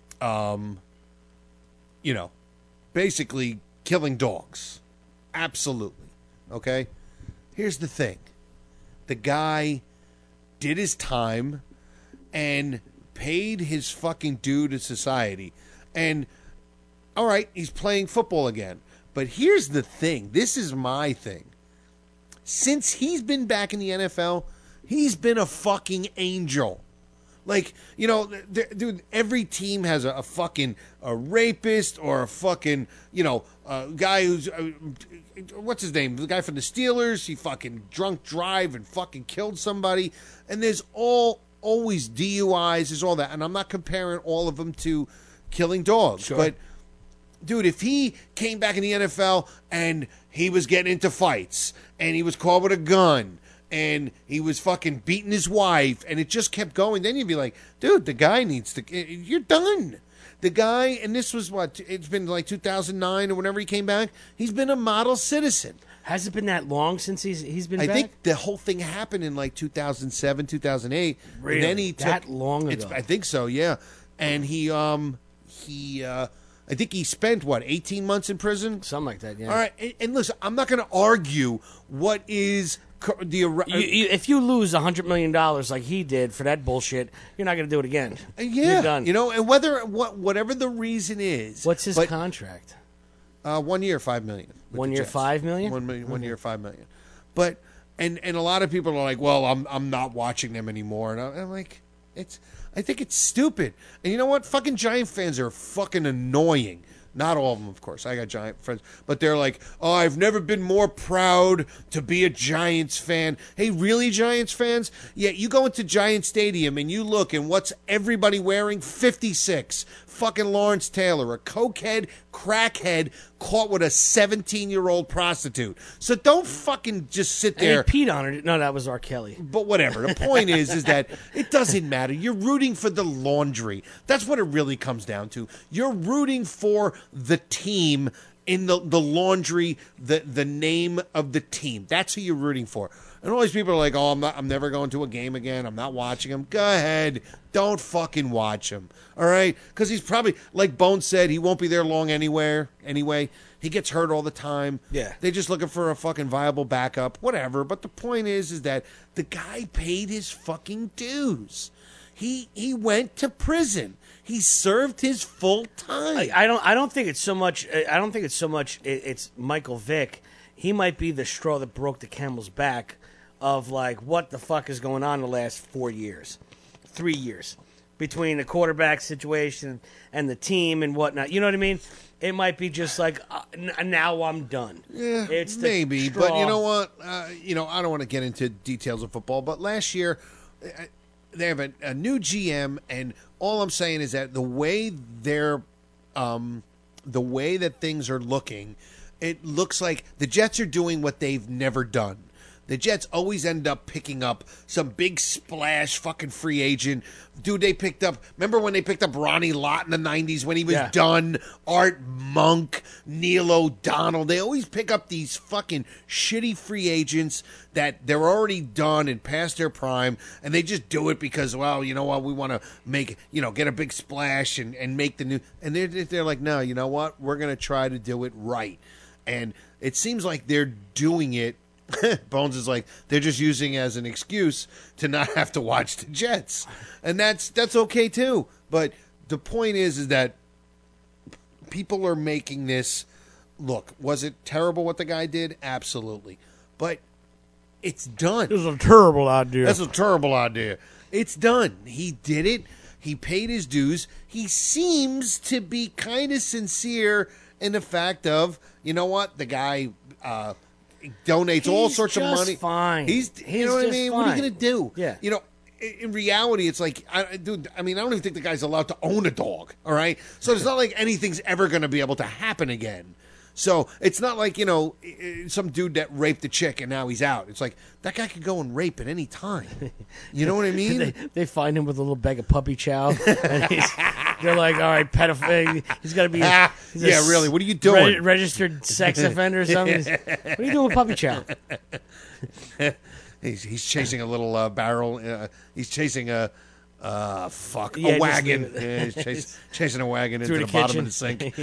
Basically killing dogs. Absolutely. Okay? Here's the thing. The guy did his time and paid his fucking due to society. And, all right, he's playing football again. But here's the thing. This is my thing. Since he's been back in the NFL, he's been a fucking angel. Like, dude, every team has a fucking rapist or a fucking, guy who's, what's his name? The guy from the Steelers. He fucking drunk drive and fucking killed somebody. And there's always DUIs, there's all that. And I'm not comparing all of them to killing dogs. Sure. But, dude, if he came back in the NFL and he was getting into fights and he was caught with a gun and he was fucking beating his wife, and it just kept going, then you'd be like, dude, the guy needs to... You're done. The guy, and this was it's been like 2009 or whenever he came back, he's been a model citizen. Has it been that long since he's been I back? think the whole thing happened in like 2007, 2008. Really? And then he That long ago? I think so, yeah. And I think he spent, 18 months in prison? Something like that, yeah. All right, and listen, I'm not going to argue what is if you lose $100 million like he did for that bullshit, you're not going to do it again. Yeah, You're done. and whatever the reason is. What's his contract? 1 year, $5 million. 1 year, $5 million? 1 million, 1 year, $5 million. But and a lot of people are like, well, I'm not watching them anymore, and I'm like, I think it's stupid. And you know what? Fucking Giant fans are fucking annoying. Not all of them, of course. I got Giant friends. But they're like, oh, I've never been more proud to be a Giants fan. Hey, really, Giants fans? Yeah, you go into Giant Stadium and you look, and what's everybody wearing? 56. Fucking Lawrence Taylor, a cokehead, crackhead, caught with a 17-year-old prostitute. So don't fucking just sit there. And he peed on her. No, that was R. Kelly. But whatever. The point is that it doesn't matter. You're rooting for the laundry. That's what it really comes down to. You're rooting for the team in the laundry, the name of the team. That's who you're rooting for. And all these people are like, oh, I'm never going to a game again. I'm not watching him. Go ahead. Don't fucking watch him. All right? Because he's probably, like Bones said, he won't be there long anyway. He gets hurt all the time. Yeah. They're just looking for a fucking viable backup. Whatever. But the point is that the guy paid his fucking dues. He went to prison. He served his full time. I don't think it's so much. It's Michael Vick. He might be the straw that broke the camel's back of like what the fuck is going on the last 4 years, 3 years between the quarterback situation and the team and whatnot. You know what I mean? It might be just like now I'm done. Yeah, it's the maybe. straw. But you know what? I don't want to get into details of football. But last year, they have a new GM, and all I'm saying is that the way that things are looking, it looks like the Jets are doing what they've never done. The Jets always end up picking up some big splash fucking free agent. Dude, they picked up, remember when they picked up Ronnie Lott in the 90s when he was done? Art Monk, Neil O'Donnell. They always pick up these fucking shitty free agents that they're already done and past their prime, and they just do it because, well, you know what, we want to make, get a big splash and make the new, and they're like, no, you know what, we're going to try to do it right. And it seems like they're doing it. Bones is like, they're just using it as an excuse to not have to watch the Jets. And that's okay too. But the point is that people are making this look. Was it terrible what the guy did? Absolutely. But it's done. This is a terrible idea. That's a terrible idea. It's done. He did it. He paid his dues. He seems to be kind of sincere in the fact of, you know what, the guy donates all sorts of money. Fine. He's you know what I mean? Fine. What are you going to do? Yeah. In reality, it's like, I don't even think the guy's allowed to own a dog, all right? So it's not like anything's ever going to be able to happen again. So it's not like, some dude that raped a chick and now he's out. It's like, that guy could go and rape at any time. You know what I mean? they find him with a little bag of puppy chow. And they're like, all right, pedophile. He's got to be. Yeah, really. What are you doing? Registered sex offender or something? What are you doing with puppy chow? He's chasing a little barrel. He's chasing a Yeah, wagon. Yeah, he's chasing a wagon into the bottom of the sink.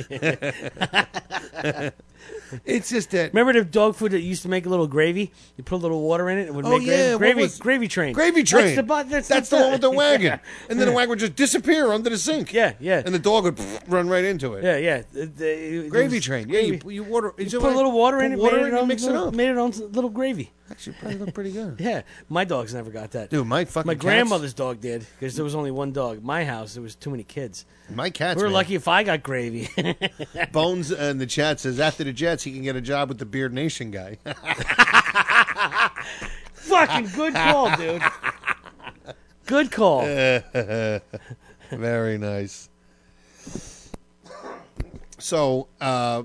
It's just that. Remember the dog food that used to make a little gravy? You put a little water in it, it would make gravy. Gravy train. Gravy train. That's the one with the wagon. Yeah. And then the wagon would just disappear under the sink. Yeah, yeah. And the dog would run right into it. Yeah, yeah. Gravy train. Yeah, you water. You put a little water in it, water and mix it up. Made it on little gravy. Actually, probably looked pretty good. Yeah, my dogs never got that. Dude, my grandmother's dog did because there was only one dog. My house, there was too many kids. My cats. We were lucky if I got gravy. Bones in the chat says after the Jets, he can get a job with the Beard Nation guy. Fucking good call, dude. Good call. Very nice. So, I'm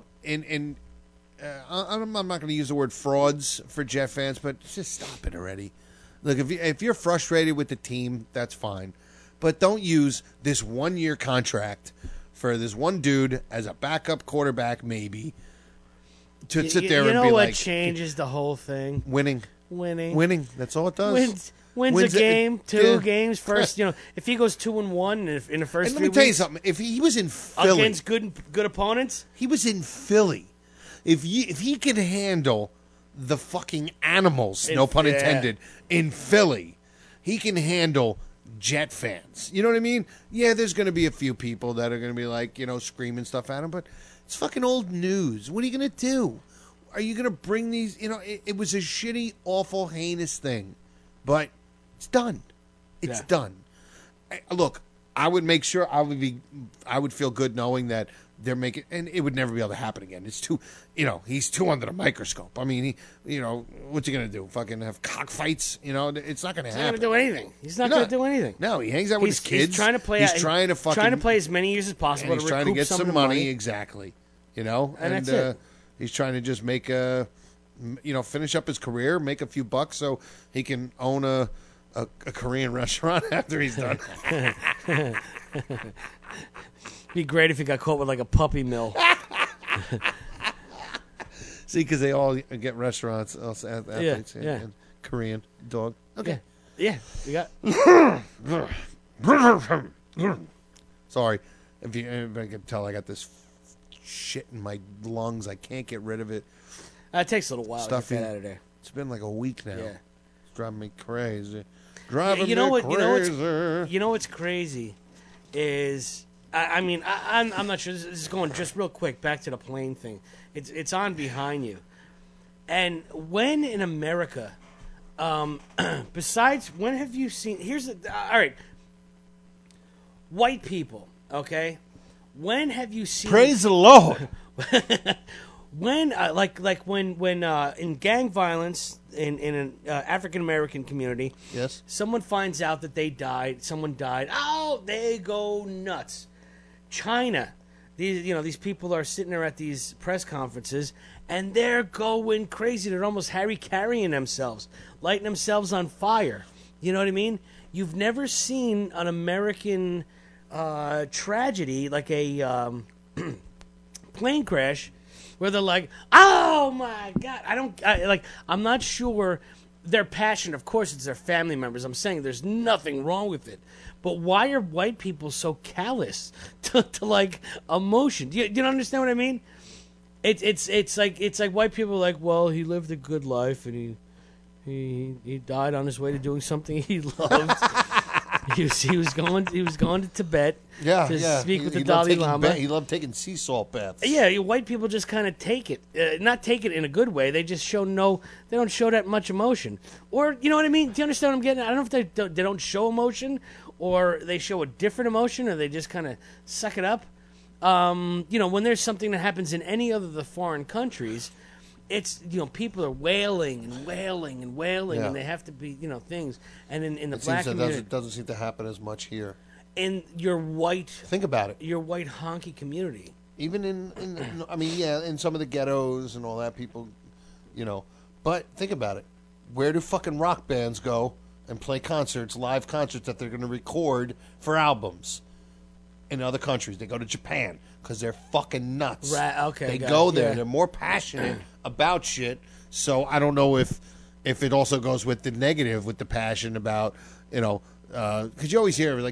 not going to use the word frauds for Jet fans, but just stop it already. Look, if you're frustrated with the team, that's fine. But don't use this 1 year contract for this one dude as a backup quarterback, maybe. to sit there you and know be what like changes the whole thing? winning. That's all it does. Wins Wins a it- game, two yeah. games. First, if he goes 2-1 in the first And let 3 me tell you weeks something. If he was in Philly, against good opponents, he was in Philly. If he could handle the fucking animals, no pun yeah. intended, in Philly, he can handle Jet fans. You know what I mean? Yeah, there's going to be a few people that are going to be like, screaming stuff at him, but it's fucking old news. What are you going to do? Are you going to bring these? It was a shitty, awful, heinous thing, but it's done. It's done. Look, I would make sure I would feel good knowing that they're making, and it would never be able to happen again. It's too, he's too under the microscope. I mean, what's he gonna do? Fucking have cockfights? It's not gonna he's happen. not gonna do anything. He's not gonna do anything. No, he hangs out with his kids. He's trying to play. He's trying to play as many years as possible. And he's trying to get some money. Exactly. And that's it. He's trying to just make finish up his career, make a few bucks, so he can own a Korean restaurant after he's done. Be great if he got caught with like a puppy mill. See, because they all get restaurants, athletes, yeah. and Korean dog. Okay. Yeah, we got. Sorry, if I can tell, I got this shit in my lungs. I can't get rid of it. It takes a little while Stuffy. to get that out of there. It's been like a week now. Yeah. It's driving me crazy. You know what's crazy is I'm not sure. This is going just real quick back to the plane thing. It's on behind you, and when in America, besides when have you seen? All right, white people. Okay, when have you seen? Praise the Lord. When when in gang violence in an African American community, yes, someone finds out that someone died. Oh, they go nuts. China, these people are sitting there at these press conferences and they're going crazy. They're almost Harry Carrying themselves, lighting themselves on fire. You know what I mean? You've never seen an American tragedy like a plane crash where they're like, oh my God, I'm not sure their passion. Of course, it's their family members. I'm saying there's nothing wrong with it. But why are white people so callous to like emotion? Do you understand what I mean? It's like white people are like, well, he lived a good life and he died on his way to doing something he loved. he was going to Tibet to speak with the Dalai Lama. He loved taking sea salt baths. Yeah, white people just kind of take it, not take it in a good way. They just they don't show that much emotion, or you know what I mean? Do you understand what I'm getting at? I don't know if they don't show emotion, or they show a different emotion, or they just kind of suck it up. When there's something that happens in any other of the foreign countries, it's people are wailing and wailing and wailing, and they have to be things. And in the black community, it doesn't seem to happen as much here. In your white, think about it. Your white honky community, even in some of the ghettos and all that, people, But think about it. Where do fucking rock bands go and play live concerts that they're going to record for albums? In other countries, they go to Japan because they're fucking nuts. Right? Okay. They go there. Yeah. They're more passionate about shit. So I don't know if it also goes with the negative, with the passion about because you always hear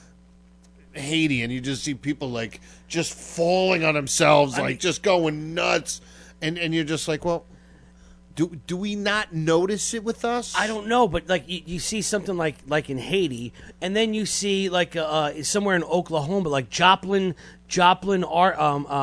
Haiti, and you just see people like just falling on themselves, just going nuts, and you're just like, well, do we not notice it with us? I don't know, but like you see something like in Haiti, and then you see like somewhere in Oklahoma, like Joplin, what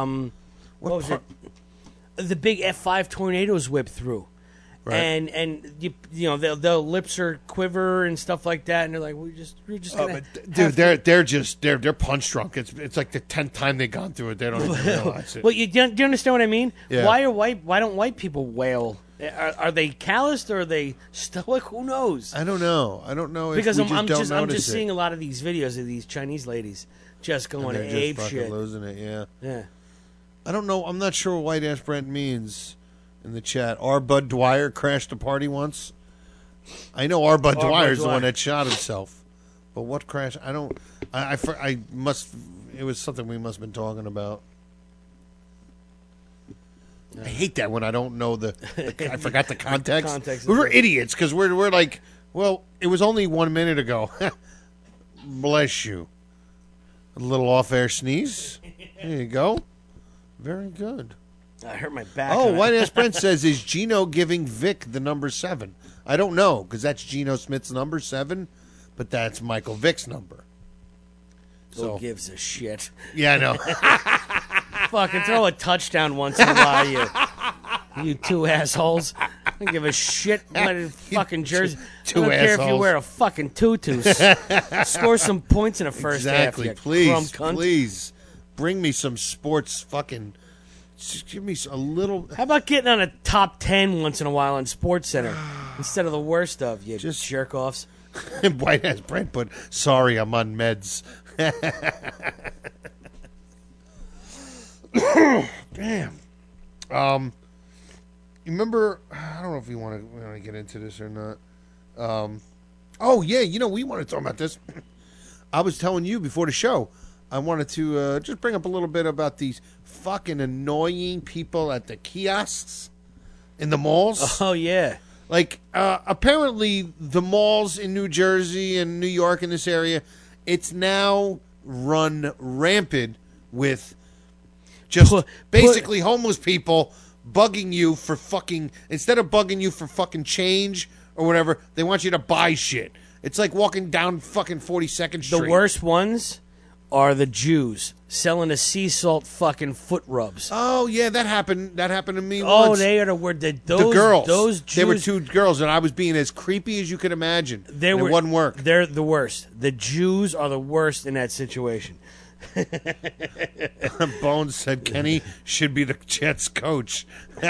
was it? The big F5 tornadoes whip through. Right. And their lips are quiver and stuff like that, and they're like, we're just gonna they're punch drunk. It's like the 10th time they've gone through it. They don't even realize it. Well, do you understand what I mean? Yeah. Why don't white people wail? Are they calloused or are they stoic? Who knows? I don't know. Because if I'm just it. seeing a lot of these videos of these Chinese ladies just going to ape shit, losing it. Yeah. I don't know. I'm not sure what White Ass Brent means. In the chat, R. Bud Dwyer crashed a party once. I know R. Bud Dwyer is the one that shot himself, but what crash? I don't. I must. It was something we must have been talking about. I hate that when I don't know I forgot the context. Context We're is- idiots because we're like, well, it was only 1 minute ago. Bless you. A little off-air sneeze. There you go. Very good. I hurt my back. Oh, on it. White Ass Brent says, is Gino giving Vic the number 7? I don't know, because that's Geno Smith's number 7, but that's Michael Vick's number. Who gives a shit? Yeah, I know. Fucking throw a touchdown once in a while, you two assholes. I don't give a shit what a fucking jersey. Two I don't care if you assholes. wear a fucking tutu. Score some points in the first Exactly. half, you crumb Please, cunt. please, bring me some sports fucking... Just give me a little... How about getting on a top 10 once in a while on SportsCenter instead of the worst of you just jerk-offs? White Ass Brent put, sorry, I'm on meds. Damn. You remember, I don't know if you want to get into this or not. Oh, yeah, we want to talk about this. I was telling you before the show, I wanted to just bring up a little bit about these fucking annoying people at the kiosks in the malls. Oh, yeah. Like, apparently the malls in New Jersey and New York in this area, it's now run rampant with just basically homeless people bugging you for fucking, instead of bugging you for fucking change or whatever, they want you to buy shit. It's like walking down fucking 42nd Street. The worst ones are the Jews selling the sea salt fucking foot rubs. Oh, yeah, that happened. That happened to me Oh, once. they are the word. The Those girls. Those Jews. They were two girls, and I was being as creepy as you could imagine. They and were. it wouldn't work. They're the worst. The Jews are the worst in that situation. Bones said Kenny should be the Jets coach.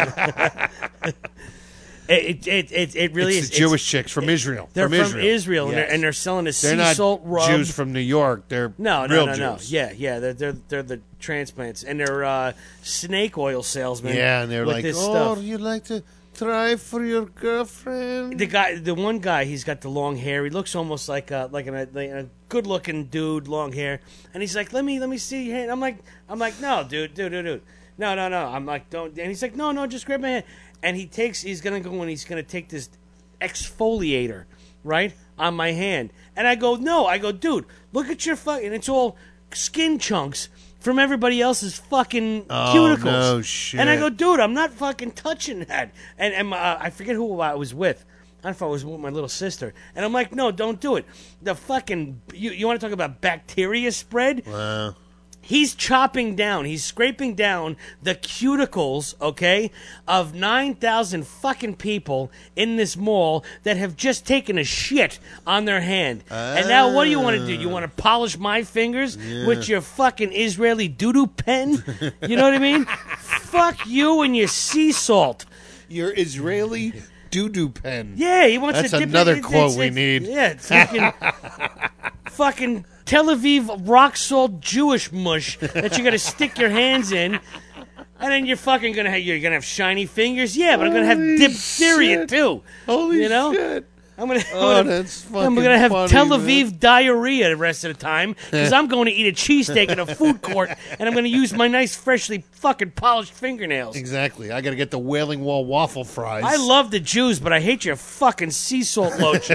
It really it's is. the Jewish chicks from Israel. They're from Israel, Israel, and they're selling a They're sea not salt rub. Jews from New York. They're No, real no. Jews. Yeah. They're the transplants, and they're snake oil salesmen. Yeah, and they're with like, this oh, stuff. you'd like to try for your girlfriend? The one guy, he's got the long hair. He looks almost like a good-looking dude, long hair. And he's like, let me see your hand. I'm like, no, dude, no. I'm like, don't. And he's like, no, just grab my hand. And he's gonna go and he's gonna take this exfoliator, right, on my hand. And I go, dude, look at your fucking. It's all skin chunks from everybody else's fucking cuticles. No shit. And I go, dude, I'm not fucking touching that. And I forget who I was with. I don't know if I was with my little sister. And I'm like, no, don't do it. The fucking... You want to talk about bacteria spread? Wow. He's chopping down, he's scraping down the cuticles, okay, of 9,000 fucking people in this mall that have just taken a shit on their hand. And now what do you want to do? You want to polish my fingers with your fucking Israeli doo-doo pen? You know what I mean? Fuck you and your sea salt. Your Israeli doo-doo pen. Yeah, he wants That's to dip another it, quote we need. Yeah, it's fucking Tel Aviv rock salt Jewish mush that you got to stick your hands in, and then you're fucking gonna have shiny fingers. Yeah, but I'm gonna have diphtheria too. Holy shit! I'm gonna that's fucking I'm gonna have funny, Tel man. Aviv diarrhea the rest of the time because I'm going to eat a cheesesteak in a food court, and I'm gonna use my nice freshly fucking polished fingernails. Exactly. I got to get the Wailing Wall waffle fries. I love the Jews, but I hate your fucking sea salt lotion.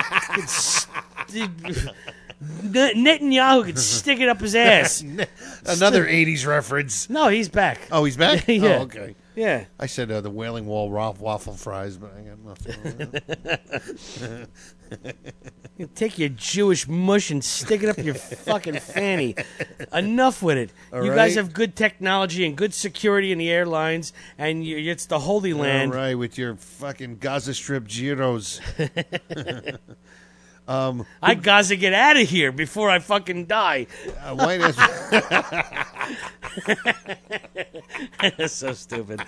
Netanyahu could stick it up his ass. Another 80s reference. No, he's back. Oh, he's back? Yeah. Oh, okay. Yeah. I said the Wailing Wall waffle fries, but I got nothing. You take your Jewish mush and stick it up your fucking fanny. Enough with it. All you right. guys have good technology and good security in the airlines, and it's the Holy Land. All right, with your fucking Gaza Strip gyros. I Gaza get out of here before I fucking die. White ass. That's so stupid.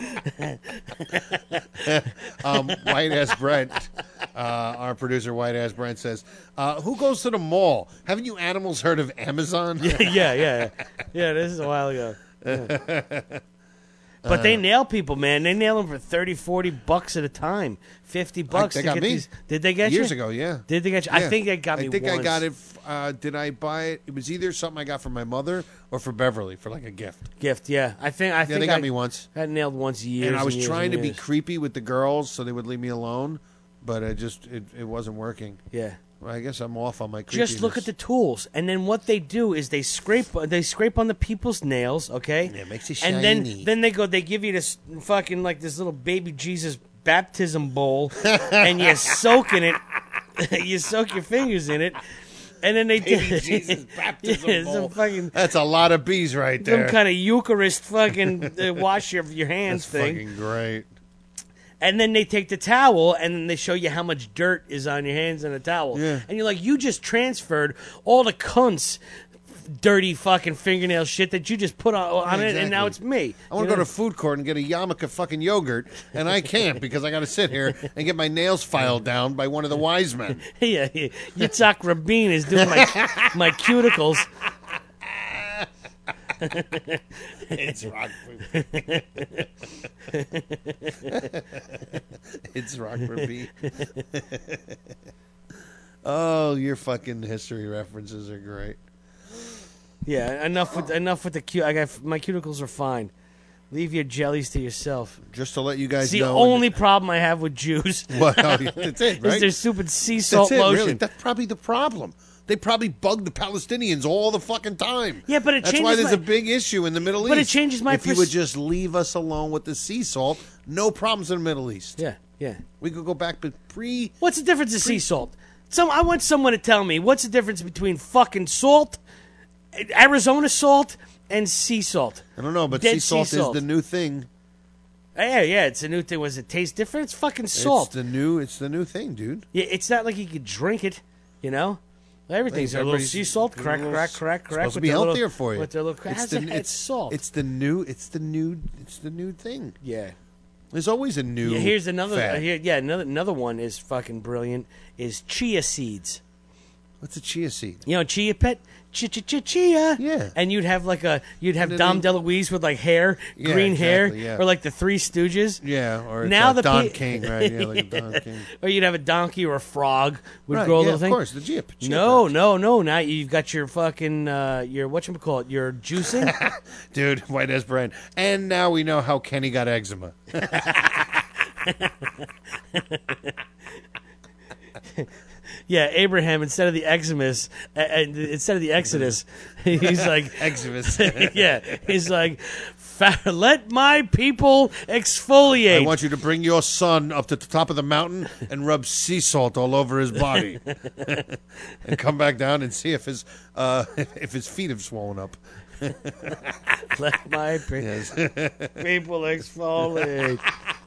White ass Brent, our producer, White ass Brent says, "Who goes to the mall? Haven't you animals heard of Amazon?" Yeah. This is a while ago. Yeah. But they nail people, man. They nail them for $30-$40 at a time, $50. They got me. Did they get years you? ago? Yeah. Did they get you? Yeah. I think they got me. I think once. I got it. Did I buy it? It was either something I got from my mother or for Beverly for like a gift. Gift, yeah. I think they got me once. I nailed once years. And I was years trying to and be years. creepy with the girls so they would leave me alone, but it wasn't working. Yeah. Well, I guess I'm off on my creepiness. Just look at the tools, and then what they do is they scrape on the people's nails, okay? Yeah, it makes it and shiny. then they give you this fucking like this little baby Jesus baptism bowl, and you soak in it. You soak your fingers in it, and then they Baby Jesus baptism bowl. That's a lot of bees right there. Some kind of Eucharist fucking wash your hands That's thing. fucking great. And then they take the towel and then they show you how much dirt is on your hands in a towel. Yeah. And you're like, you just transferred all the cunts dirty fucking fingernail shit that you just put on it, and now it's me. I want You to go know? to food court and get a yarmulke fucking yogurt, and I can't because I got to sit here and get my nails filed down by one of the wise men. Yeah, Yitzhak Rabin is doing my cuticles. It's rock. It's rock for me. Oh, your fucking history references are great. Yeah, enough with the cute. My cuticles are fine. Leave your jellies to yourself. Just to let you guys it's the know. only problem I have with Jews. Well, that's it, right? Is their stupid sea salt That's it, lotion. really. That's probably the problem. They probably bug the Palestinians all the fucking time. Yeah, but that's why there's a big issue in the Middle East. But it changes my If you would just leave us alone with the sea salt, no problems in the Middle East. Yeah. We could go back to What's the difference in sea salt? I want someone to tell me what's the difference between fucking salt, Arizona salt, and sea salt. I don't know, but Dead sea salt sea salt. is the new thing. Yeah, it's a new thing. Was it taste different? It's fucking salt. It's the new thing, dude. Yeah, it's not like you could drink it, you know? Everything's a little Everybody's- sea salt, crack. Supposed to with be the little- healthier for you. With the little, it's salt. It's the new thing. Yeah. There's always a new. Yeah, here's another. fad. Another one is fucking brilliant. Is chia seeds. What's a chia seed? You know, chia pet, chia. Yeah. And you'd have And then Dom DeLuise with like hair, Yeah, green hair, exactly, yeah. or like the Three Stooges. Yeah, or it's now like Don pe- King, right? Yeah, like a Don King. Or you'd have a donkey or a frog would Right, grow a yeah, little of thing. course, the chia No. Now you've got your fucking your whatchamacallit, your juicing. Dude, white as bread. And now we know how Kenny got eczema. Yeah, Abraham instead of the Exodus, he's like Exodus. Yeah, he's like, let my people exfoliate. I want you to bring your son up to the top of the mountain and rub sea salt all over his body, and come back down and see if his feet have swollen up. Let my people exfoliate.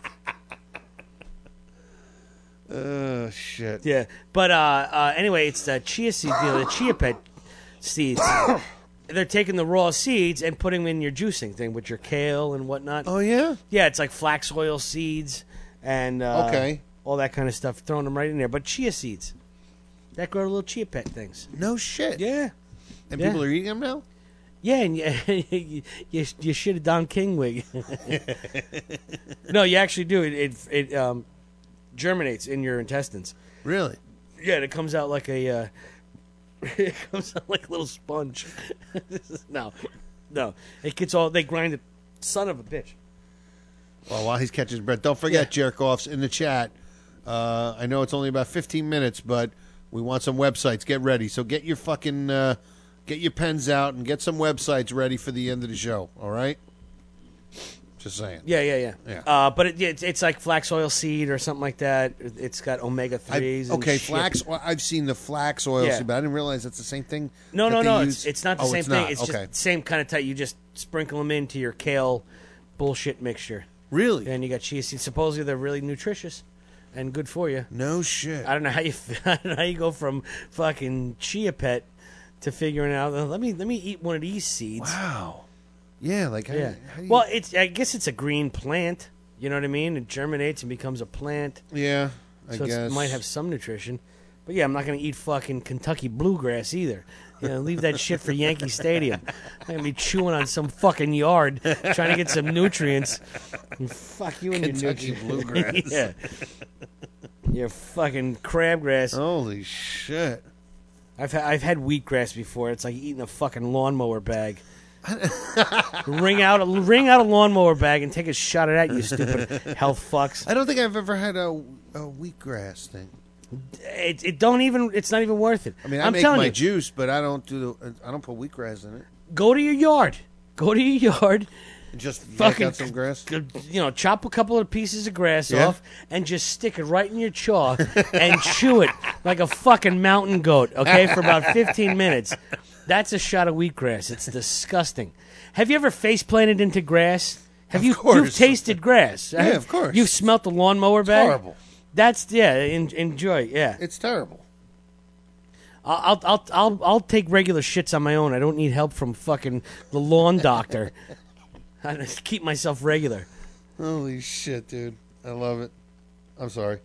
Oh shit! Yeah, but anyway, it's the chia seeds, the chia pet seeds. They're taking the raw seeds and putting them in your juicing thing with your kale and whatnot. Oh yeah, yeah. It's like flax oil seeds and all that kind of stuff. Throwing them right in there, but chia seeds that grow little chia pet things. No shit. Yeah, and people are eating them now. Yeah, and you shit a Don King wig. No, you actually do. It germinates in your intestines. Really? Yeah, and it comes out like a it comes out like a little sponge. No. It gets all they grind it. Son of a bitch. Well, while he's catching his breath, don't forget, jerk-offs, in the chat. I know it's only about 15 minutes, but we want some websites. Get ready. So get your fucking get your pens out and get some websites ready for the end of the show. All right? Just saying. Yeah. But it's like flax oil seed or something like that. It's got omega 3s. Okay, flax. I've seen the flax oil seed, but I didn't realize that's the same thing. No. Use. It's not the same it's thing. not. It's okay. just the same kind of type. You just sprinkle them into your kale bullshit mixture. Really? And you got chia seeds. Supposedly they're really nutritious and good for you. No shit. I don't know how you go from fucking chia pet to figuring out. Let me eat one of these seeds. Wow. Yeah, like how do you... Well, I guess it's a green plant. You know what I mean? It germinates and becomes a plant. Yeah, I so guess it might have some nutrition, But yeah, I'm not going to eat fucking Kentucky bluegrass either. You know, leave that shit for Yankee Stadium. I'm going to be chewing on some fucking yard trying to get some nutrients. And fuck you and Kentucky your nutrients. bluegrass. Yeah. Your fucking crabgrass. Holy shit. I've had wheatgrass before. It's like eating a fucking lawnmower bag. Ring out a lawnmower bag and take a shot of that, you stupid health fucks. I don't think I've ever had a wheatgrass thing. It's not even worth it. I mean, I'm make telling my you, juice, but I don't put wheatgrass in it. go to your yard. And just Fucking yank out some grass. Chop a couple of pieces of grass Yeah. off and just stick it right in your jaw and chew it like a fucking mountain goat, okay, for about 15 minutes. That's a shot of wheatgrass. It's disgusting. Have you ever face planted into grass? You've tasted grass? Yeah, of course. You've smelt the lawnmower bag? Horrible. Enjoy. Yeah, it's terrible. I'll take regular shits on my own. I don't need help from fucking the lawn doctor. I just keep myself regular. Holy shit, dude! I love it. I'm sorry.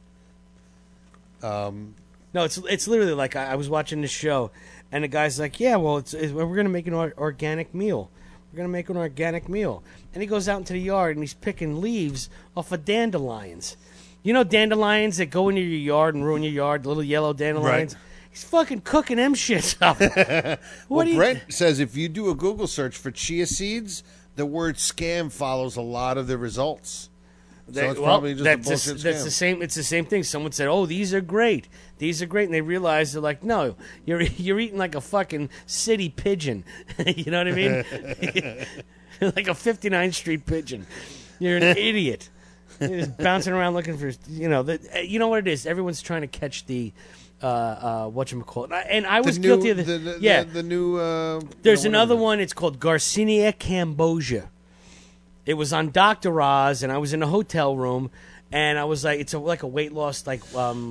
No, it's literally like I was watching this show, and the guy's like, "Yeah, well, we're gonna make an organic meal. We're gonna make an organic meal." And he goes out into the yard and he's picking leaves off of dandelions. You know dandelions that go into your yard and ruin your yard, little yellow dandelions? Right. He's fucking cooking them shits up. Brent says if you do a Google search for chia seeds, the word scam follows a lot of the results. So it's probably just a bullshit scam. That's the same. It's the same thing. Someone said, "Oh, these are great. These are great," and they realize they're like, "No, you're eating like a fucking city pigeon." You know what I mean? Like a 59th Street pigeon. You're an idiot. You're just bouncing around looking for, you know what it is. Everyone's trying to catch the whatchamacallit. And I was guilty of the new. There's another one. It's called Garcinia cambogia. It was on Dr. Oz, and I was in a hotel room, and I was like, it's like a weight loss, like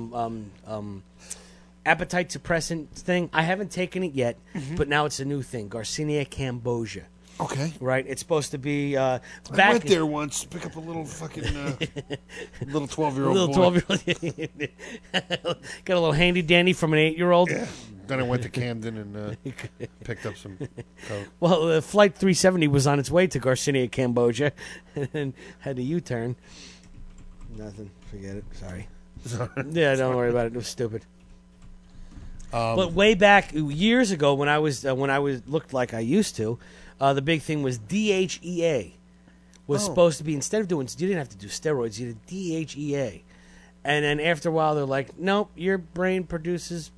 appetite suppressant thing. I haven't taken it yet, but now it's a new thing, Garcinia cambogia. Okay. Right? It's supposed to be I went there once to pick up a little fucking little 12-year-old boy. 12-year-old. Got a little handy dandy from an 8-year-old. Yeah. Then I went to Camden and picked up some coke. Well, Flight 370 was on its way to Garcinia, Cambodia, and had a U-turn. Nothing. Forget it. Sorry. Yeah, don't worry about it. It was stupid. But way back years ago, when I was looked like I used to, the big thing was DHEA. Was supposed to be, instead of doing, you didn't have to do steroids, you did DHEA, and then after a while they're like, nope, your body produces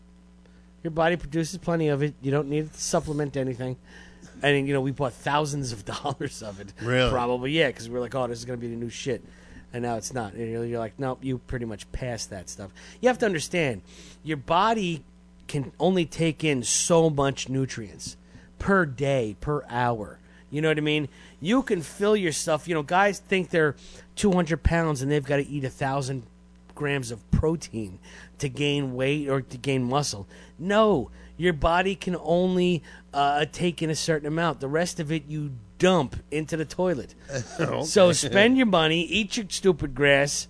plenty of it. You don't need to supplement anything. And we bought thousands of dollars of it. Really? Probably, yeah, because we were like, oh, this is going to be the new shit. And now it's not. And you're like, nope, you pretty much passed that stuff. You have to understand, your body can only take in so much nutrients per day, per hour. You know what I mean? You can fill your stuff. Guys think they're 200 pounds and they've got to eat 1,000 grams of protein to gain weight or to gain muscle. No, your body can only take in a certain amount. The rest of it you dump into the toilet. Okay. So spend your money, eat your stupid grass,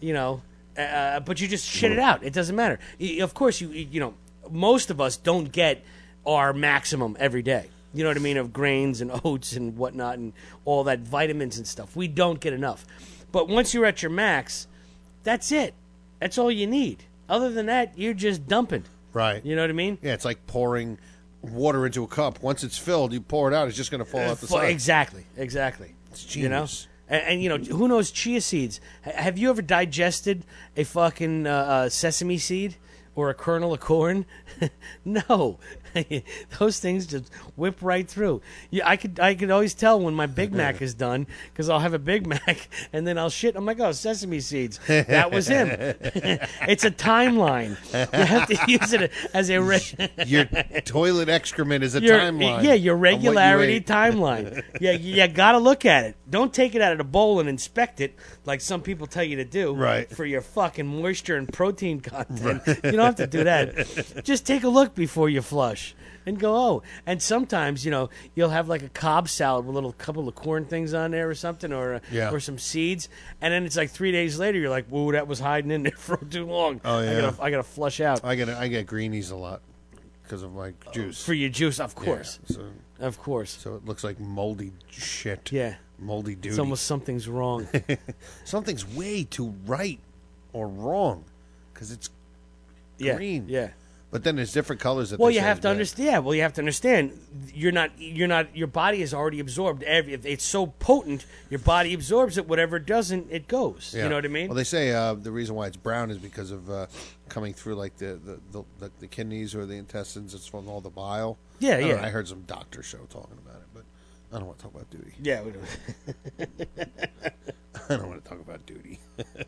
but you just shit it out. It doesn't matter. Of course, most of us don't get our maximum every day. You know what I mean? Of grains and oats and whatnot and all that vitamins and stuff. We don't get enough. But once you're at your max, that's it. That's all you need. Other than that, you're just dumping. Right. You know what I mean? Yeah, it's like pouring water into a cup. Once it's filled, you pour it out, it's just going to fall out the side. Exactly. It's genius. And who knows chia seeds? Have you ever digested a fucking sesame seed or a kernel of corn? No. Those things just whip right through. I could always tell when my Big Mac is done because I'll have a Big Mac and then I'll shit. I'm like, oh, sesame seeds. That was him. It's a timeline. You have to use it as a your toilet excrement is a timeline. Yeah, your regularity timeline. Yeah, you got to look at it. Don't take it out of the bowl and inspect it like some people tell you to do. Right. For your fucking moisture and protein content. Right. You know have to do that. Just take a look before you flush and go, oh. And sometimes, you'll have like a Cobb salad with a little couple of corn things on there or something, or some seeds. And then it's like 3 days later, you're like, whoa, that was hiding in there for too long. Oh, yeah. I gotta flush out. I get greenies a lot because of my juice. For your juice, of course. Yeah, of course. So it looks like moldy shit. Yeah. Moldy duty. It's almost something's wrong. Something's way too right or wrong because it's green. Yeah. But then there's different colors. Well, you have to understand. Yeah, well, you have to understand. You're not. Your body has already absorbed if it's so potent. Your body absorbs it. Whatever it doesn't, it goes. Yeah. You know what I mean? Well, they say the reason why it's brown is because of coming through like the kidneys or the intestines. It's from all the bile. Yeah, I don't yeah. know, I heard some doctor show talking about it, but I don't want to talk about duty. Yeah, we don't. I don't want to talk about duty.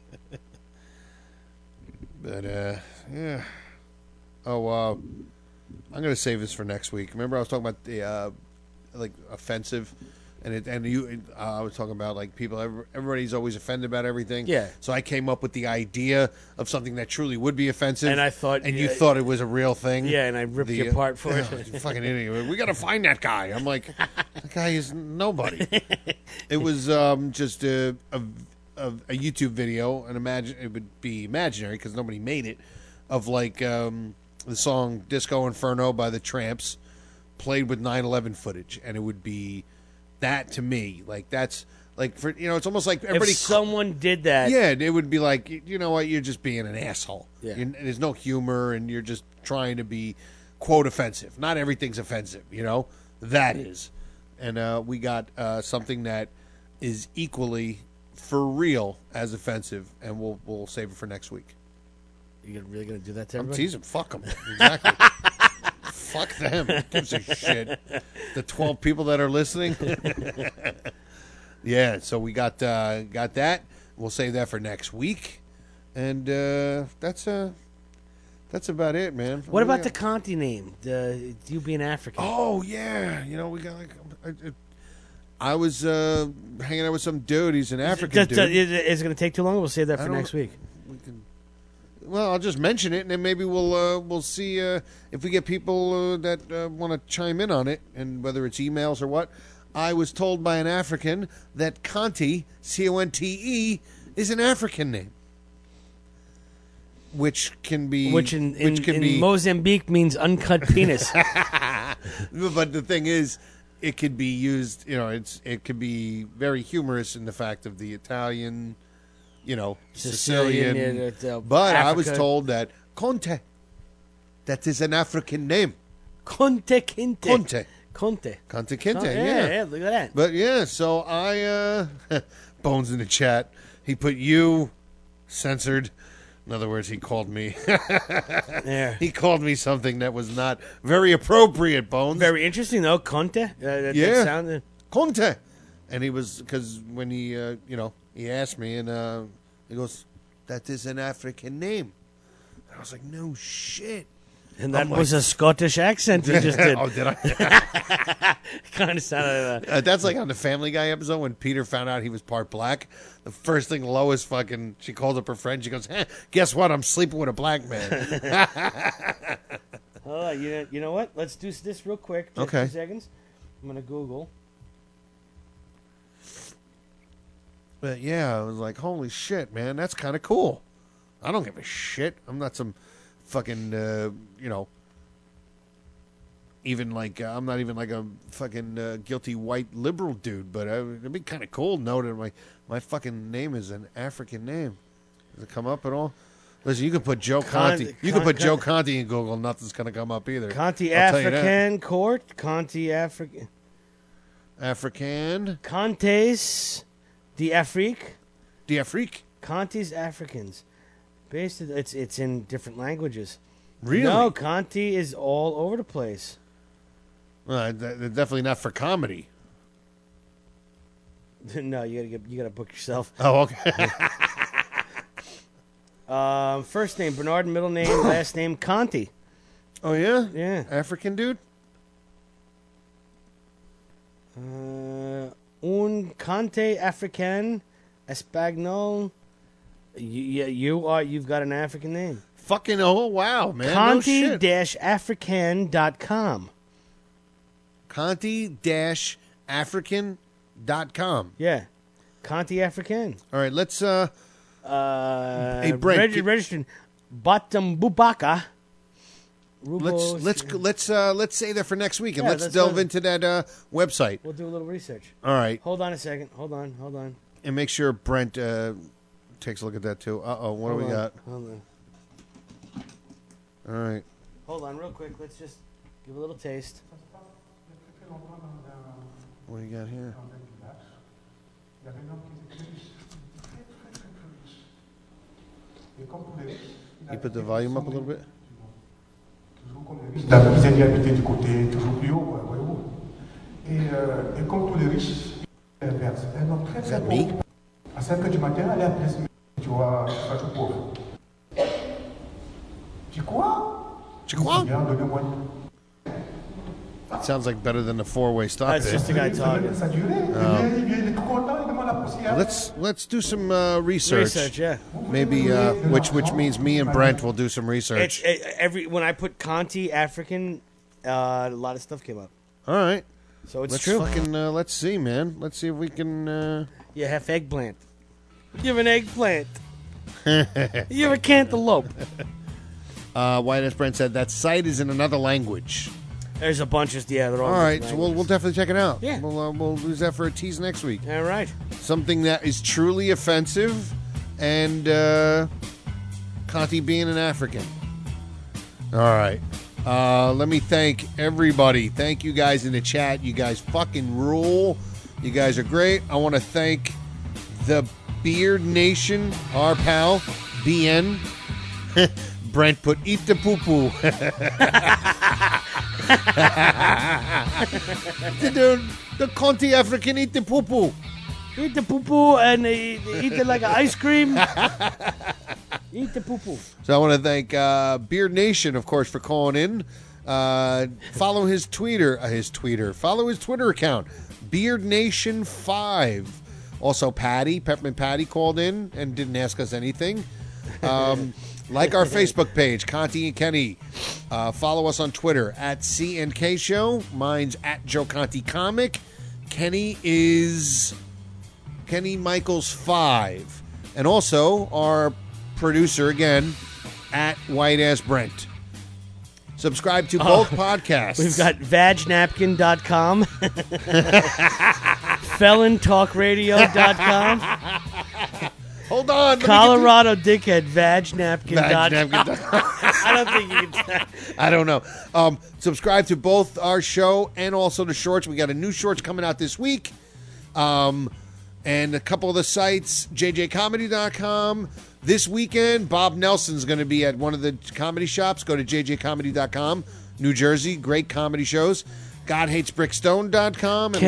But yeah. Oh, I'm going to save this for next week. Remember, I was talking about the offensive, I was talking about like people. Everybody's always offended about everything. Yeah. So I came up with the idea of something that truly would be offensive, And I thought- and you thought it was a real thing. Yeah, and I ripped you apart for it. You fucking idiot! We got to find that guy. I'm like, that guy is nobody. It was just a YouTube video, and imagine it would be imaginary because nobody made it. Of like the song "Disco Inferno" by the Tramps, played with 9/11 footage, and it would be that to me. Like that's like for it's almost like everybody. If someone did that, Yeah, it would be like, you know what, you're just being an asshole. Yeah. There's no humor, and you're just trying to be quote offensive. Not everything's offensive, that is. And we got something that is equally for real as offensive, and we'll save it for next week. You really gonna do that to I'm everybody? teasing. Fuck them. Exactly. Fuck them. Who gives a shit? The 12 people that are listening. Yeah. So we got that. We'll save that for next week, and that's about it, man. What about the Conti name? You being African? Oh yeah. We got like. I was hanging out with some dude. He's an African dude. Is it going to take too long? We'll save that for next week. Well, I'll just mention it, and then maybe we'll see if we get people that want to chime in on it, and whether it's emails or what. I was told by an African that Conte, C-O-N-T-E, is an African name, which can be in Mozambique means uncut penis. But the thing is, it could be used. It could be very humorous in the fact of the Italian. Sicilian. But Africa. I was told that Conte, that is an African name. Conte Kinte. Conte. Conte. Conte Kinte, Yeah, look at that. But yeah, so I, Bones in the chat, he put you censored. In other words, he called me. Yeah. He called me something that was not very appropriate, Bones. Very interesting, though. Conte. That sounded... Conte. And he was, because when he, he asked me, and he goes, that is an African name. And I was like, no shit. And that was a Scottish accent you just did. Oh, did I? Kind of sounded like that's like on the Family Guy episode when Peter found out he was part black. The first thing Lois she calls up her friend. She goes, guess what? I'm sleeping with a black man. Oh, you know what? Let's do this real quick. Just Okay. 2 seconds. I'm going to Google. But yeah, I was like, holy shit, man, that's kind of cool. I don't give a shit. I'm not some fucking, even like, I'm not even like a fucking guilty white liberal dude, but it'd be kind of cool to know that my fucking name is an African name. Does it come up at all? Listen, you can put Joe Conte. You can put Joe Conte in Google. Nothing's going to come up either. Conte I'll tell you that. African Court. Conte African. African. Contes d'Afrique. D'Afrique. Contes Africans. Basically, it's in different languages. Really? No, Conte is all over the place. They're definitely not for comedy. No, you gotta book yourself. Oh, okay. First name Bernard, middle name, last name Conte. Oh yeah, yeah. African dude. Un Conte African Espagnol. You've got an African name. Fucking wow, man. No shit. Conti-African.com. Conti-African.com. Yeah. Conti African. All right, let's hey Brent, registered Bottom-Bubaka. Let's say that for next week, and Yeah, let's that's delve what- into that website. We'll do a little research. All right. Hold on a second. Hold on. And make sure Brent takes a look at that too. What do we got? Hold on. All right. Hold on, real quick. Let's just give a little taste. What do you got here? You put the volume up a little bit. Vous allez habiter du côté toujours plus haut, voyez-vous. Et comme tous les riches, l'inverse. Un homme très très pauvre, à 5 h du matin, aller à place, tu vois, tout pauvre. Tu crois? Bien, donnez-moi. It sounds like better than the four-way stop. That's just the guy talking. Let's do some research. Research, yeah. Maybe which means me and Brent will do some research. When I put Conti African, a lot of stuff came up. All right. So it's let's true. Let's see, man. Let's see if we can. You have eggplant. You have an eggplant. You have a cantaloupe. White as Brent said, that site is in another language. There's a bunch of they're all. All right, so we'll definitely check it out. Yeah, we'll use that for a tease next week. All right, something that is truly offensive, and Conti being an African. All right, let me thank everybody. Thank you guys in the chat. You guys fucking rule. You guys are great. I want to thank the Beard Nation, our pal BN. Brent put eat the poo poo. The Conti African eat the poo poo. Eat the poo poo and eat it like an ice cream. Eat the poo poo. So I want to thank Beard Nation, of course, for calling in. Follow his Twitter. Follow his Twitter account, Beard Nation 5. Also, Peppermint Patty called in and didn't ask us anything. Like our Facebook page, Conti and Kenny. Follow us on Twitter at CNK Show. Mine's at Joe Conti Comic. Kenny is Kenny Michaels 5. And also our producer, again, at White Ass Brent. Subscribe to both podcasts. We've got vagnapkin.com. FelonTalkRadio.com. Hold on. Colorado Dickhead Vagnapkin.com. I don't think you can. I don't know. Subscribe to both our show and also the shorts. We got a new shorts coming out this week. And a couple of the sites, jjcomedy.com. This weekend, Bob Nelson's going to be at one of the comedy shops. Go to jjcomedy.com, New Jersey. Great comedy shows. GodHatesBrickstone.com.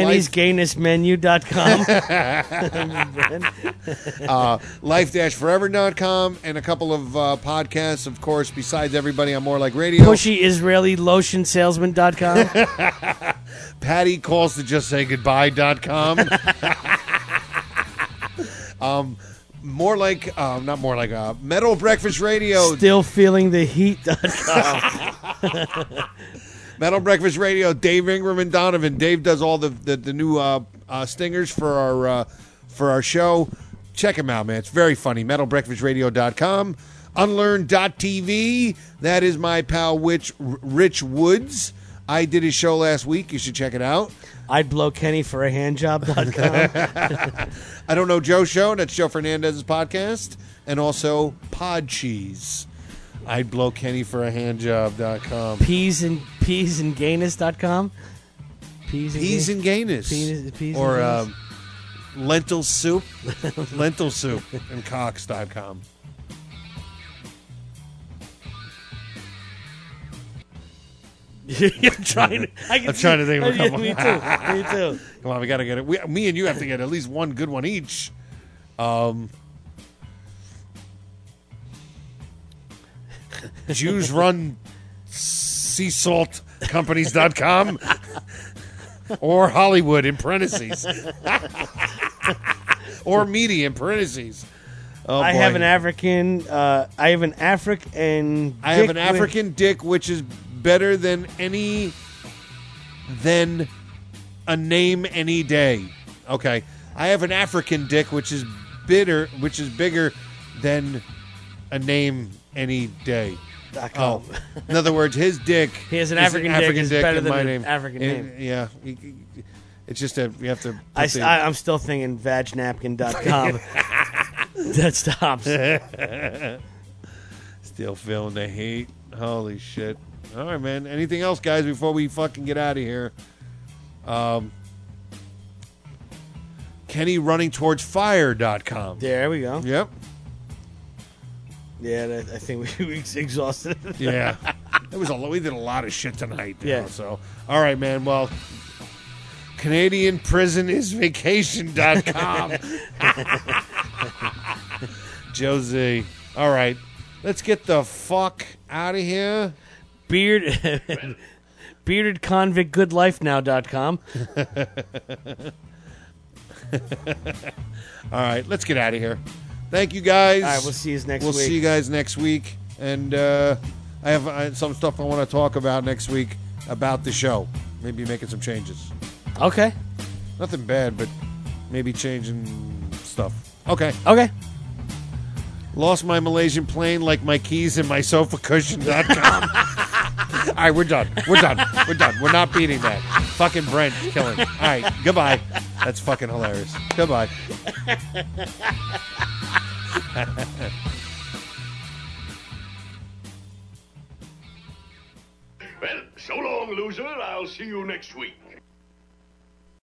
Kenny'sGaynessMenu.com. Life-Forever.com. And a couple of podcasts, of course, besides everybody on More Like Radio. PushyIsraeliLotionSalesman.com. Patty calls to just say goodbye.com. More like, not more like, Metal Breakfast Radio. Still feeling the heat.com. Metal Breakfast Radio, Dave Ingram and Donovan. Dave does all the new stingers for our show. Check him out, man. It's very funny. MetalBreakfastRadio.com. Unlearn.tv. That is my pal Rich Woods. I did his show last week. You should check it out. I'd blow Kenny for a handjob.com. I Don't Know Joe Show. That's Joe Fernandez's podcast. And also Podcheese. I'd blow Kenny for a handjob.com. Peasandgayness.com. Peas and gayness. Or lentil soup. Lentil soup and cocks.com. I'm trying to think of a couple. Me too. Come on, we got to get it. Me and you have to get at least one good one each. Jews run sea salt companies.com or Hollywood in parentheses or media in parentheses. Oh, I boy. have an African. I have an African. I have an African dick, which is better than a name any day. Okay. I have an African dick, which is bigger than a name any day. Oh, in other words, his dick. He has an is African dick is better in than my an name. African name. Yeah. It's just you have to. I'm still thinking vagnapkin.com. That stops. Still feeling the hate. Holy shit. All right, man. Anything else, guys, before we fucking get out of here? KennyRunningTowardsFire.com. There we go. Yep. Yeah, I think we exhausted it. Yeah. We did a lot of shit tonight. Yeah. So, all right, man. Well, CanadianPrisonIsVacation.com. Josie. All right. Let's get the fuck out of here. BeardedConvictGoodLifeNow.com. All right. Let's get out of here. Thank you, guys. All right, we'll see you next We'll week. see you guys next week. And I have some stuff I want to talk about next week about the show. Maybe making some changes. Okay. Nothing bad, but maybe changing stuff. Okay. Okay. Lost my Malaysian plane like my keys in my sofacushion.com. All right, we're done. We're not beating that. Fucking Brent killing. All right, goodbye. That's fucking hilarious. Goodbye. Well, so long, loser. I'll see you next week.